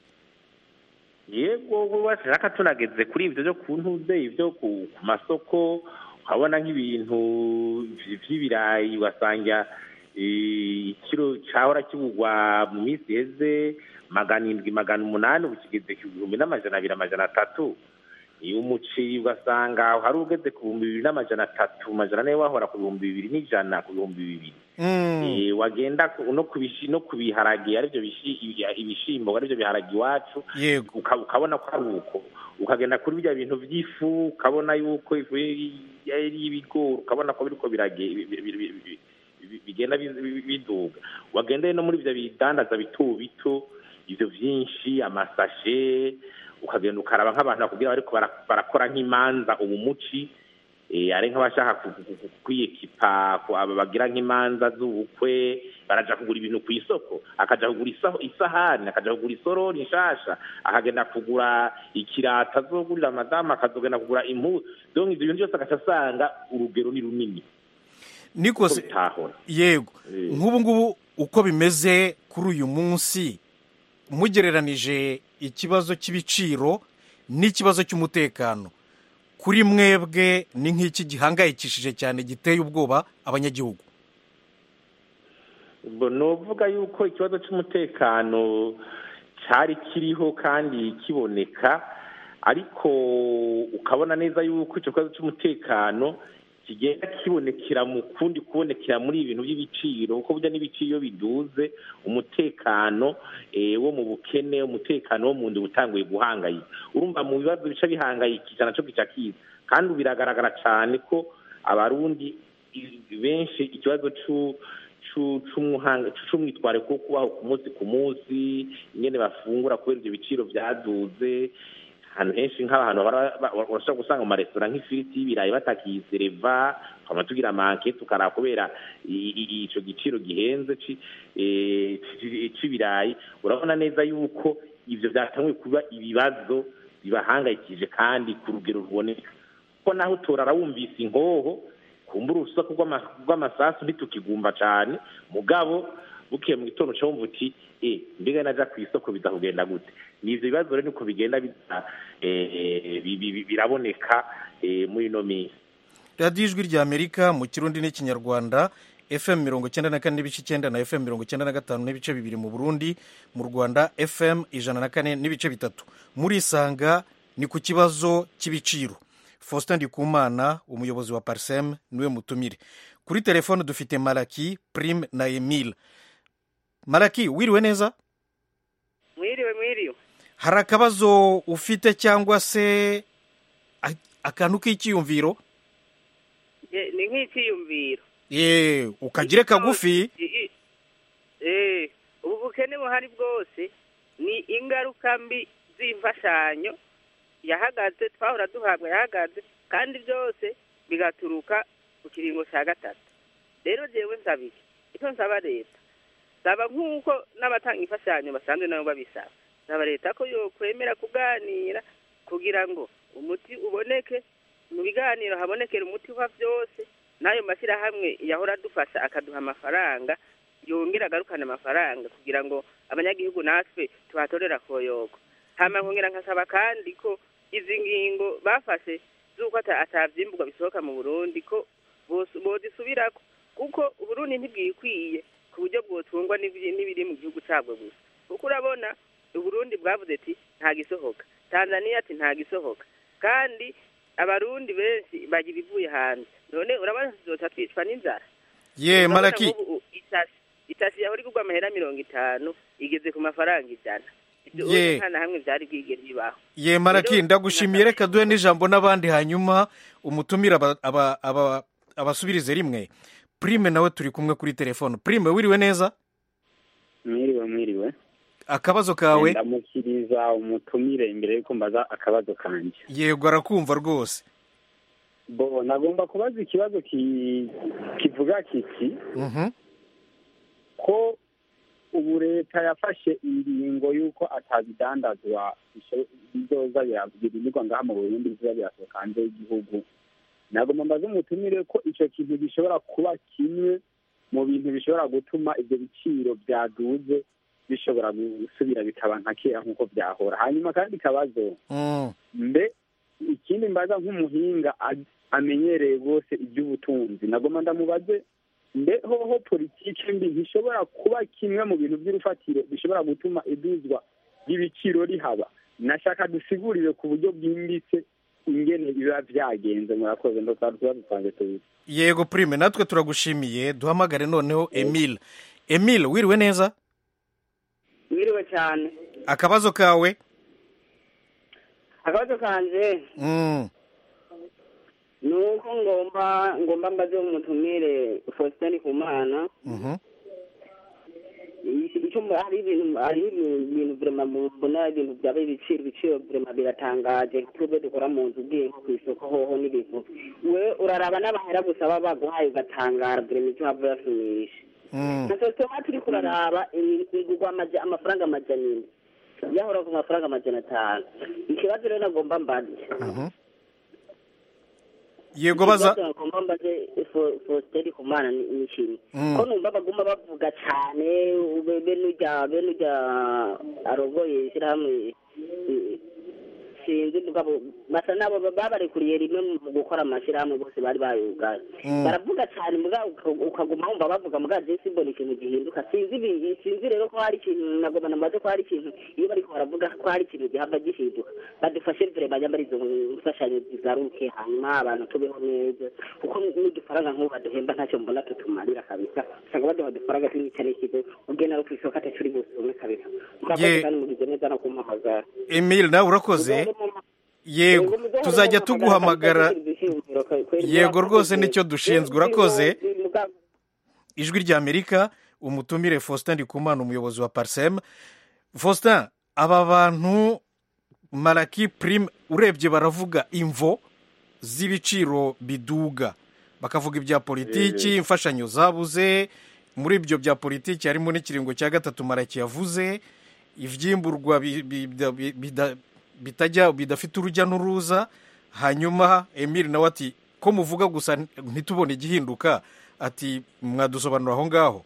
[SPEAKER 3] Yego bashaka tunageze kuri ibyo byo kuntuze ibyo ku masoko, ukabona nk'ibintu vy'ibirayi wasanga ikiro cahora kibugwa mu minsi heze magana indwi magana umunani ukigeze ku bihumbi n'amajana abiri amajana atatu. Iyo umuceri ugasanga hari ugeze ku bihumbi bibiri n'amajana atatu amajana ane wahora ku bihumbi bibiri n'ijana ku bihumbi bibiri. Eh, wagenda no kubishi no kubiharagi arivyo ibishimbo arivyo biharagi iwacu, ukabona ko ari uko. Ukagenda kuri bya bintu by'ifu ukabona yuko ifu yari ibigori ukabona ko biriko birage bigenda biduga. Wagenda no muri bya bidandaza bito bito ivyo vyinshi amasashe, ukagenda ukaraba nk'abantu bakubwira bariko barakora nk'imanza ubumuci, eh ari nk'abashaka kwiyekipa bagira nk'imanza z'ubukwe, baraja kugura ibintu ku isoko, akaja kugura isahani, akaja kugura isorori nshasha, akagenda kugura ikirata azogurira madama, akazogenda kugura impu. Donc ibyo bintu byose akasanga urugero ni runini.
[SPEAKER 10] Nikose yego, nk'ubu ngubu uko bimeze kuri uyu munsi, mugereranije ikibazo cy'ibiciro n'ikibazo cy'umutekano, kuri mwebwe ni nk'iki gihangayikishije cyane giteye ubwoba abanyagihugu?
[SPEAKER 3] Novuga yuko ikibazo cy'umutekano cyari kiriho kandi kiboneka, ariko ukabona neza yuko icyo kibazo cy'umutekano kigenda kibonekera mu kundi kubonekera muri ibintu by'ibiciro, kuko burya n'ibiciro biduze umutekano eh wo mu bukene, umutekano wo mu ndi utanguye guhangayika. Urumva mu bibazo bica bihangayikisha naco gica kiza, kandi biragaragara cyane ko abarundi benshi ikibazo cyu c'umuhanga c'umwitware ko kubaho ku munsi ku munsi, ingene bafungura kubera ibyo biciro byaduze, ahantu henshi nk'abantu barashobora gusanga mu maresitora nk'ifiriti y'ibirayi batakisereva twama tugira manke tukara kubera ico giciro gihenze c'ibirayi urabona neza yuko ivyo byatanguye kuba ibibazo bibahangayikije kandi ku rugero ruboneka ko naho utorara wumvise inkoho kumbura urusaku rw'amasasu ntitukigumva cane mugabo bukiye mu gitondo cyo wumva uti eh mbega naja ku isoko bizakugenda gute nivyo bibazo rero niko bigenda biraboneka muri no minsi.
[SPEAKER 10] Radio Ijwi rya Amerika mu Kirundi n'Ikinyarwanda F M mirongo icyenda na kane n'ibice icyenda na F M mirongo icyenda na gatanu n'ibice bibiri mu Burundi, mu Rwanda F M ijana na kane n'ibice bitatu. Muri Sanga ni ku kibazo cy'ibiciro. Faustin Ndikumana umuyobozi wa Parsem niwe mutumire. Kuri telefone dufite Malaki, Prime na Emile. Malaki, wiriwe neza?
[SPEAKER 7] Mwiriwe mwiriwe.
[SPEAKER 10] Hari akabazo ufite cyangwa se akantu k'ikiyumviro?
[SPEAKER 7] Ye, ni nk'ikiyumviro.
[SPEAKER 10] Eh, ukagire kagufi.
[SPEAKER 7] Eh, ubu bukene buhari bwose ni ingaruka mbi z'imfashanyo yahagaze twahora duhabwa yahagaze kandi byose bigaturuka ku kiringo cya gatatu. Rero jewe nsabiki icyo nsaba leta saba nk'uko n'abatanga imfashanyo basanzwe nabo babisaba saba leta ko yo kwemera kuganira kugira ngo umuti uboneke mu biganiro habonekera umuti wa byose nayo mashyirahamwe yahora adufasha akaduha amafaranga yongera agarukana amafaranga kugira ngo abanyagihugu natwe tuhatorera koyogo. Hama nkongera nkasaba kandi ko izi ngingo bafashe zuko atavyimburwa bisohoka mu Burundi ko bodisubirako kuko Uburundi ntibwikwiye ku buryo bwotungwa n'ibiri mu gihugu cyabwo gusa kuko urabona Uburundi bwavuze ati nta gisohoka, Tanzania ati nta gisohoka, kandi abarundi benshi bagira ivuye hanze none urabona zota twicwa n'inzara.
[SPEAKER 10] Ye Malaki
[SPEAKER 7] itasi yahora igurwa amahera mirongo itanu igeze ku mafaranga ijana.
[SPEAKER 10] Ye
[SPEAKER 7] hana hamwe byari bwigere bibaho.
[SPEAKER 10] Ye Malaki ndagushimiye reka duhe n'ijambo n'abandi hanyuma umutumira aba aba abasubirize rimwe. Prime nawe turi kumwe kuri telefone. Prime wiriwe neza?
[SPEAKER 16] Mwiriwe mwiriwe.
[SPEAKER 10] Akabazo kawe?
[SPEAKER 16] Ndamukiriza umutumire imbere yuko mbaza akabazo kanje.
[SPEAKER 10] Yego arakumva rwose.
[SPEAKER 16] Bo nagomba kubaza ikibazo ki kivuga kiki.
[SPEAKER 10] Mhm.
[SPEAKER 16] Ko ubu leta yafashe ingingo yuko atabidandazwa bizoza biravugirirwa ngaha mu Burundi bizoza birasohoka hanze y'igihugu. Nagomba mbaze umutumire ko ico kintu gishobora kuba kimwe mu bintu bishobora gutuma ibyo biciro byaduze bishobora gusubira bikaba nka kera nk'uko byahora. Hanyuma kandi kabazo
[SPEAKER 10] mm.
[SPEAKER 16] mbe ikindi mbaza nk'umuhinga amenyereye rwose iby'ubutunzi nagomba ndamubaze mbe hoho politiki mbi ntishobora kuba kimwe mu bintu by'urufatiro bishobora gutuma iduzwa ry'ibiciro rihaba. Nashaka dusigurire ku buryo bwimbitse ingene biba byagenze murakoze ndo twari dusanzwe tuzi.
[SPEAKER 10] Yego Prime natwe turagushimiye duhamagare noneho Emile. Emile wiriwe neza?
[SPEAKER 7] Wiriwe cyane.
[SPEAKER 10] Akabazo kawe?
[SPEAKER 7] Akabazo kanje
[SPEAKER 10] mm.
[SPEAKER 7] nuko ngomba ngomba mbaze umutumire Faustin Ndikumana.
[SPEAKER 10] Mhm.
[SPEAKER 7] Icyo hari ibintu hari ibintu vraiment mbona ibintu byabaye ibiciro ibiciro vraiment biratangaje twebwe dukora mu nzu bwiye ku isoko hoho n'ibintu we uraraba n'abahera gusa baba baguhaye ugatangara vraiment icyo hava yasumisha.
[SPEAKER 10] Mm.
[SPEAKER 7] Naso tuma turi kuraraba igurwa amaje amafaranga amajana yahora ku mafaranga amajana atanu. Ikibazo rero nagomba mbaze.
[SPEAKER 10] Mhm. Yego baza
[SPEAKER 7] ngomba mbaze Faustin Ndikumana ni kintu ko numva baguma bavuga cyane ube n'ujya be n'ujya arogoye ishyirahamwe sinzi mugabo basa nabo babarekuriye rimwe mu gukora amashyirahamwe bose bari bayugaye baravuga cyane mugabo ukaguma wumva bavuga mugabo Jesse mbona ikintu gihinduka sinzi sinzi rero ko hari ikintu nagomba namaze ko hari ikintu iyo bari ko baravuga ko hari ikintu gihava gihinduka badufashe vire banyambara izo mfashanyo zizaruke hanyuma abantu tubeho neza kuko n'udufaranga nk'ubu baduhemba ntacyo mbona tutumarira kabisa usanga baduha udufaranga tw'imicane kigo ugena ari ku isoko atacuri busume kabisa murakoze kandi mugize neza no kumuhamagara.
[SPEAKER 10] Emile nawe urakoze. Yego tuzajya tuguhamagara. Yego rwose nicyo dushinzwe urakoze. Ijwi rya Amerika umutumire Faustin Ndikumana umuyobozi wa Parsem. Faustin aba bantu Malaki Prime urebye baravuga imvo z'ibiciro biduga, bakavuga ibya politiki, imfashanyo zabuze. Muri ibyo bya politiki harimo n'ikiringo cya gatatu Malaki yavuze, ivyimburwa bitajya bidafite urujya n'uruza. Hanyuma Emile nawe ati ko muvuga gusa ntitubone igihinduka, ati mwadusobanura aho ngaho.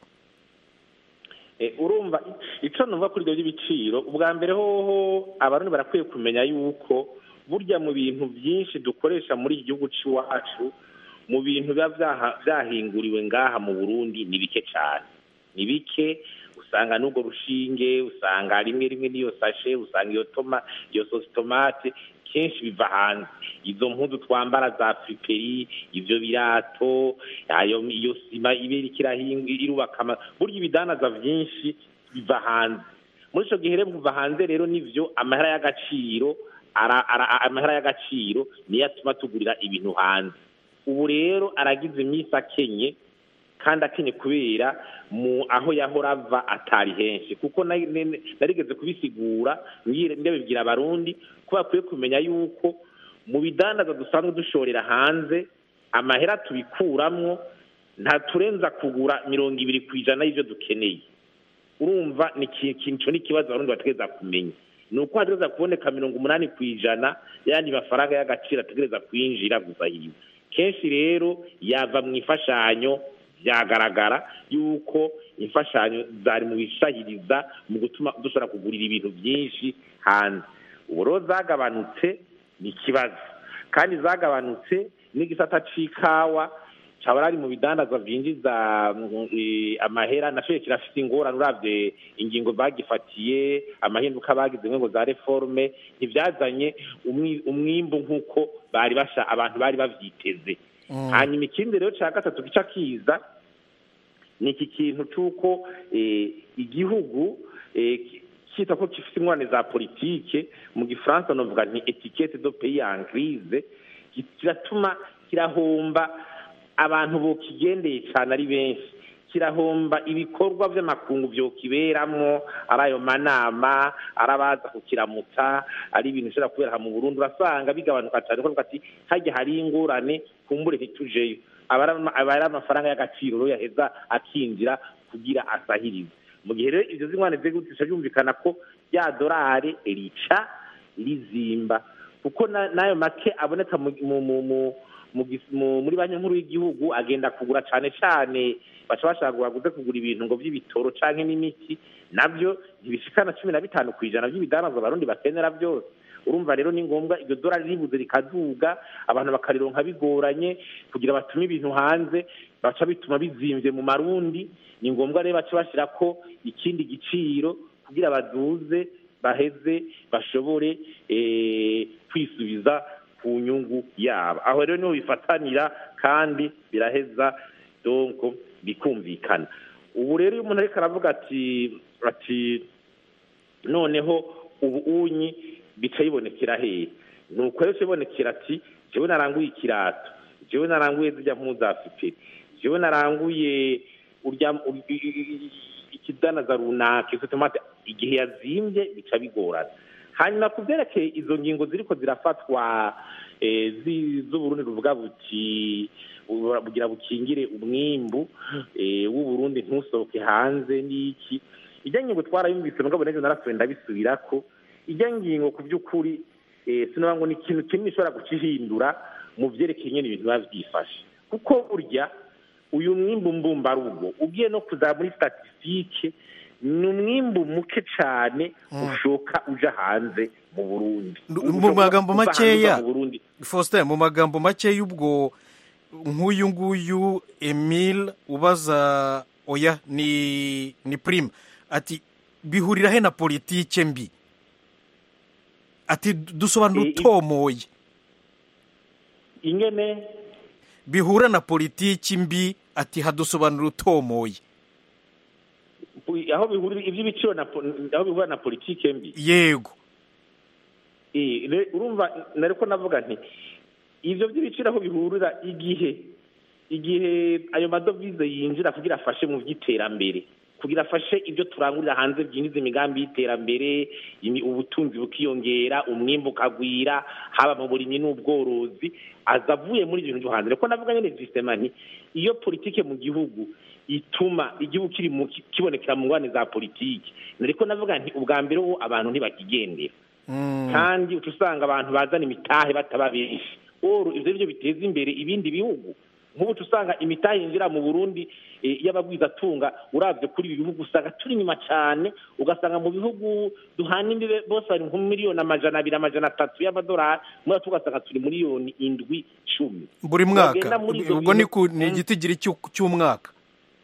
[SPEAKER 3] Urumva icyo numva kuri ibyo by'ibiciro, ubwa mbere hoho abarundi barakwiye kumenya yuko burya mu bintu byinshi dukoresha muri iki gihugu cy'iwacu, mu bintu biba byahinguriwe ngaha mu Burundi ni bike cyane, ni bike. Usanga n'ubwo rushinge, usanga rimwe rimwe n'iyo sashe, usanga iyo toma iyo sosi tomate kenshi biva hanze. Izo mpuzu twambara za friperi, ivyo birato, ayo iyo sima ibiri kirahinga irubaka, burya ibidanaza vyinshi biva hanze. Muri ico gihe rero kuva hanze rero nivyo amahera y'agaciro amahera y'agaciro niyo atuma tugurira ibintu hanze. Ubu rero aragize imisi akenye, kandi akenye kubera mu aho yahora ava atari henshi, kuko narigeze kubisigura ndabibwira abarundi ko bakwiye kumenya yuko mu bidandaza dusanzwe dushorera hanze amahera tubikuramwo nta turenza kugura mirongo ibiri ku ijana y'ivyo dukeneye. Urumva ni ikintu n'ikibazo abarundi bategereza kumenya, ni uko hategereza kuboneka mirongo umunani ku ijana y'andi mafaranga y'agaciro ategereza kwinjira gusa yiwe. Kenshi rero yava mu ifashanyo, byagaragara yuko imfashanyo zari mu bishahiriza mu gutuma dushobora kugurira ibintu byinshi hanze. Ubu rero zagabanutse ni ikibazo, kandi zagabanutse n'igisata c'ikawa cyaba ari mu bidandaza byinjiza amahera nashoye kirafite ingorane. Uravye ingingo bagifatiye, amahinduka bagize ngo za reforme ntibyazanye umwimbu nk'uko bari basha abantu bari bavyiteze. Hanyuma ikindi rero cya gatatu gica kiza ni iki kintu cy'uko igihugu kita ko gifite ingorane za politike, mu gifaransa novuga ni etiquette de pays en crise, kiratuma kirahomba abantu bo kigendeye cyane ari benshi, kirahomba ibikorwa by'amakungu byo kiberamwo, ari ayo manama, arabaza kukiramutsa, ari ibintu bishobora kubera mu Burundi. Urasanga bigabanuka cyane kuko ati hajya hari ingorane kumbure ntitujeyo, abari amafaranga y'agaciro rero yaheza akinjira kugira asahirize. Mu gihe rero ibyo zingwane zegutisha byumvikana ko ya dolari rica rizimba, kuko nayo make aboneka mu muri banki nkuru y'igihugu agenda kugura cyane cyane, baca bashaka guhaguze kugura ibintu ngo by'ibitoro canke n'imiti, nabyo ntibishikana cumi na bitanu ku ijana by'ibidanazwa abarundi bakenera byose. Urumva rero ni ngombwa iryo dolari ribuze rikaduga, abantu bakarironka bigoranye kugira batume ibintu hanze, baca bituma bizimvye mu marundi. Ni ngombwa rero baca bashira ko ikindi giciro kugira baduze baheze bashobore eh, kwisubiza ku nyungu yabo. Aho rero niho bifatanira kandi biraheza donc bikumvikana. Ubu rero iyo umuntu ariko aravuga ati ati noneho ubu unyi bica yibonekera hehe, nuko rero kibonekera ati jewe naranguye ikirato, jewe naranguye zijya mpuzafite, jewe naranguye urya ikidanaza runaka isotomate, igihe yazimbye bica bigorana. Hanyuma kuvyerekeye izo ngingo ziriko zirafatwa z'Uburundi ruvuga buti bugira bukingire umwimbu w'u Burundi ntusohoke hanze n'iki, ijya ngingo twarayumvise mugabo neza narasubira bisubirako. Ijya ngingo ku by'ukuri sinaba ngo ni ikintu kimwe ishobora gucihindura mu vyerekeye nyene ibintu bavyifashe, kuko burya uyu mwimbu mbumbarugo ugiye no kuza muri statistique ni umwimbu muke cyane ushoka uja hanze mu Burundi.
[SPEAKER 10] Mu magambo makeya Faustin, mu magambo makeya ubwo nk'uyu nguyu Emile ubaza oya ni ni Prime ati bihurira he na politike mbi, ati dusobanura utomoye
[SPEAKER 3] ingene
[SPEAKER 10] bihura na politiki mbi, ati hadusobanura utomoye
[SPEAKER 3] aho bihurira iby'ibiciro na aho bihura na politike mbi.
[SPEAKER 10] Yego
[SPEAKER 3] eh urumva nariko navuga nti ivyo by'ibiciro aho bihurira igihe igihe ayo madovize yinjira kugira afashe mu by'iterambere, kugira afashe ibyo turangurira hanze byinjiza imigambi y'iterambere, ubutunzi bukiyongera, umwimbu ukagwira, haba mu burimyi n'ubworozi, azavuye muri ibyo bintu byo hanze. Reko navuga nyine systemani iyo politike mu gihugu ituma igihugu kiri mu kibonekera mu ngwane za politike, nariko navuga nti ubwa mbere wo abantu ntibakigendera kandi utusanga abantu bazana imitahe batababeshi. Oro ivyo byo biteza imbere ibindi bihugu. Nk'ubu tusanga imitahe yinjira mu Burundi e, y'abagwiza tunga uravye kuri ibi bihugu usanga turi nyuma cyane, ugasanga mu bihugu duhana imbibe bose bari nko miliyoni amajana abiri amajana atatu y'amadolari, muri tugasanga turi miliyoni indwi cumi
[SPEAKER 10] buri mwaka. Ubwo ni ni igitigiri cy'umwaka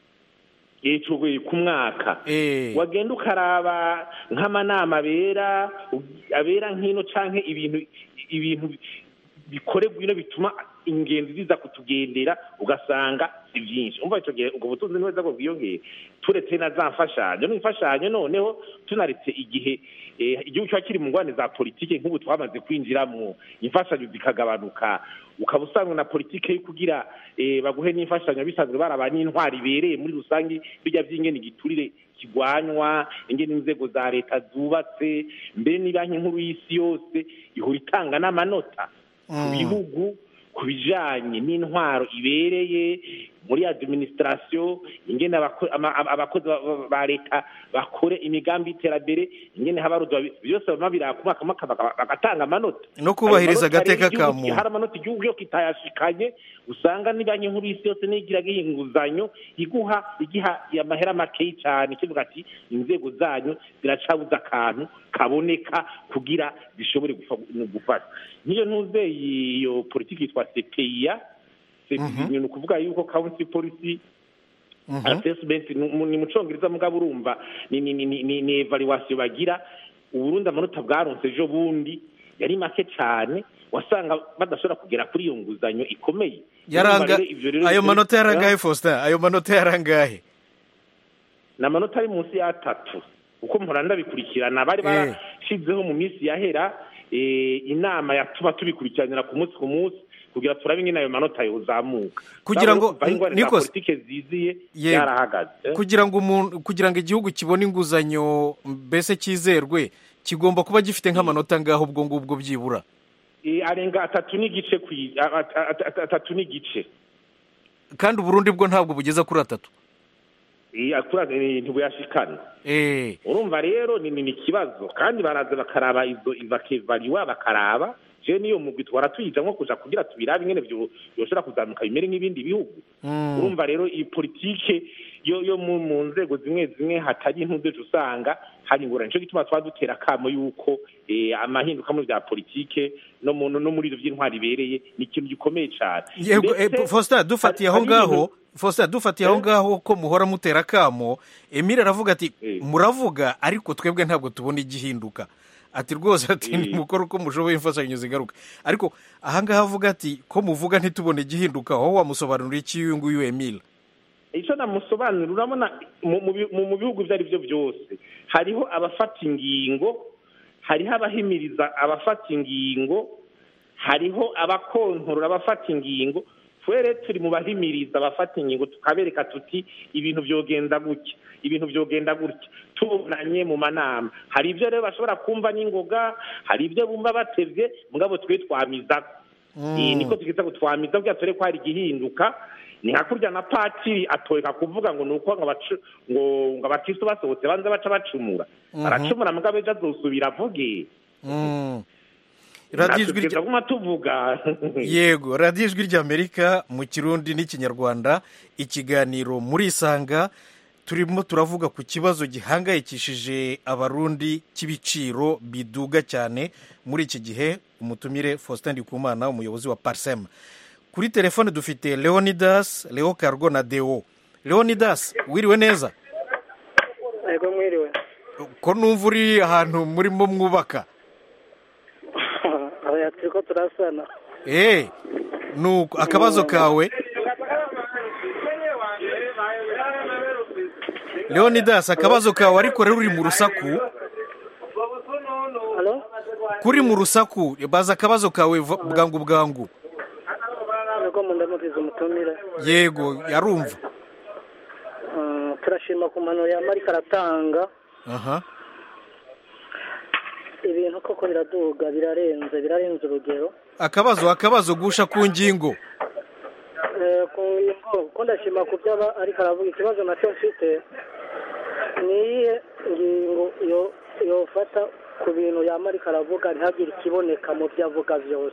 [SPEAKER 3] ecuwe ku mwaka. Wagenda ukaraba nk'amanama abera abera nkino canke ibintu ibintu bikorerwa ino bituma ingenzi ziza kutugendera, ugasanga si byinshi. Umva ico gihe ubwo butunzi niweza ko bwiyongeye, turetse na za mfashanyo n'imfashanyo noneho tunaretse igihe igihugu cyo kiri mu ngwane za politike nk'ubu twamaze kwinjiramo imfashanyo zikagabanuka, ukaba usanga na politike yo kugira baguhe n'imfashanyo bisanzwe barabanye intwari ibereye muri rusange bijya by'ingene giturire kigwanywa, ingene inzego za leta zubatse, mbere ni banki nkuru y'isi yose ihura itanga n'amanota ku bihugu ku bijanye n'intwaro ibereye muri administration, ingene abakozi ba leta bakore imigambi y'iterambere, ingene habarudwa byose bamabira ku mwaka mwaka bagatanga amanota
[SPEAKER 10] no kubahiriza agateka ka muntu.
[SPEAKER 3] Hari amanota igihugu yo kitayashikanye, usanga ni banki nkuru y'isi yose nigira gihinguzanyo iguha igiha amahera make cyane, kivuga ati inzego zanyu ziracabuza akantu kaboneka kugira bishobore gufasha. Niyo ntuze iyo politiki yitwa C P I A, ni ukuvuga yuko country policy assessment ni mucongereza mugabo urumva ni ni ni ni evaluation bagira. Uburundi amanota bwaronse ejo bundi yari make cyane, wasanga badashobora kugera kuri iyo nguzanyo ikomeye.
[SPEAKER 10] Yaranga ayo manota yarangahe Faustin? Ayo manota yarangahe?
[SPEAKER 3] Na manota ari munsi ya tatu uko mpora bikurikirana. Bari barashizeho mu minsi yahera inama yatuma tubikurikiranira ku munsi ku munsi kugira turabe ingene ayo manota yozamuka,
[SPEAKER 10] kugira ngo
[SPEAKER 3] niko politike ziziye yarahagaze.
[SPEAKER 10] Kugira ngo umuntu kugira ngo igihugu kibone inguzanyo mbese kizerwe, kigomba kuba gifite nk'amanota ngaho ubwo ngubwo byibura
[SPEAKER 3] arenga atatu n'igice atatu n'igice,
[SPEAKER 10] kandi Burundi bwo ntabwo bugeza kuri atatu.
[SPEAKER 3] ntibuyashikana. Urumva rero ni ni kibazo, kandi baraza bakaraba izo bakevaliwa bakaraba je niyo mugwi twara tuyija nko kuja kugira tubirabe ingene byo yoshora kuzamuka bimere nk'ibindi bihugu. Urumva rero iyi politike yo yo mu nzego zimwe zimwe hatari intuze usanga hari ingorane, cyo gituma twadutera kamo yuko amahinduka mu bya politike no mu no muri ivyo by'intwari ibereye ni ikintu gikomeye cyane.
[SPEAKER 10] Yego Faustin dufatiye aho ngaho Faustin dufatiye aho ngaho ko muhora mutera kamo, Emile aravuga ati muravuga ariko twebwe ntabwo tubona igihinduka. Ati rwose ati ni mukoro uko mushoboye imfashanyo zigaruka, ariko aha ngaha avuga ati ko muvuga ntitubone igihinduka, aho wamusobanurira iki uyu nguyu Emile?
[SPEAKER 3] Icyo namusobanurira, urabona mu bihugu ibyo ari byo byose hariho abafata ingingo, hariho abahimiriza abafata ingingo, hariho abakontorora abafata ingingo. Twere turi mu bahimiriza abafata ingingo tukabereka tuti ibintu byogenda gutya ibintu byogenda gutya tubunanye mu manama. Hari ibyo rero bashobora kumva n'ingoga, hari ibyo bumva batevye, mugabo twe twamiza niko tugiza gutwamiza bya tore ko hari gihinduka. Ni hakurya na patiri atoyeka kuvuga ngo nuko ngo ngo ngo abakristo basohotse banza baca bacumura baracumura mugabo ejo azosubira avuge.
[SPEAKER 10] Yego, radiyo ijwi ry'Amerika mu Kirundi n'Ikinyarwanda, ikiganiro muri Isanga. Turimo turavuga ku kibazo gihangayikishije abarundi cy'ibiciro biduga cyane muri iki gihe. Umutumire Faustin Ndikumana, umuyobozi wa Parsem. Kuri telefone dufite Leonidas, Leo Cargo na Deo. Leonidas, wiriwe neza?
[SPEAKER 4] Yego mwiriwe.
[SPEAKER 10] Ko numva uri ahantu murimo mwubaka?
[SPEAKER 4] Aya turiko turasana.
[SPEAKER 10] Eh, nuko akabazo kawe Leonidas, akabazo kawe ariko rero uri mu rusaku.
[SPEAKER 4] Halo?
[SPEAKER 10] Kuri mu rusaku, baza akabazo kawe bwangu bwangu.
[SPEAKER 4] Nako mundamutiza umutumira.
[SPEAKER 10] Yego, yarumva.
[SPEAKER 4] Uh, turashima ndashima ku manuro ya Marika aratanga.
[SPEAKER 10] aha
[SPEAKER 4] Ibintu koko biraduga birarenze birarenze urugero.
[SPEAKER 10] akabazo akabazo gusha ku ngingo
[SPEAKER 4] Eh ku ngingo ko ndashima ku byaba ariko aravuga ikibazo nacyo mfite ni ngingo yo yofata ku bintu ya Marika aravuga ntihagire ikiboneka mu byo avuga byose.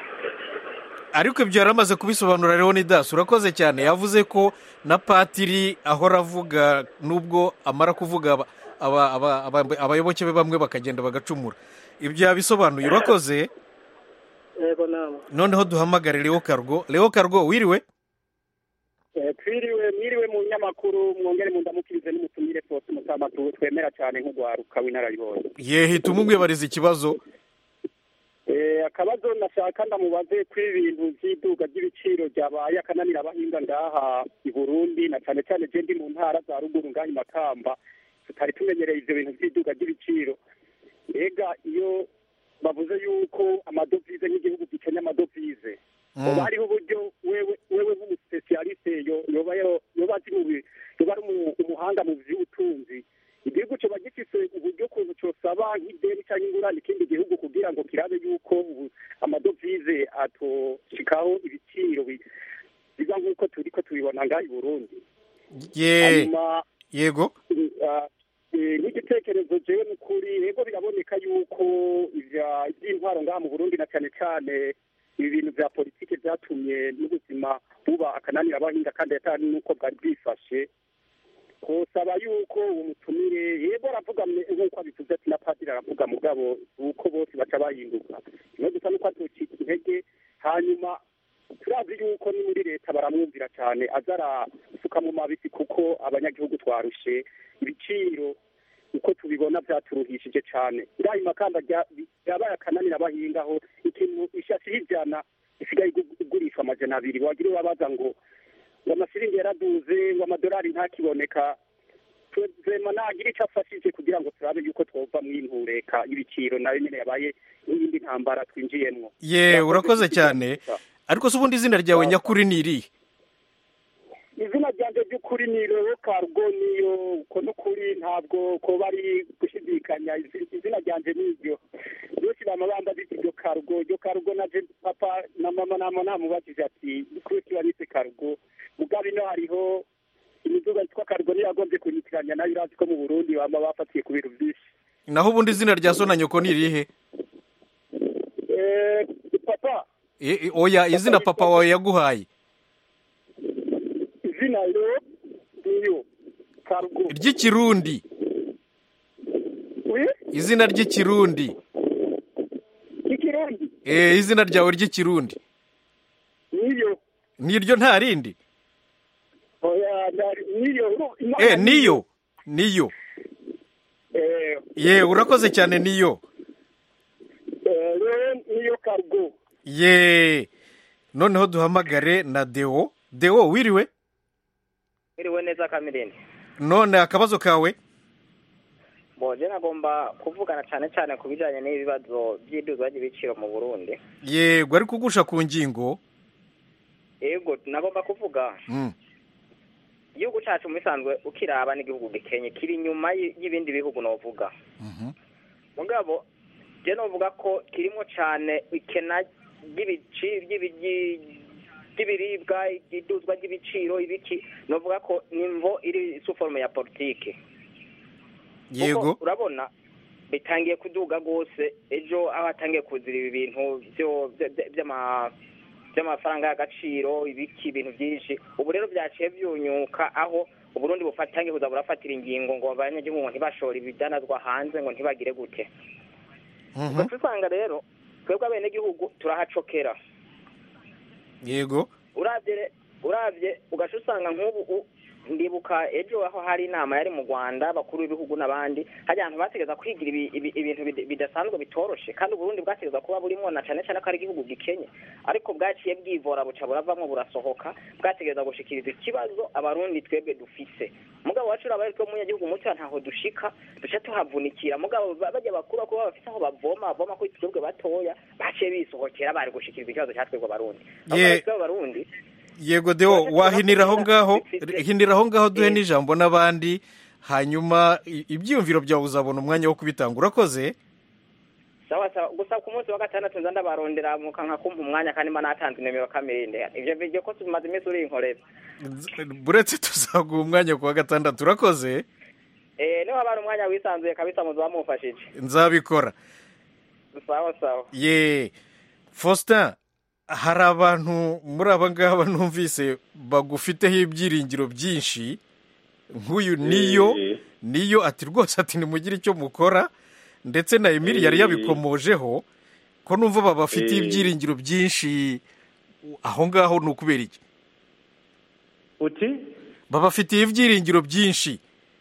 [SPEAKER 10] ariko ibyo yaramaze kubisobanura Leonidas urakoze cyane yavuze ko na patiri ahora avuga nubwo amara kuvuga aba aba abayoboke be bamwe bakagenda bagacumura ibyo yabisobanuye urakoze.
[SPEAKER 4] Yego nama
[SPEAKER 10] noneho duhamagare Leo Cargo. Leo Cargo wiriwe?
[SPEAKER 16] Eh twiriwe mwiriwe mu nyamakuru mwongere mu ndamukirize n'umutumire fose mutamatu twemera cyane nk'ugwaruka w'inararibonye.
[SPEAKER 10] Yehe tumumwibariza ikibazo.
[SPEAKER 16] Eh akabazo nashaka ndamubaze kw'ibintu by'iduga ry'ibiciro ryabaye akananira abahinga ngaha i Burundi na cyane cyane je ndi mu ntara za ruguru ngaha i Makamba tutari tumenyereye ivyo bintu by'iduga ry'ibiciro. Ega iyo bavuze yuko amadovize nk'igihugu gikenya amadovize uba hariho uburyo wewe wewe nk'umuspecialiste yo yoba yoba ati mu yoba ari umuhanga mu by'ubutunzi igihugu cyo bagifise uburyo kuntu cyosaba nk'ideni cyangwa ingurane ikindi gihugu kugira ngo kirabe yuko amadovize atoshikaho ibiciro biza nk'uko turi ko tubibona ngaha i Burundi.
[SPEAKER 10] Ye yego
[SPEAKER 16] n'igitekerezo jewe n'ukuri yego biraboneka yuko iby'intwaro ngaha mu Burundi na cyane cyane ibi bintu bya politike byatumye n'ubuzima buba akananira abahinga kandi atari nuko bwari bwifashe kusaba yuko umutumire yego aravuga nk'uko abivuze ati na padiri aravuga mugabo uko bose baca bahinduka no dusa nuko atocika intege hanyuma turazi yuko ni muri leta baramwumvira cyane azara suka mu mabisi kuko abanyagihugu twarushe ibiciro uko tubibona byaturuhishije cyane irayi makamba yabaye akananira abahingaho ikintu ishashi y'ijana isigaye igurishwa amajana abiri wagira wabaza ngo ngo amasiringi yaraduze ngo amadolari ntakiboneka twema nagira icyo afashije kugira ngo turabe yuko twova mu intureka y'ibiciro nayo nyine yabaye n'iyindi ntambara twinjiyemwo.
[SPEAKER 10] Ye urakoze cyane ariko se ubundi izina ryawe nyakuri ni irihe?
[SPEAKER 16] Izina ryanje ry'ukuri ni Leo Cargo niyo uko n'ukuri ntabwo ko bari gushidikanya izina ryanje niryo byose bamabamba b'iryo Cargo ryo Cargo na je papa na mama na mama namubajije ati kuri kibanise Cargo mugabe no hariho imiduga yitwa Cargo ni yagombye kunyitiranya nayo irazi ko mu Burundi bamba bafatiye ku bintu byinshi.
[SPEAKER 10] Naho ubundi izina rya so na nyoko ni irihe?
[SPEAKER 16] Eh papa
[SPEAKER 10] eh oya izina papa wawe yaguhaye
[SPEAKER 16] izina yo niyo Cargo
[SPEAKER 10] ry'ikirundi.
[SPEAKER 16] Oui
[SPEAKER 10] izina ry'ikirundi.
[SPEAKER 16] Ikirundi
[SPEAKER 10] eh izina ryawe ry'ikirundi
[SPEAKER 16] niyo
[SPEAKER 10] niryo nta rindi?
[SPEAKER 16] Oya niyo
[SPEAKER 10] eh niyo niyo
[SPEAKER 16] eh
[SPEAKER 10] ye urakoze cyane niyo
[SPEAKER 16] eh niyo Cargo.
[SPEAKER 10] Ye noneho duhamagare na Deo. Deo wiriwe?
[SPEAKER 8] Wiriwe neza Kamirindi.
[SPEAKER 10] None akabazo kawe?
[SPEAKER 8] Boje nagomba kuvugana cyane cyane kubijanye n'ibibazo by'iduzwa ry'ibiciro mu Burundi.
[SPEAKER 10] Yego ari kugusha ku ngingo.
[SPEAKER 8] Yego nagomba kuvuga.
[SPEAKER 10] Mm.
[SPEAKER 8] Igihugu cyacu musanzwe ukiraba n'igihugu gikenye kiri nyuma y'ibindi bihugu novuga.
[SPEAKER 10] Mhm.
[SPEAKER 8] Mugabo je novuga ko kirimo cyane ikena ry'ibiciro ry'ibiribwa iduzwa ry'ibiciro ibiki novuga ko nimvo iri su forme ya politique.
[SPEAKER 10] Yego
[SPEAKER 8] urabona bitangiye kuduga gose ejo abatangiye kuzira ibi bintu byo by'ama by'amafaranga y'agaciro ibiki ibintu byinshi ubu rero byaciye byunyuka aho Uburundi bufatangiye kuza burafatira ingingo ngo abanyagihugu ntibashora ibidanazwa hanze ngo ntibagire gute. Mhm. Usanga rero twebwe abenegihugu turahacokera.
[SPEAKER 10] Yego
[SPEAKER 8] uravye uravye ugashusanga nk'ubu ndibuka ejo aho hari inama yari mu Rwanda bakuru b'ibihugu nabandi hajya abantu bategeza kwigira ibintu bidasanzwe bitoroshe kandi Burundi bwategeza kuba burimo na cyane cyane ko ari igihugu gikenye ariko bwaciye bwivora buca buravamo burasohoka bwategeza gushikiriza ikibazo abarundi twebwe dufise mugabo wacu abari two mu gihugu mucyo ntaho dushika duca tuhavunikira mugabo bajya bakuru ko bafise aho bavoma bavoma ko twebwe batoya baciye bisohokera bari gushikiriza ikibazo cyatwebwe abarundi
[SPEAKER 10] ye
[SPEAKER 8] abarundi
[SPEAKER 10] yego deo wahinira aho ngaho hinira aho ngaho duhe n'ijambo n'abandi hanyuma ibyiyumviro byawe uzabona umwanya wo kubitanga urakoze.
[SPEAKER 8] sawa sawa gusa ku munsi wa gatandatu nza ndabarondera mukanka kumpa umwanya kandi mba natanze nimero kamerinde ivyo video ko tumaze iminsi uri inkorera
[SPEAKER 10] buretse tuzaguha umwanya ku wa gatandatu urakoze.
[SPEAKER 8] eh niho habara umwanya wisanzuye kabisa muzo bamufashije
[SPEAKER 10] nzabikora.
[SPEAKER 8] sawa sawa
[SPEAKER 10] ye Faustin hari abantu muri aba ngaba numvise bagufiteho ibyiringiro byinshi nk'uyu niyo niyo ati rwose ati nimugire icyo mukora ndetse na Emile yari yabikomojeho ko numva babafitiye ibyiringiro byinshi aho ngaho ni ukubera iki
[SPEAKER 3] uti
[SPEAKER 10] babafitiye ibyiringiro byinshi.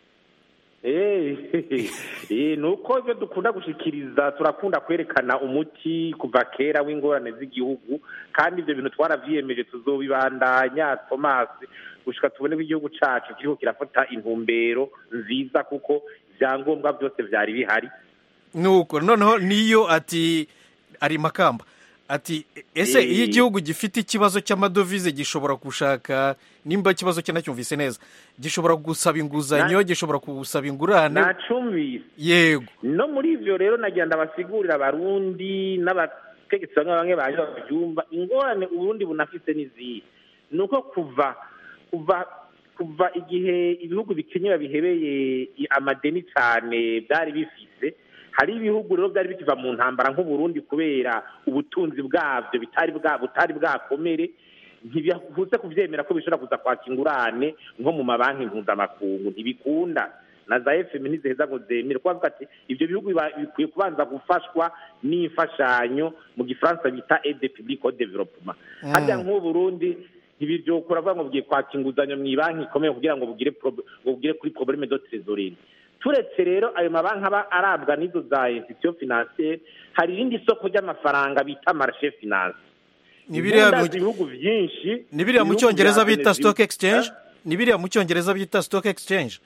[SPEAKER 3] Eh, nuko ibyo dukunda gushikiriza turakunda kwerekana umuti kuva kera w'ingorane z'igihugu kandi ibyo bintu twaravyiyemeje tuzobibandanya Thomas gushika tubone ko igihugu cacu kiriko kirafata intumbero nziza kuko vyangombwa byose vyari bihari.
[SPEAKER 10] Nuko noneho niyo ati ari Makamba ati ese iyo igihugu gifite ikibazo cy'amadovize gishobora gushaka nimba ikibazo cye nacyumvise neza gishobora gusaba inguzanyo gishobora gusaba ingurane
[SPEAKER 3] nacumvise
[SPEAKER 10] yego
[SPEAKER 3] no muri ivyo rero nagenda basigurira abarundi n'abategetsi bamwe bamwe baje babyumva ingorane uburundi bunafise n'izihe nuko kuva kuva kuva igihe ibihugu bikenye babihebeye amadeni cyane byari bifise hari ibihugu rero byari bikiva mu ntambara nk'uburundi kubera ubutunzi bwabyo bitari bwa butari bwakomere ntibihuse kuvyemera ko bishobora kuza kwaka ingurane nko mu mabanki mpuzamakungu ntibikunda na za F M ntiziheza ngo zemere kuvuga ati ibyo bihugu bikwiye kubanza gufashwa n'imfashanyo mu gifaransa bita aide publique au développement hajya nk'uburundi ntibizokora bavuga ngo bugiye kwaka inguzanyo mu banki ikomeye kugira ngo bugire ngo bugire kuri problème de trésorerie. Turetse rero ayo mabanki aba arabwa n'izo za institution financière hari irindi soko ry'amafaranga bita marché finance
[SPEAKER 10] nibiriya
[SPEAKER 3] mu bihugu byinshi
[SPEAKER 10] nibiriya mu cyongereza bita stock exchange nibiriya mu cyongereza bita stock exchange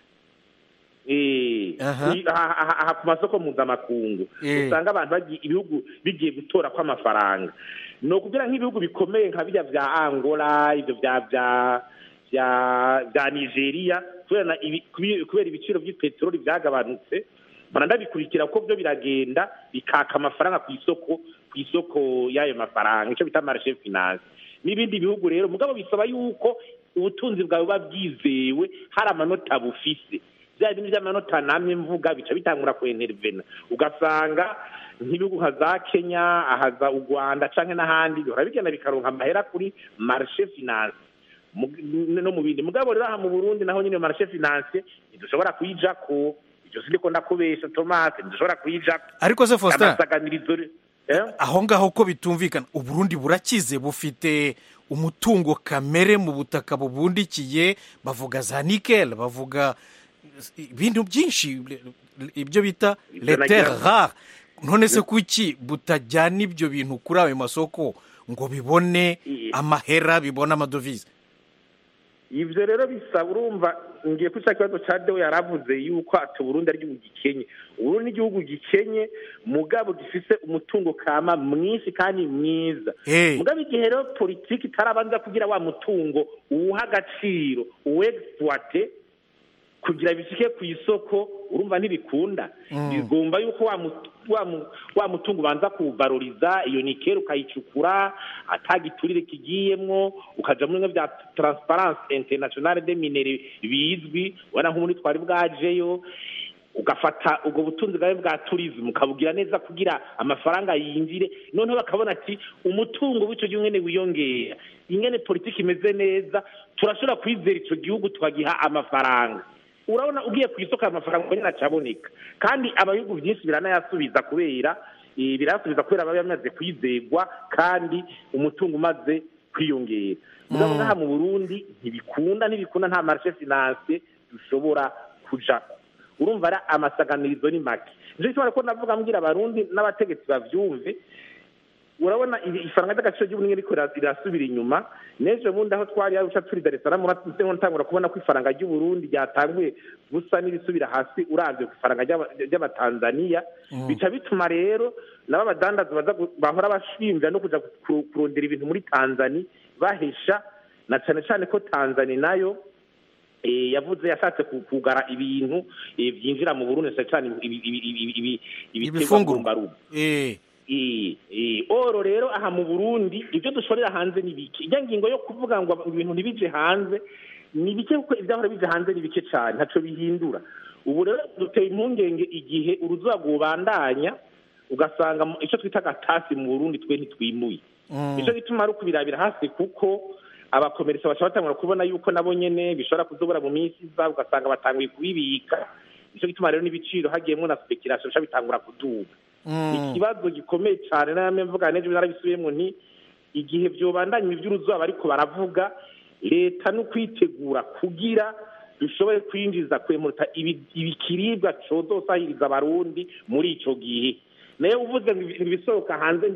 [SPEAKER 3] eh aha ku masoko mpuzamakungu usanga abantu bagiye ibihugu bigiye gutora ko amafaranga no kugira nk'ibihugu bikomeye nka bijya vya Angola ibyo vya vya vya vya Nigeria kubera ibiciro by'ipetroli byagabanutse baranda bikurikira ko byo biragenda bikaka amafaranga ku isoko ku isoko y'ayo mafaranga icyo bita marché finance n'ibindi bihugu rero mugabo bisaba yuko ubutunzi bwawe babwizewe hari amanota bufise bya bintu by'amanota namwe mvuga bica bitangura ku intervena ugasanga nk'ibihugu nka za Kenya ahaza u Rwanda canke n'ahandi barabigenda bikaronka amahera kuri marché finance no mu bindi mugabo rero aha mu Burundi naho nyine marché finance dushobora kuyija ko ibyo siko ndakubesha Tomate dushobora kuyija
[SPEAKER 10] ariko se Faustin aho ngaho ko bitumvikana u Burundi burakize bufite umutungo kamere mu butaka bubundikiye bavuga za nickel bavuga ibintu byinshi ibyo bita les terres rares none se kuki butajyana ibyo bintu kuri ayo masoko ngo bibone amahera bibone amadovize.
[SPEAKER 3] Ivyo rero bisaba urumva ngiye kwishaka kibazo ca Deo yaravuze yuko ati Burundi ari igihugu gikenye Burundi igihugu gikenye mugabo gifise umutungo kama mwinshi kandi mwiza hey. Mugabo igihe rero politiki tarabanza kugira wa mutungo uwuha agaciro uwexploite kugira bishike ku isoko urumva ntibikunda bigomba mm. yuko wa wa wa mutungo banza kuvaloriza iyo nikero ukayicukura atagiturire kigiyemwo ukaja muri bya Transparency International des Minerais bizwi wana nk'umuntu twari bwajeyo ugafata ubwo butunzi bwawe bwa tourism ukabugira neza kugira amafaranga yinjire noneho bakabona ati umutungo w'ico gihe ngene wiyongera ingene politiki imeze neza turashobora kwizera ico gihugu tukagiha amafaranga. Urabona ugiye ku isoko amafaranga nyine acaboneka kandi abayigu byinshi biranayasubiza kubera birasubiza kubera baba yamaze kwizegwa kandi umutungo umaze kwiyongera. Mugabo ngaha mu Burundi ntibikunda ntibikunda nta marché finance dushobora kuja urumva ara amasaganirizo ni make nje twara ko navuga mbwira abarundi n'abategetsi bavyumve urabona ifaranga ry'agaciro ry'ubunye riko rirasubira inyuma neje bundi aho twari yarusha turi Dar es Salaam uratse ntangura kubona ko ifaranga ry'u Burundi ryatanguye gusa n'ibisubira hasi uravye ku ifaranga ry'abatanzania mm. bica bituma rero naba badandaza baza bahora bashimvya no kuja kurondera ibintu muri Tanzania bahesha na cyane cyane ko Tanzania nayo yavuze yashatse kugara ibintu byinjira mu Burundi cyane
[SPEAKER 10] ibifungurwa
[SPEAKER 3] eh eh oro rero aha mu Burundi ibyo dushorera hanze nibiki ijya ngingo yo kuvuga ngo ibintu nibije hanze nibike kuko ibyahora bije hanze nibike cyane ntaco bihindura ubu rero duteye impungenge igihe uruzuba rubandanya ugasanga icyo twita gatasi mu Burundi twe ntitwimuye icyo gituma ari kubirabira hasi kuko abakomerisa bashobora batangura kubona yuko nabo nyene bishobora kuzobora mu minsi iza ugasanga batanguye kubibika icyo gituma rero n'ibiciro hagiyemo na speculation bisha bitangura kuduga ikibazo gikomeye cyane namwe mvuga neje narabisubiyemo nti igihe byobandanya ivy'uruzuba bariko baravuga leta no kwitegura kugira dushobore kwinjiza kwemurta ibikiribwa cozosahiriza abarundi muri ico gihe nayo uvuze ngo ibisohoka hanze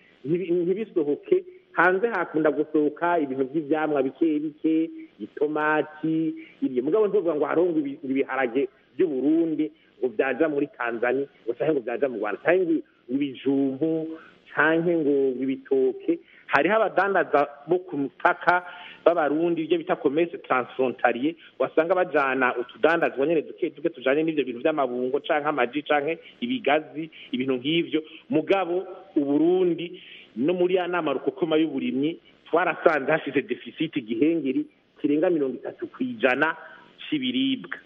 [SPEAKER 3] ntibisohoke hanze hakunda gusohoka ibintu by'ivyamwa bike bike itomati ibyo mugabo ntuvuga ngo harongo ibiharage by'u Burundi ngo byaja muri Tanzania gusa ngo byaja mu Rwanda cyangwa ibijumbu cyangwa ngo ibitoke hariho abadandaza bo ku mupaka b'abarundi ibyo bita commerce transfrontalier wasanga bajana utudandazwa nyene duke duke tujanye n'ivyo bintu by'amabungo canke amaji canke ibigazi ibintu nk'ivyo mugabo u Burundi no muri ya nama rukokoma y'uburimyi twarasanze hashize deficit gihengeri kirenga mirongo itatu kwijana c'ibiribwa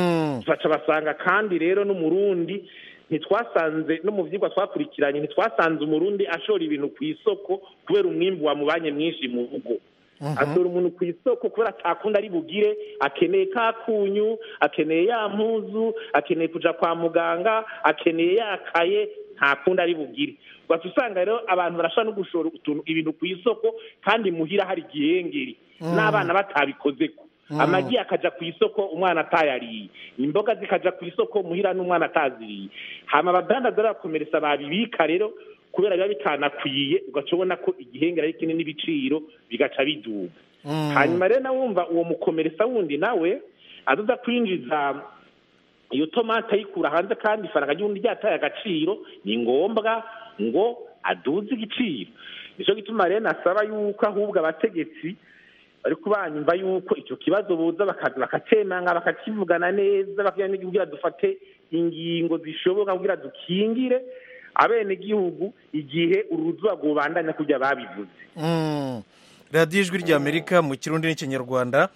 [SPEAKER 3] baca basanga kandi rero no Murundi ntitwasanze no mu vyigwa twakurikiranye ntitwasanze umurundi ashora ibintu ku isoko kubera umwimbu wamubanye mwinshi mu rugo ashora umuntu ku isoko kubera atakunda ari bugire akeneye kakunyu akeneye ya mpuzu akeneye kuja kwa muganga akeneye yakaye ntakunda ari bugire baca usanga rero abantu barashaka no gushora ibintu ku isoko kandi muhira hari gihengeri n'abana batabikozeko amagi akaja ku isoko umwana atayariye imboga zikaja ku isoko muhira n'umwana ataziriye hama abadandaza barakomeresa babibika rero kubera biba bitanakwiye ugacobona ko igihengera ari kinini n'ibiciro bigaca biduga hanyuma rero na wumva uwo mukomeresa wundi nawe azoza kwinjiza iyo tomate ayikura hanze kandi ifaranga ry'undi ryataye agaciro ni ngombwa ngo aduze igiciro nico gituma rero nasaba yuko ahubwo abategetsi ariko banyumva yuko icyo kibazo boza bakatemanga bakakivugana neza bakiyana kugira dufate ingingo zishoboka kugira dukingire abene gihugu igihe uruzuba gubandanya kujya babivuze
[SPEAKER 10] mm. Radio Ijwi ry'Amerika mu Kirundi n'Ikinyarwanda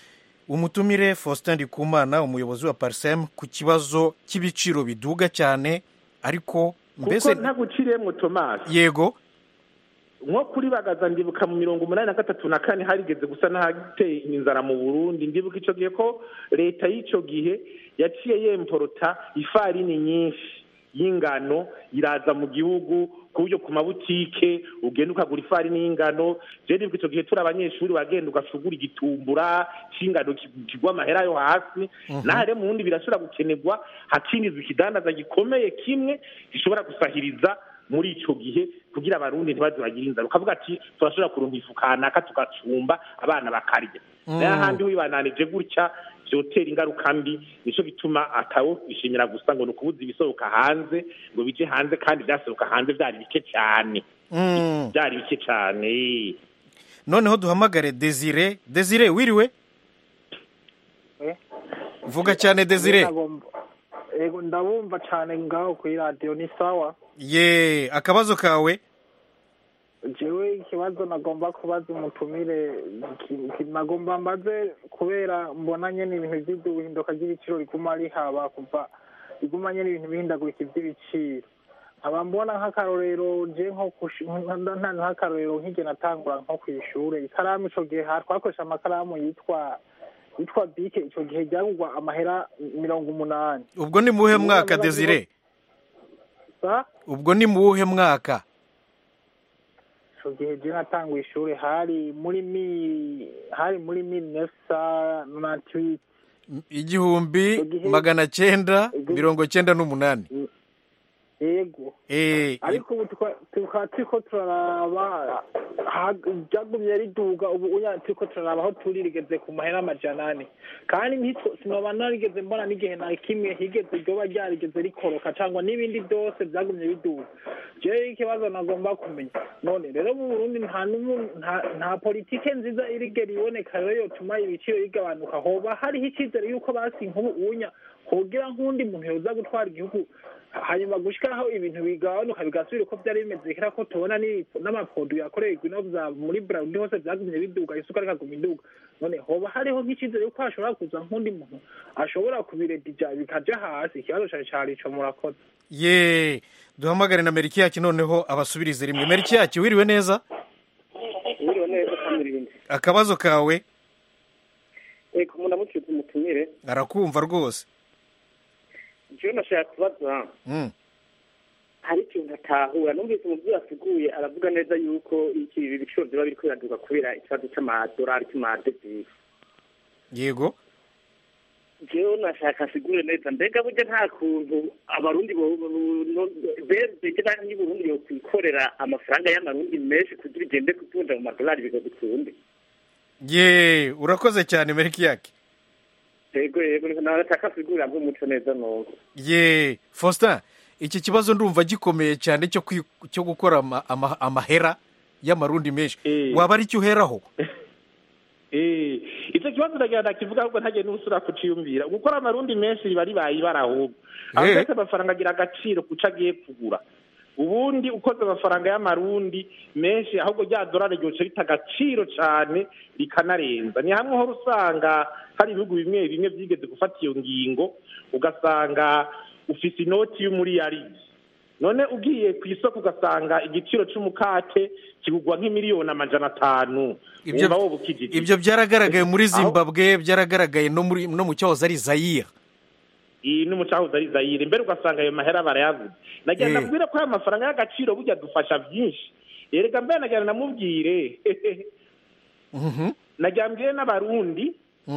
[SPEAKER 10] umutumire Faustin Ndikumana umuyobozi wa Parsem ku kibazo cy'ibiciro biduga cyane ariko mbese
[SPEAKER 3] kuko ntaguciriyemo Thomas
[SPEAKER 10] yego
[SPEAKER 3] nko kuri bagaza ndibuka mu mirongo umunani na gatatu na kane harigeze gusa n'ahagiteye inzara mu Burundi ndibuka ico gihe ko leta y'ico gihe yaciye yemporota ifarini nyinshi y'ingano iraza mu gihugu ku buryo ku mabutike ugenda ukagura ifarini y'ingano je ndibuka ico gihe turi abanyeshuri bagenda ugashugura igitumbura c'ingano kigwa amahera yo hasi nahare mu wundi birashobora gukenerwa hakinizwa ikidandaza gikomeye kimwe gishobora gusahiriza muri ico gihe kugira abarundi ntibaze bagira inzara ukavuga ati turashobora kurumba ifukana ka tugacumba abana bakarya nayo handi wibananije gutya byotera ingaruka mbi nico bituma atawo bishimira gusa ngo nukubuza ibisohoka hanze ngo bije hanze kandi byasohoka hanze byari bike cyane byari bike cyane
[SPEAKER 10] noneho duhamagare Desire Desire wiriwe
[SPEAKER 2] eh
[SPEAKER 10] vuga cyane Desire
[SPEAKER 2] ego ndabumva cyane ngaho kuri radio ni sawa
[SPEAKER 10] ye akabazo kawe
[SPEAKER 2] jewe ikibazo nagomba kubaza umutumire nagomba mbaze kubera mbonanye n'ibintu by'ubuhinduka ry'ibiciro riguma rihaba kuva riguma nyene ibintu bihindagurika iby'ibiciro aba mbona nk'akarorero je nko nta nk'akarorero nk'ige natangura nko kw'ishure ikaramu ico gihe twakoresha amakaramu yitwa yitwa bike ico gihe ryagurwa amahera mirongo umunani
[SPEAKER 10] ubwo ni muhe mwaka Desire ubwo ni muhe mwaka
[SPEAKER 2] ico gihe je natangura ishure hari muri mi hari muri mille neuf cent quatre-vingt-huit
[SPEAKER 10] igihumbi magana cyenda mirongo cyenda n'umunani
[SPEAKER 2] yego
[SPEAKER 10] eh
[SPEAKER 2] ariko ubu tukaba turiko turaraba ryagumye riduga ubu unya turiko turaraba aho turi rigeze ku mahera amajana ane kandi sinoba narigeze mbona n'igihe na kimwe higeze ryoba ryarigeze rikoroka cyangwa n'ibindi byose byagumye biduga jewe ikibazo nagomba kumenya none rero mu Burundi nta nta politike nziza irigera iboneka rero yotuma ibiciro bigabanuka hoba hariho icyizere yuko basi nk'ubu unya kugira nk'undi muntu yoza gutwara igihugu hanyuma gushikaho ibintu bigabanuka bigasubira uko byari bimeze kera ko tubona n'amaproduit yakorerwa ino muri Burundi hose byagumye biduga isuka rikaguma iduga none hoba hariho nk'icyizere yuko hashobora kuza nk'undi muntu ashobora kubiredija bikaja hasi ikibazo cari cari ico murakoze
[SPEAKER 10] ye duhamagare na Merikiyaki noneho abasubirize rimwe Merikiyaki wiriwe neza
[SPEAKER 6] wiriwe neza kamirindi
[SPEAKER 10] akabazo kawe
[SPEAKER 6] eko muna mucyuze umutumire
[SPEAKER 10] arakumva rwose
[SPEAKER 6] jewe nashaka kubaza
[SPEAKER 10] mm
[SPEAKER 6] hari ikintu atahura numvise umuvyeyi asiguye aravuga neza yuko iki biciro biba biri kwiraduka kubera ikibazo c'amadolari cy'amadevisi
[SPEAKER 10] yego
[SPEAKER 6] jewe nashaka asigure neza mbega burya nta kuntu abarundi beze cyangwa y'uburundi yo kwikorera amafaranga y'amarundi menshi kugira igende kutunda mu madolari bigadukunde
[SPEAKER 10] ye urakoze cyane Merikiyaki
[SPEAKER 6] yego yego nataka asigura nk'umuco neza nuko
[SPEAKER 10] ye Faustin iki kibazo ndumva gikomeye cyane cyo cyo gukora amahera y'amarundi menshi waba ari cyo uheraho
[SPEAKER 3] eh icyo kibazo ndagira kivuga ahubwo ntagiye n'usura kuciyumvira gukora amarundi menshi bari bayibara ahubwo ahubwo amafaranga agira agaciro kuca agiye kugura ubundi ukoze amafaranga y'amarundi menshi ahubwo rya dolari ryoce rita agaciro cyane rikanarenza ni hamwe ho usanga hari ibihugu bimwe bimwe byigeze gufata iyo ngingo ugasanga ufise inoti y'umuriyaridi none ugiye ku isoko ugasanga igiciro c'umukate kigugwa nk'imiliyoni amajana atanu
[SPEAKER 10] ibyo ibyo byaragaragaye muri Zimbabwe byaragaragaye no muri no mu cyahoze ari Zaire
[SPEAKER 3] iyi no mu cyahoze ari Zaire mbere ugasanga ayo mahera barayavuze nagira ndabwira ko aya mafaranga y'agaciro burya dufasha byinshi erega mbere nagira namubwire
[SPEAKER 10] mhm
[SPEAKER 3] nagira mbwire n'abarundi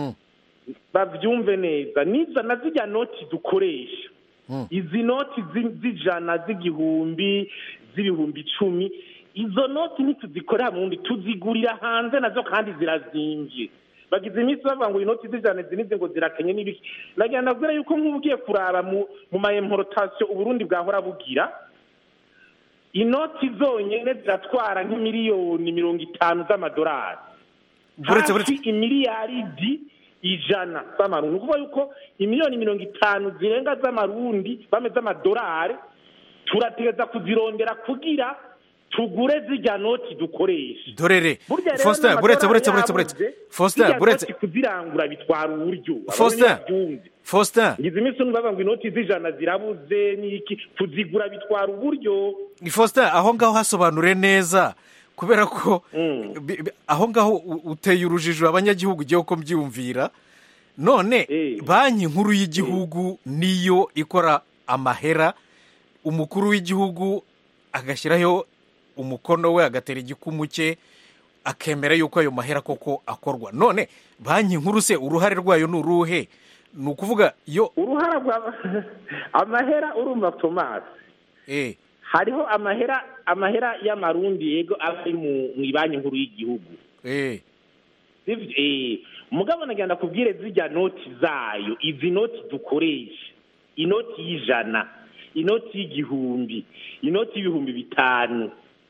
[SPEAKER 3] bavyumve neza niza nazijya noti dukoresha izi noti z'ijana z'igihumbi z'ibihumbi icumi izo noti ntituzikorera mu ndi tuzigurira hanze nazo kandi zirazimvye bagize iminsi bavuga ngo inoti z'ijana zinize ngo zirakenye n'ibiki nagira nabwira yuko nk'ugiye kuraba mu ma importation uburundi bwahora bugira inoti zonyene ziratwara nk'imiliyoni mirongo itanu z'amadolari hafi imiliyaridi ijana z'amarundi ni ukuvuga yuko imiliyoni mirongo itanu zirenga z'amarundi bameze amadolari turategeza kuzirondera kugira tugure zijya noti dukoresha
[SPEAKER 10] dorere Faustin buretse buretse buretse buretse Faustin buretse
[SPEAKER 3] kuzirangura bitwara uburyo
[SPEAKER 10] Faustin Faustin
[SPEAKER 3] ngize iminsi numva ngo inoti z'ijana zirabuze niki tuzigura bitwara uburyo
[SPEAKER 10] Faustin aho ngaho hasobanure neza kubera ko aho ngaho uteye urujijo abanyagihugu giye uko mbyumvira none banki nkuru y'igihugu niyo ikora amahera umukuru w'igihugu agashyiraho umukono we agatera igikumu cye akemera yuko ayo mahera koko akorwa none banki nkuru se uruhare rwayo ni uruhe ni ukuvuga yo
[SPEAKER 3] uruhara rwa amahera urumva Thomas
[SPEAKER 10] eh
[SPEAKER 3] hariho amahera amahera y'amarundi yego ari mu banki nkuru y'igihugu
[SPEAKER 10] eh
[SPEAKER 3] eh mugabo nagenda kubwire zijya noti zayo izi noti dukoresha inoti y'ijana inoti y'igihumbi inoti y'ibihumbi bitanu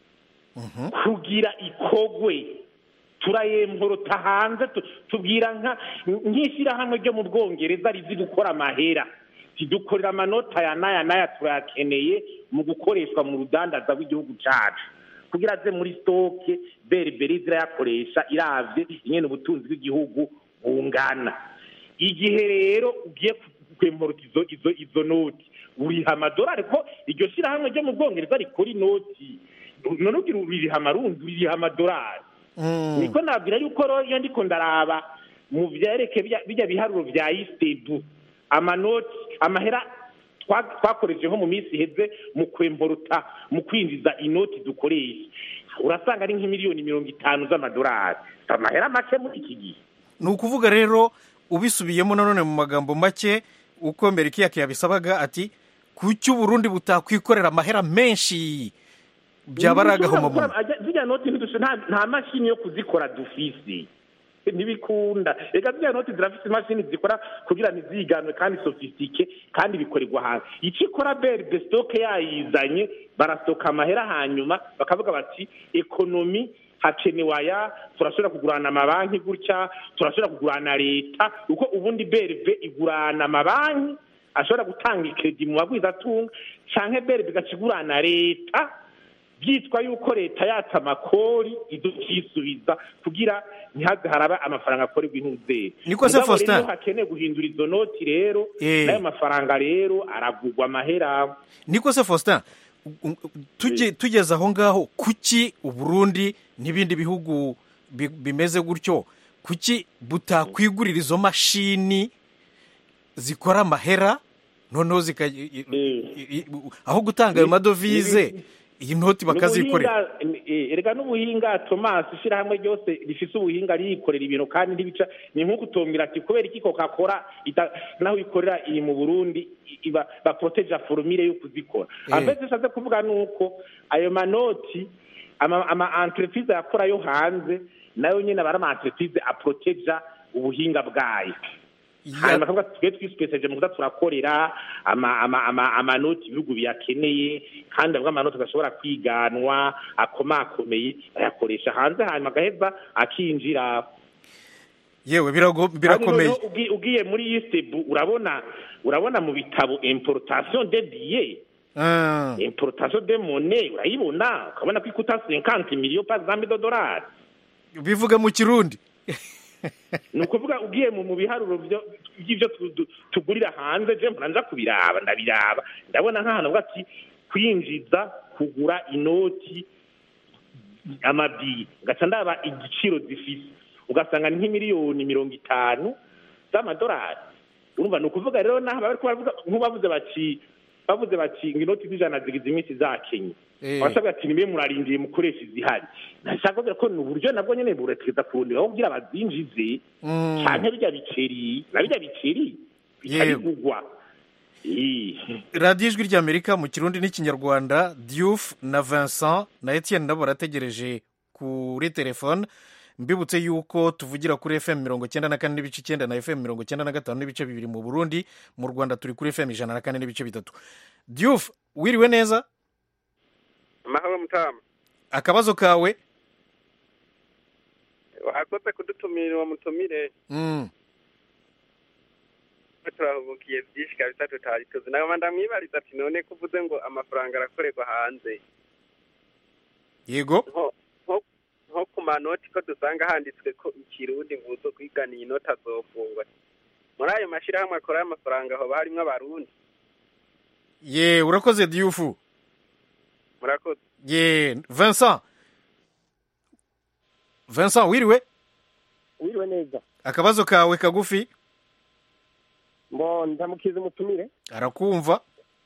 [SPEAKER 3] kugira ikogwe turayemporota hanze tubwira nka nk'ishyirahamwe ryo mu Bwongereza rizi gukora amahera tidukorera amanota ya naya naya turayakeneye mu gukoreshwa mu rudandaza rw'igihugu cyacu kugira aze muri stoke berberi zirayakoresha iravye ingene ubutunzi bw'igihugu bungana igihe rero ugiye kwemporota izo izo izo noti uriha amadolari ko iryo shyirahamwe ryo mu Bwongereza rikora inoti none ugira uriha amarundi uriha amadolari niko nabwira yuko iyo ndiko ndaraba mu vyereke bijya biharuro vya istebu amanoti amahera twakoresheje nko mu minsi iheze mu kwemporota mu kwinjiza inoti dukoresha urasanga ari nk'imiliyoni mirongo itanu z'amadolari amahera make muri iki gihe
[SPEAKER 10] ni ukuvuga rero ubisubiyemo nanone mu magambo make uko Merikiyaki yabisabaga ati kuki uburundi butakwikorera amahera menshi byaba ari agahomamunwa.
[SPEAKER 3] ziriya noti nta mashini yo kuzikora dufise ntibikunda. reka ziriya noti zirafise imashini zikora kugira ntiziganwe kandi sofistike kandi bikorerwa hanze. icyo ikora berbe stoke yayizanye barastoka amahera hanyuma bakavuga bati ekonomi hakenewe aya, turashobora kugurana amabanki gutya, turashobora kugurana leta, uko ubundi berbe igurana amabanki ashobora gutanga ikredi mu bagwizatunga canke berbe igacigurana leta byitwa yuko leta yata amakori idukisubiza kugira ntihaze haraba amafaranga akorerwa intuzeri.
[SPEAKER 10] Niko se Faustin
[SPEAKER 3] hakeneye guhindura izo noti rero nayo mafaranga rero aragurwa amahera.
[SPEAKER 10] Niko se Faustin tuje tugeze aho ngaho, kuki uburundi n'ibindi bihugu bimeze gutyo, kuki butakwigurira izo mashini zikora amahera noneho zika aho gutanga ayo madovize iyi noti bakazikorera?
[SPEAKER 3] Erega n'ubuhinga Thomas ishirahamwe ryose rifise ubuhinga rikorera ibintu kandi ndibica ni nko kutombira ati kubera iki Coca-Cola naho ikorera iyi mu Burundi iba ba protege formule yo kuzikora. Ambeze saze kuvuga nuko ayo manoti ama, ama entreprise yakora yo hanze nayo nyene bara ama entreprise a protege ubuhinga bwayo. hanyuma tuvuga twe twispeseje mu kuza turakorera ama ama ama amanoti ibihugu biyakeneye kandi avuga amanoti gashobora kwiganwa akomakomeye ayakoresha hanze hanyuma gaheza akinjira.
[SPEAKER 10] Yewe birago birakomeye.
[SPEAKER 3] Ugiye muri Yistebu urabona urabona mu bitabo importation de billets, ah importation de monnaie urayibona ukabona ko ikuta cinquante millions par exemple de dollars.
[SPEAKER 10] Bivuga mu Kirundi
[SPEAKER 3] nukuvuga ugiye mu biharuro by'ivyo tugurira hanze je mpanza kubiraba ndabiraba ndabona nk'ahantu bwa ati kwinjiza kugura inoti amabi gaca ndaba igiciro zifise ugasanga ni nk'imiliyoni mirongo itanu z'amadolari. Urumva nukuvuga rero naho bari kuvuga nk'ubavuze bati bavuze bati inoti z'ijana zigize iminsi za Kenya basabwa ati nibe murarindiye mukoresha izihari. Nashaka ko ni uburyo nabwo nyene bureteza kurundira aho kugira bazinjize cyane bijya biceri na bijya biceri bikabigugwa.
[SPEAKER 10] Radio Ijwi ry'Amerika mu Kirundi n'Ikinyarwanda, Diouf na Vincent na Etienne nabo barategereje kuri telefone. Mbibutse yuko tuvugira kuri F M mirongo cyenda na kane n'ibice icyenda na F M mirongo cyenda na gatanu n'ibice bibiri mu Burundi, mu Rwanda turi kuri F M ijana na kane n'ibice bitatu. Diouf, wiriwe neza?
[SPEAKER 5] Amahoro mutama.
[SPEAKER 10] Akabazo kawe?
[SPEAKER 5] Wakoze kudutumira wa mutumire.
[SPEAKER 10] Mm.
[SPEAKER 5] Turahugiye byinshi kabisa tutari tuzi. Naga ndamwibariza ati none kuvuze ngo amafaranga arakorerwa hanze.
[SPEAKER 10] Yego.
[SPEAKER 5] Nko nko ku manoti ko dusanga handitswe ko ikirundi nguzo kwigana iyi nota azofungwa. Muri ayo mashirahamwe akora amafaranga aho barimo abarundi.
[SPEAKER 10] Ye, urakoze Diouf.
[SPEAKER 5] Murakoze.
[SPEAKER 10] Ye, Vincent. Vincent wiriwe?
[SPEAKER 17] Wiriwe neza.
[SPEAKER 10] Akabazo kawe kagufi?
[SPEAKER 17] Mbo ndamukize mutumire.
[SPEAKER 10] Arakumva.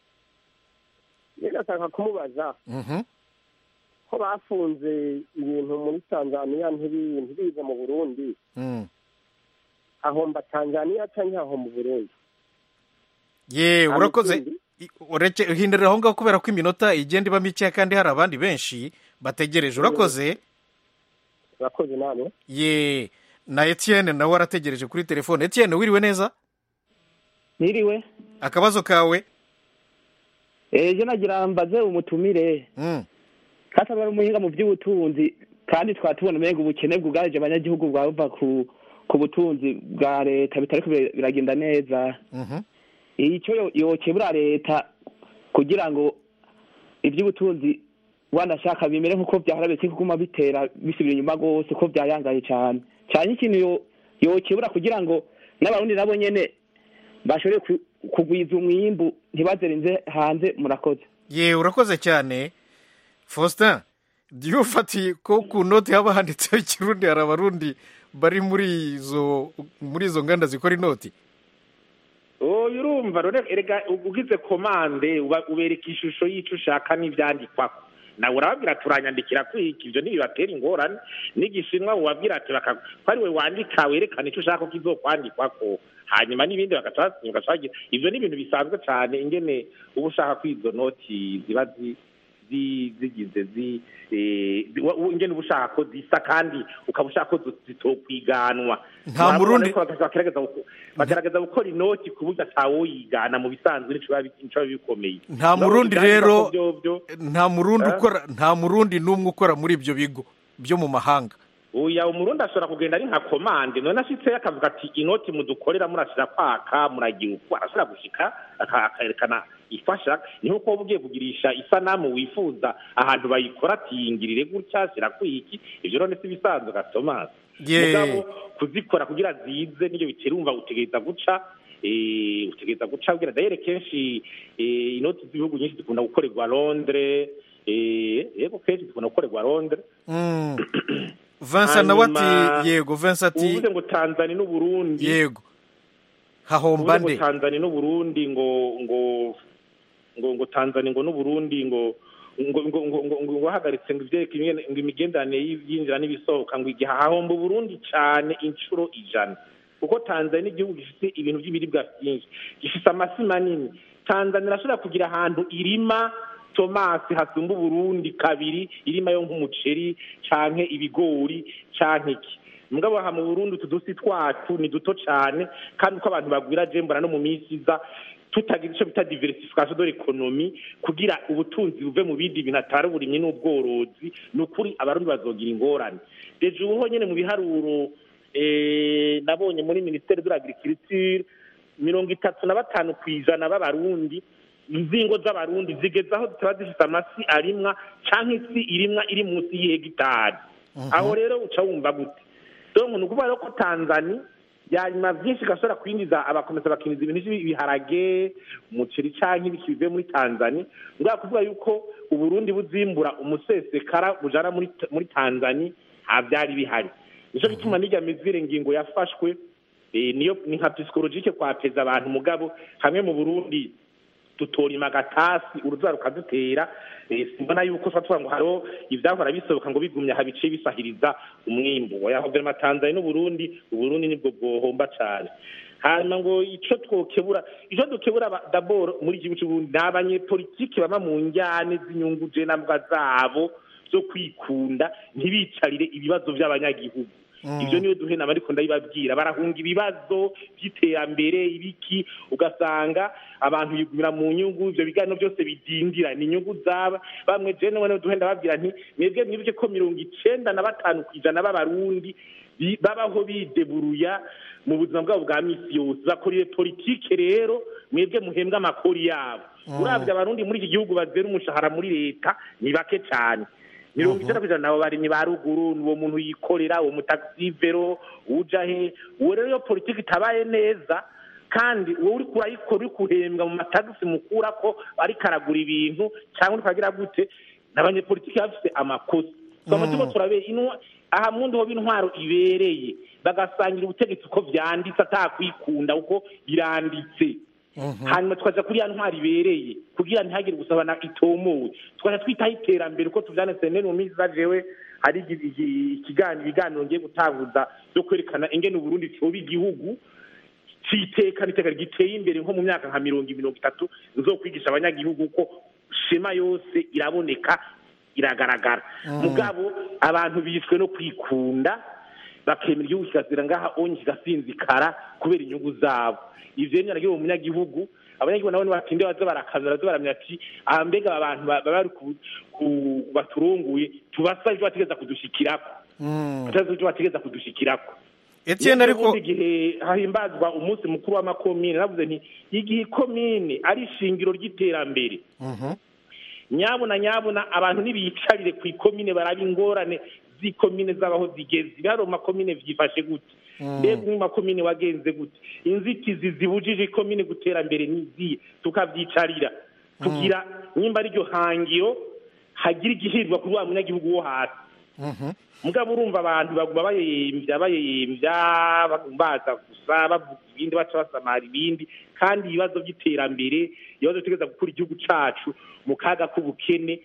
[SPEAKER 17] Yega sanga kumubaza.
[SPEAKER 10] Mhm. Mm
[SPEAKER 17] ko bafunze ibintu muri Tanzania ntibize mu Burundi.
[SPEAKER 10] Mm.
[SPEAKER 17] Aho mba Tanzania canke aho mu Burundi.
[SPEAKER 10] Ye, urakoze. Ureke uhindira aho ngaho kubera ko iminota igenda iba mike kandi hari abandi benshi bategereje. Urakoze.
[SPEAKER 17] Urakoze namwe.
[SPEAKER 10] Ye, na Etienne nawe arategereje kuri telefone. Etienne wiriwe neza?
[SPEAKER 21] Niriwe.
[SPEAKER 10] Akabazo kawe?
[SPEAKER 21] Eh, je nagira mbaze umutumire.
[SPEAKER 10] Mm.
[SPEAKER 21] Kasa bari umuhinga mu by'ubutunzi kandi twatubona umengo ubukene bwugarije abanyagihugu bwava ku ku butunzi bwa leta bitariko biragenda neza.
[SPEAKER 10] Mhm. Mm
[SPEAKER 21] Icyo yokebura leta kugira ngo iby'ubutunzi wanashaka bimere nkuko byaharabetse kuguma bitera bisubira inyuma gose ko byayangaye cyane. Cyane ikintu yokebura kugira ngo n'abarundi nabo nyene bashobore kugwiza umwimbu ntibazerinze hanze. Murakoze.
[SPEAKER 10] Ye, urakoze cyane. Faustin, Diouf ati ko ku noti haba handitseho ikirundi hari abarundi bari muri izo muri izo nganda zikora inoti.
[SPEAKER 3] Oh, urumva rero erega ugize komande ubereka ishusho y'ico ushaka n'ivyandikwa. Na urababwira turanyandikira kwiki ivyo nibibatera ingorane n'igishinwa ubabwira ati baka kwari we wandika werekana ico ushaka kizokwandikwa ko hanyuma n'ibindi bagacagira ivyo ni ibintu bisanzwe cyane ingene uba ushaka ko izo noti ziba zigize zi ingene uba ushaka ko zisa kandi ukaba ushaka ko zitokwiganwa
[SPEAKER 10] nta murundi
[SPEAKER 3] bagerageza gukora inoti ku buryo atawoyigana mu bisanzwe nico bikomeye
[SPEAKER 10] nta murundi rero nta murundi ukora nta murundi n'umwe ukora muri ibyo bigo byo mu mahanga
[SPEAKER 3] oya umurundi ashobora kugenda ari nka komande none ashitse akavuga ati inoti mudukorera murashira kwaka muragira uko arashobora gushika akayerekana ifasha niho ko ugiye kugirisha isanamu wifuza ahantu bayikora tiyingirire gutya shira kwiki ivyo rone si bisanzwe ga Thomas mugabo kuzikora kugira zize niyo biterumva utegeza guca eh utegeza guca kugira dayere kenshi eh inoti z'ibihugu nyinshi zikunda gukorerwa Londres eh yego kenshi zikunda gukorerwa Londres
[SPEAKER 10] mm Vincent nawati yego Vincent ati
[SPEAKER 3] uvuze ngo Tanzania n'u Burundi
[SPEAKER 10] yego hahombande
[SPEAKER 3] ngo Tanzania n'u Burundi ngo ngo ngo ngo Tanzania ngo n'u Burundi ngo ngo ngo ngo ngo bahagaritse ngo ivyeke ngo imigendane y'injira n'ibisohoka ngo igihe hahomba Burundi cyane incuro ijana kuko Tanzania igihugu gifite ibintu by'ibiribwa byinshi gifite amasi manini Tanzania irashobora kugira ahantu irima Thomas hasumba Burundi kabiri irima yo nk'umuceri canke ibigori canke iki mugabo ha mu Burundi tudusi twacu ni duto cyane kandi uko abantu bagwira jembora no mu misiza tutagira ico bita diversification de l'économie kugira ubutunzi buve mu bindi bintu atari uburimyi n'ubworozi nukuri abarundi bazogira ingorane deje uho nyene mu biharuro eh nabonye muri ministère de l'agriculture mirongo itatu na batanu kwijana b'abarundi inzingo z'abarundi zigezaho zitaba zifite amasi arimwa canke isi irimwa iri munsi y'hegitari aho rero uca wumva gute donc nukuvuga ko Tanzania yarima byinshi gashobora kwinjiza abakomeza bakiniza ibintu by'ibiharage umuceri canke ibikive muri Tanzania ngwa kuvuga yuko uburundi buzimbura umusesekara bujana muri muri Tanzania habyari bihari nico bituma nijya mizire ngingo yafashwe e, niyo ni nka psychologique kwa peza abantu mugabo hamwe mu Burundi tutora imagatasi uruzara rukadutera simbona yuko fatwa ngo haro ivyahora bisoboka ngo bigumya habice bisahiriza umwimbo wa guverinoma Tanzania n'u Burundi u Burundi nibwo bwohomba cyane hanyuma ngo ico twokebura ico dukebura d'abord muri igihugu cy'u Burundi nabanye politike bama mu njyane z'inyungu je nambwa zabo zo kwikunda ntibicarire ibibazo by'abanyagihugu ibyo niyo duhena ariko ndabibabwira barahunga ibibazo by'iterambere ibiki ugasanga abantu yigumira mu nyungu ibyo biganiro byose bidindira ni inyungu zaba bamwe je none duhenda babwira nti mwebwe mwibuke ko mirongo icenda na batanu kwijana b'abarundi babaho bideburuya mu buzima bwabo bwa misi yose bakoreye politike rero mwebwe muhembwa amakori yabo uravye abarundi muri iki gihugu bazera umushahara muri leta ni bake cyane mirongo icyenda kwijana nabo bari ni ba ruguru uwo muntu yikorera uwo mutaxi vero uja he uwo rero iyo politiki itabaye neza kandi uwo uri kurayikora uri kuhembwa mu mataxi mukura ko ari karagura ibintu cyangwa ukagira gute n'abanyepolitiki bafite amakosa so amatiko turabe inwa aha mundi ho bintwaro ibereye bagasangira ubutegetsi uko vyanditse atakwikunda uko biranditse hanyuma tukaja kuri ya ntwari ibereye kugira ntihagire gusabana itomowe tukaja twitaho iterambere uko tuvyanditse nene mu minsi zajewe hari ikiganiro ibiganiro ngiye gutanguza byo kwerekana ingene Burundi cyoba igihugu citekana iteka giteye imbere nko mu myaka nka mirongo mirongo itatu nzokwigisha abanyagihugu ko shema yose iraboneka iragaragara mugabo abantu bishwe no kwikunda bakemera igihugu kigazira ngaha onye kigasinzikara kubera inyungu zabo ivyo nyine nagiye mu munyagihugu abanyagihugu nabo batinde baza barakamera baza baramya ati aha mbega abantu bari ku baturunguye tubasajwe bategeza kudushikirako batazuje bategeza kudushikirako Etienne ariko igihe hahimbazwa umunsi mukuru w'amakomine navuze nti igihe komine ari shingiro ry'iterambere nyabuna nyabuna abantu nibicarire ku ikomine barabingorane zikomine zabaho zigeze baro makomine vyifashe gute mbega mu makomine wagenze gute inzitizi zibujije ikomine guterambere niziye tukavyicarira kugira nyimba ari ryo hangiro hagira igihirwa kuri wa munyagihugu wo hasi mugabo urumva abantu baguma bayemvya bayemvya bagumbaza gusa bavuga ibindi baca basamara ibindi kandi ibibazo by'iterambere ibibazo tegeza gukura igihugu cacu mu kaga k'ubukene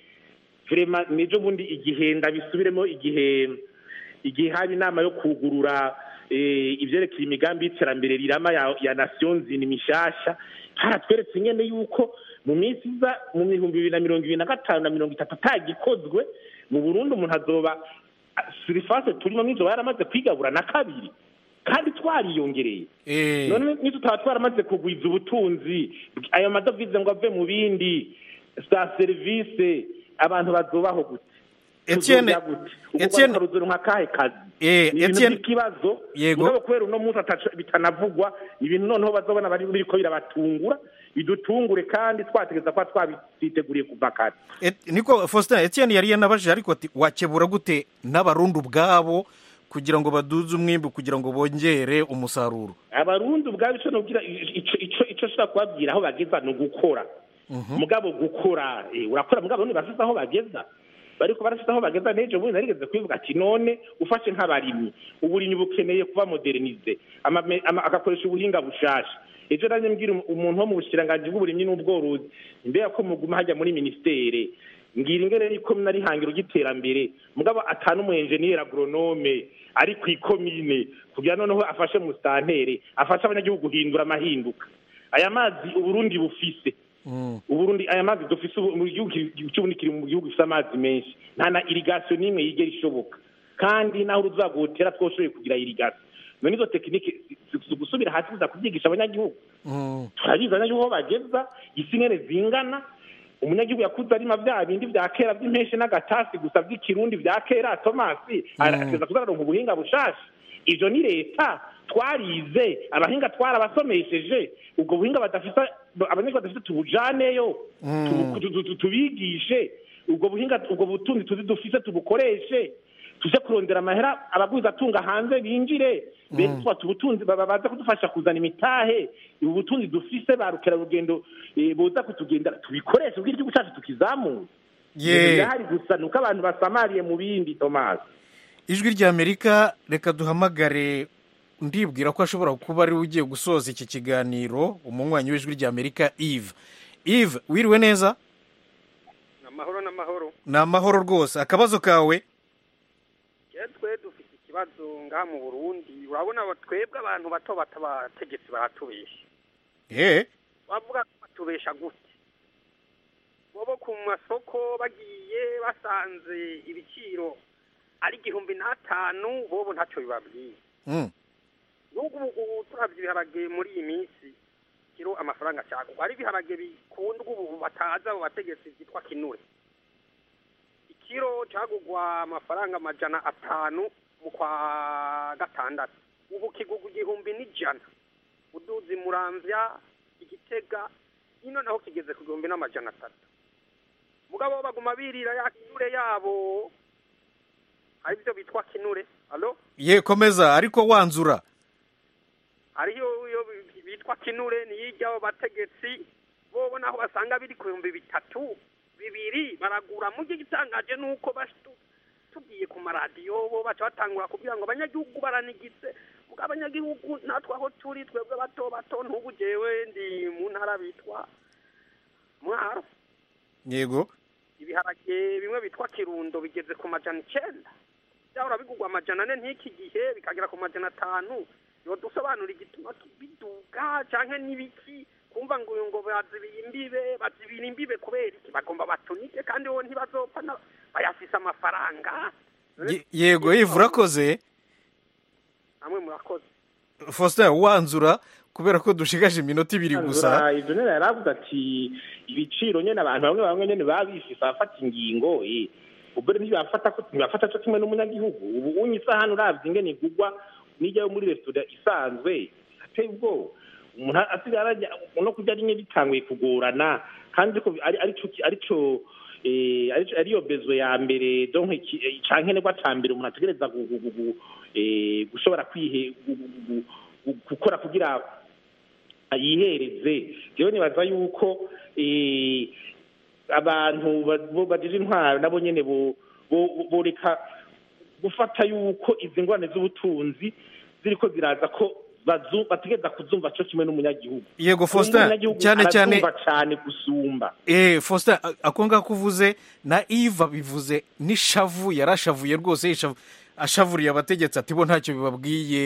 [SPEAKER 3] vraiment nejo bundi igihe ndabisubiremo igihe igihe hari inama yo kugurura ibyerekeye imigambi y'iterambere rirama ya nations unies mishasha haratweretse nyene yuko mu minsi iza mu bihumbi bibiri na mirongo ibiri na gatanu na mirongo itatu atagikozwe mu Burundi umuntu azoba surface turimo mwizo yaramaze kwigabura na kabiri kandi twariyongereye none nitutaba twaramaze kugwiza ubutunzi ayo madovize ngo ave mu bindi sa service abantu bazobaho gute
[SPEAKER 10] Etienne
[SPEAKER 3] Etienne ruzuru nka kahe kazi
[SPEAKER 10] eh Etienne
[SPEAKER 3] kibazo ngabo kwera uno munsi bitanavugwa ibintu noneho bazobona bari biriko birabatungura bidutungure kandi twategeza kwa twabiteguriye kuva kare
[SPEAKER 10] niko Faustin Etienne yari yanabajije ariko ati wakebura gute n'abarundi ubwabo kugira ngo baduze umwimbu kugira ngo bongere umusaruro
[SPEAKER 3] abarundi ubwabo ico nogira ico ico ico shaka kubabwira aho bageza no gukora mugabo gukora urakora mugabo ntibafite aho bageza bariko barafite aho bageza nejo bundi narigeze kwivuga ati none ufashe nk'abarimyi uburimyi bukeneye kuba modernize agakoresha ubuhinga bushasha ejo nanye mbwira umuntu wo mu bushiranganje bw'uburimyi n'ubworozi mbere ko muguma hajya muri ministere ngira ingene ni komine ari hangiro giterambere mugabo atanu mu engineer agronome ari ku ikomine kugira noneho afashe mu stantere afasha abanyagihugu guhindura amahinduka aya mazi uburundi bufise uburundi aya mazi dufise mu gihugu cy'ubundi kiri mu gihugu cy'amazi menshi nta na irrigation nimwe yigera ishoboka kandi naho ruzagotera twoshoye kugira irrigation none izo technique gusubira hasi biza kubyigisha abanyagihugu turabiza abanyagihugu bageza isi ngene zingana umunyagihugu yakuze arima bya bindi bya kera by'impeshe n'agatasi gusa by'ikirundi bya kera Tomasi arakeza kuzaronka ubuhinga bushasha ivyo ni leta twarize abahinga twarabasomesheje ubwo buhinga badafite abanyagihugu badafite tubujaneyo tubigishe ubwo buhinga ubwo butunzi tuzi dufise tubukoreshe tuje kurondera amahera abaguza atunga hanze binjire betwa tubutunzi babaza kudufasha kuzana imitahe ubutunzi dufise barukera rugendo boza kutugenda tubikoresha ubwo igihugu cyacu tukizamura
[SPEAKER 10] ye
[SPEAKER 3] hari gusa nuko abantu basamariye mu bindi Thomas
[SPEAKER 10] ijwi rya Amerika reka duhamagare ndibwira ko ashobora kuba ari ugiye gusoza iki kiganiro umunywanyi w'ijwi rya Amerika Yves Yves wiriwe neza
[SPEAKER 9] namahoro namahoro
[SPEAKER 10] namahoro rwose akabazo kawe
[SPEAKER 9] twe dufite ikibazo ngaha mu Burundi urabona twebwe abantu bato batabategetse baratubesha
[SPEAKER 10] eh
[SPEAKER 9] bavuga batubesha gute bobo ku masoko bagiye basanze ibiciro ari igihumbi n'atanu bobo ntacyo bibabwiye
[SPEAKER 10] mm
[SPEAKER 9] nuko ubu turavye ibiharage muri iyi minsi kiro amafaranga cyagwa ari ibiharage bikundwa ubu bataza abo bategetsi byitwa kinure ikiro cyagugwa amafaranga amajana atanu mu kwa gatandatu ubu kigugu igihumbi n'ijana uduzi muramvya igitega ino naho kigeze ku gihumbi n'amajana atatu mugabo baguma birira ya kinure yabo hari byo bitwa kinure allo
[SPEAKER 10] ye komeza ariko wanzura
[SPEAKER 9] ariyo yo bitwa kinure niyijyaho bategetsi bobo naho basanga biri ku bihumbi bitatu bibiri baragura mu gitangaje nuko bashtu tugiye ku maradiyo bo baca batangura kugira ngo abanyagihugu baranigitse muga abanyagihugu natwe aho turi twebwe bato bato ntubu jewe ndi mu ntara bitwa mwaro
[SPEAKER 10] yego
[SPEAKER 9] ibiharage bimwe bitwa kirundo bigeze ku majana icenda byahora bigugwa amajana ane n'iki gihe bikagera ku majana atanu yo dusobanura igituma biduga canke nibiki kumva ngo ngo bazibira imbibe bazibira imbibe kubera iki bagomba batunike kandi wo ntibazopfa bayafisa amafaranga
[SPEAKER 10] yego Yves urakoze
[SPEAKER 9] amwe murakoze
[SPEAKER 10] Faustin wanzura kubera ko dushigaje iminota ibiri gusa
[SPEAKER 3] ivyo nera yaravuze ati ibiciro nyene abantu bamwe bamwe nyene babifisa afata ingingo eh ubere ntibafata ko ntibafata cyo kimwe n'umunyagihugu ubu unyisa hano uravye ingene igugwa nijya muri restaurant isanzwe ateye ubwo umuntu asigara no kujya rimwe bitanguye kugorana kandi ko ari ari cyo ari cyo eh ari yo bezo ya mbere donc canke ne gwatambira umuntu ategereza eh gushobora kwihe gukora kugira ayihereze rero nibaza yuko eh abantu bagije intwaro nabo nyene bo boreka gufata yuko izi ngwane z'ubutunzi ziriko ziraza ko bategeza kuzumva cyo kimwe n'umunyagihugu
[SPEAKER 10] yego Faustin cyane cyane
[SPEAKER 3] cyane gusumba
[SPEAKER 10] eh Faustin akonga kuvuze na Yves bivuze nishavu yarashavuye rwose ashavuriye abategetsi ati bo ntacyo bibabwiye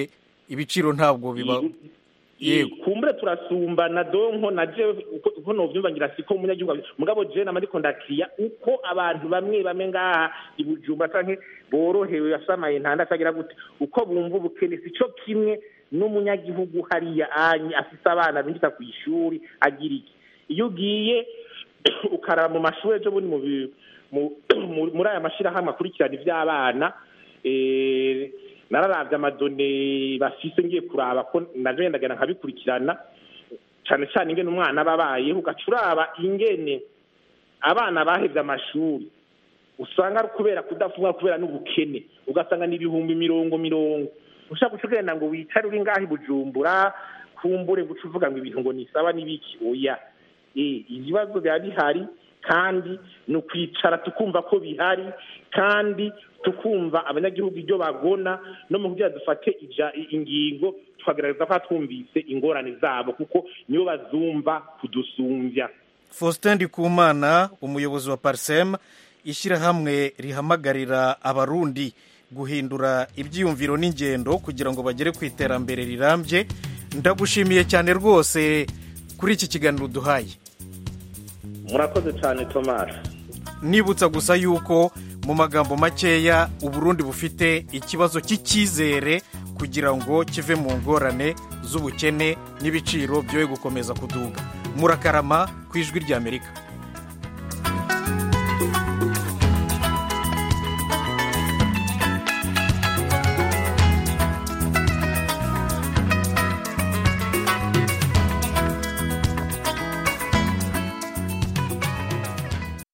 [SPEAKER 10] ibiciro ntabwo biba
[SPEAKER 3] yego kumbure turasumbana donko na je uko no vyumva ngira siko umunyagihugu mugabo je na mariko ndakiriya uko abantu bamwe bamwe ngaha ibujumba canke borohewe yasamaye ntanda akagira gute uko bumva ubukene sico kimwe n'umunyagihugu hariya anyi afise abana bindika ku ishuri agira iki iyo ugiye ukarara mu mashuri ejo bundi mu muri aya mashira hamwe akurikirana ivy'abana eh nararavye amadone bafise ngiye kuraba ko naje ndagana nkabikurikirana cyane cyane ingene umwana babaye ugacuraba ingene abana bahevye amashuri usanga kubera kudafunga kubera n'ubukene ugasanga n'ibihumbi mirongo mirongo ushaka gucugenda ngo wicare uri ngahi Bujumbura kumbure gucuvuga ngo ibintu ngo nisaba nibiki oya eh ibibazo bya bihari kandi no kwicara tukumva ko bihari kandi tukumva abanyagihugu ibyo bagona no mu kugira dufate ija ingingo twagerageza ko twumvise ingorane zabo kuko niyo bazumva kudusumbya.
[SPEAKER 10] Faustin Ndikumana umuyobozi wa Parsem ishyirahamwe rihamagarira abarundi guhindura ibyiyumviro n'ingendo kugira ngo bagere ku iterambere rirambye. Ndagushimiye cyane rwose kuri iki kiganiro duhaye.
[SPEAKER 3] Murakoze cyane Thomas.
[SPEAKER 10] Nibutsa gusa yuko mu magambo makeya Uburundi bufite ikibazo cy'icyizere kugira ngo kive mu ngorane z'ubukene n'ibiciro byoye gukomeza kuduga. Murakarama ku ijwi ry'Amerika.